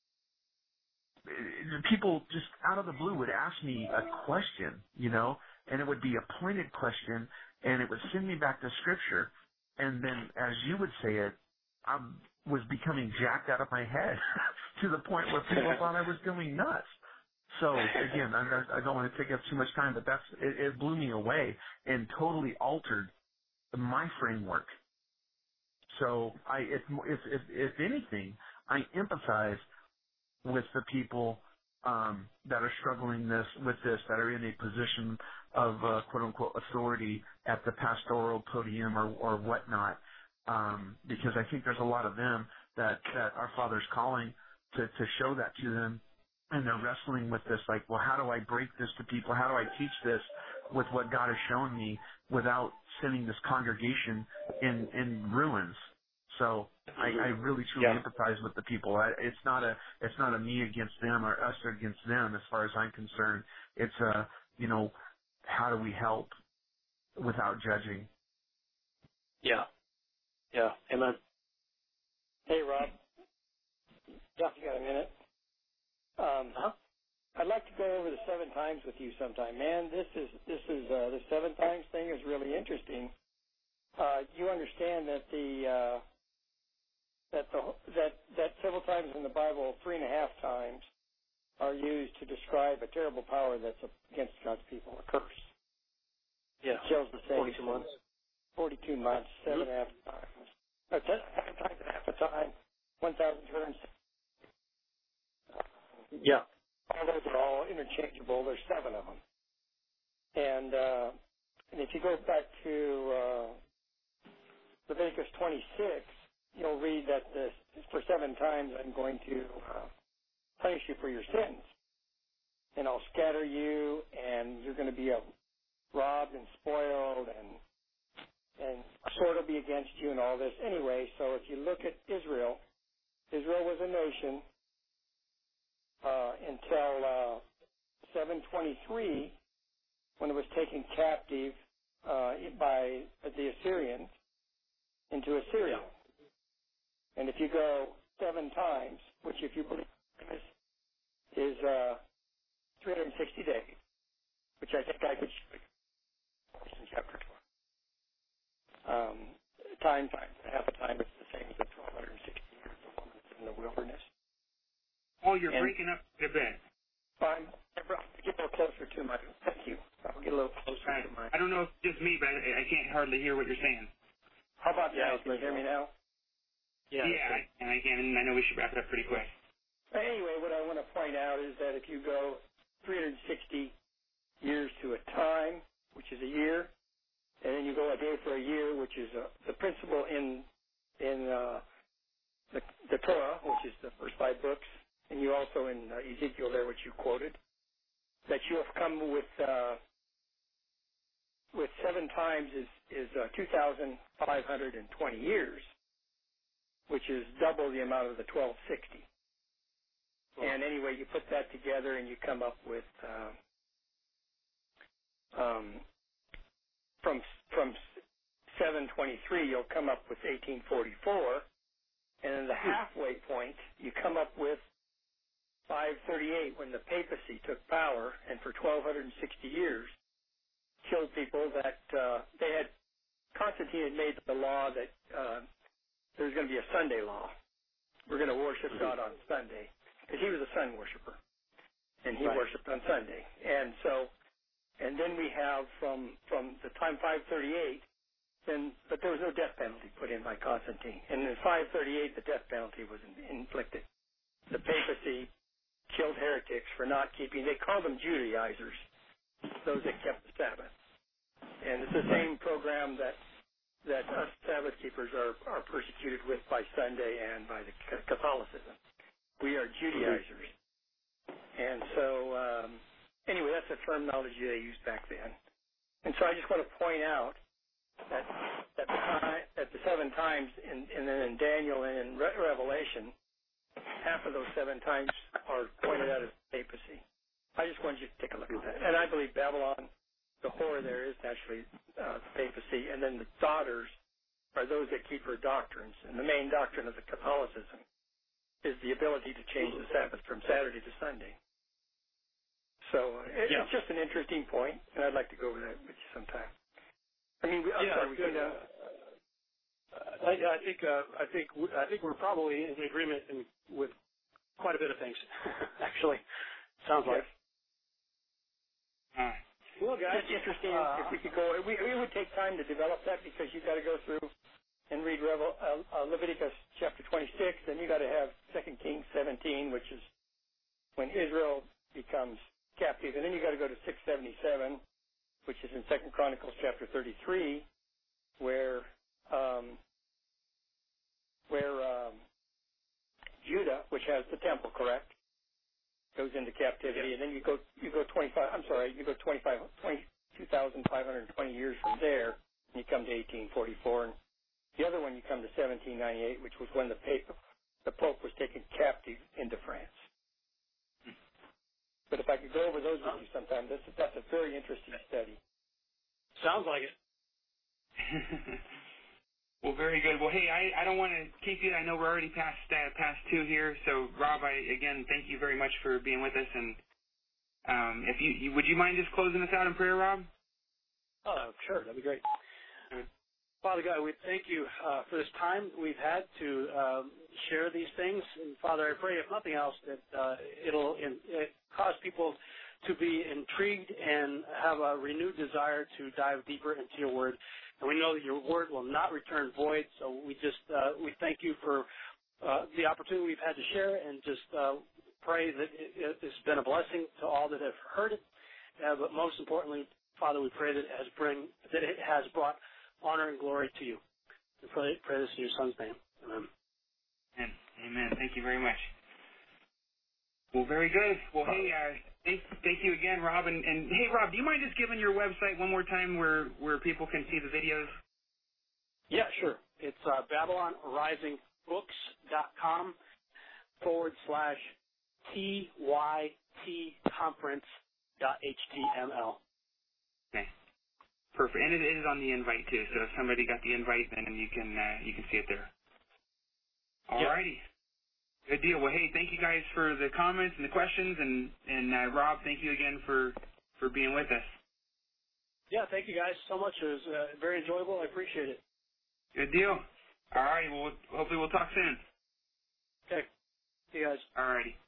people just out of the blue would ask me a question, you know, and it would be a pointed question, and it would send me back to Scripture. And then, as you would say it, I was becoming jacked out of my head to the point where people thought I was going nuts. So, again, I, I don't want to take up too much time, but that's it, it blew me away and totally altered my framework. So, I, if, if, if, if anything, I empathize with the people um, that are struggling this with this, that are in a position of uh, quote-unquote authority at the pastoral podium or, or whatnot, um, because I think there's a lot of them that, that our Father's calling to, to show that to them, and they're wrestling with this, like, well, how do I break this to people? How do I teach this with what God has shown me without sending this congregation in, in ruins? So I, I really truly yeah. empathize with the people. I, it's not a it's not a me against them or us against them as far as I'm concerned. It's a, you know, how do we help without judging? Yeah. Yeah. Amen. Hey, Rob. Yeah, you got a minute? Um, huh? I'd like to go over the seven times with you sometime. Man, this is this is uh, the seven times thing is really interesting. Uh, you understand that the uh, that the that that several times in the Bible, three and a half times, are used to describe a terrible power that's against God's people, a curse. Yeah. Kills the saints. Forty-two months. Forty-two months, seven mm-hmm. and a half times. No, ten, seven times and a half a time. One thousand turns. Yeah. All those are all interchangeable. There's seven of them. And, uh, and if you go back to uh, Leviticus twenty-six, you'll read that this, for seven times I'm going to uh, punish you for your sins. And I'll scatter you, and you're going to be uh, robbed and spoiled, and and a sword will be against you and all this. Anyway, so if you look at Israel, Israel was a nation uh, until uh, seven twenty-three, when it was taken captive uh, by the Assyrians into Assyria. And if you go seven times, which if you believe is, is uh, three hundred sixty days, which I think I could show you in chapter twelve. Um, time, time, half a time is the same as the twelve sixty years the woman in the wilderness. Oh, you're and breaking up a bit. I'm, I'll get a little closer to my, thank you. I'll get a little closer I, to my. I don't know if it's just me, but I, I can't hardly hear what you're saying. How about yeah, now? Can you hear me now? Yeah, yeah I, and I can, and I know we should wrap it up pretty quick. Anyway, what I want to point out is that if you go three hundred sixty years to a time, which is a year, and then you go a day for a year, which is uh, the principle in in uh, the, the Torah, which is the first five books, and you also in uh, Ezekiel there, which you quoted, that you have come with uh, with seven times is is uh, two thousand five hundred twenty years, which is double the amount of the twelve sixty. And anyway, you put that together and you come up with uh, um, from from seven twenty-three, you'll come up with eighteen forty-four, and then the halfway point, you come up with five thirty-eight when the papacy took power, and for twelve sixty years killed people that uh, they had. Constantine had made the law that uh, there was going to be a Sunday law. We're going to worship God on Sunday. Because he was a sun worshiper, and he right. worshipped on Sunday. And so, and then we have from from the time five thirty-eight, then but there was no death penalty put in by Constantine. And in five thirty-eight, the death penalty was inflicted. The papacy killed heretics for not keeping. They called them Judaizers, those that kept the Sabbath. And it's the same program that that us Sabbath keepers are are persecuted with by Sunday and by the Catholicism. We are Judaizers. And so, um, anyway, that's the terminology they used back then. And so I just want to point out that that the, time, that the seven times, in, and then in Daniel and in Re- Revelation, half of those seven times are pointed out as papacy. I just wanted you to take a look at that. And I believe Babylon, the whore there is actually uh, papacy, and then the daughters are those that keep her doctrines. And the main doctrine of the Catholicism is the ability to change the Sabbath from Saturday to Sunday. So uh, it, yeah. it's just an interesting point, and I'd like to go over that with you sometime. I mean, we, I'm yeah, sorry, we good. can, uh, I, I think uh, I think I think we're probably in agreement in, with quite a bit of things. Actually, sounds like. All right. Well, guys, it's interesting uh, if we could go. We, we would take time to develop that because you've got to go through and read Revel, uh, uh, Leviticus chapter twenty-six, then you got to have Second Kings seventeen, which is when Israel becomes captive, and then you got to go to six seventy-seven, which is in Second Chronicles chapter thirty-three, where um, where um, Judah, which has the temple, correct, goes into captivity, yeah. and then you go you go twenty-five. I'm sorry, you go twenty-five, twenty-two thousand five hundred twenty years from there, and you come to eighteen forty-four. And the other one, you come to seventeen ninety-eight, which was when the Pope, the Pope was taken captive into France. But if I could go over those with you sometime, that's, that's a very interesting study. Sounds like it. Well, very good. Well, hey, I, I don't want to keep you. I know we're already past uh, past two here. So, Rob, I again thank you very much for being with us. And um, if you, you would you mind just closing us out in prayer, Rob? Oh, sure, that'd be great. Father God, we thank you uh, for this time we've had to um, share these things. And Father, I pray, if nothing else, that uh, it'll in, it cause people to be intrigued and have a renewed desire to dive deeper into your word. And we know that your word will not return void. So we just uh, we thank you for uh, the opportunity we've had to share, and just uh, pray that it, it's been a blessing to all that have heard it. Uh, but most importantly, Father, we pray that it has bring that it has brought honor and glory to you. We pray, pray this in your Son's name. Amen. Amen. Amen. Thank you very much. Well, very good. Well, hey, uh, thank, thank you again, Rob. And, and hey, Rob, do you mind just giving your website one more time where, where people can see the videos? Yeah, sure. It's uh, Babylon Rising Books dot com forward slash T Y T conference dot H T M L. Okay. Perfect. And it is on the invite too. So if somebody got the invite, then you can uh, you can see it there. All yep. righty. Good deal. Well, hey, thank you guys for the comments and the questions, and and uh, Rob, thank you again for for being with us. Yeah, thank you guys so much. It was uh, very enjoyable. I appreciate it. Good deal. All right. Well, hopefully we'll talk soon. Okay. See you guys. All righty.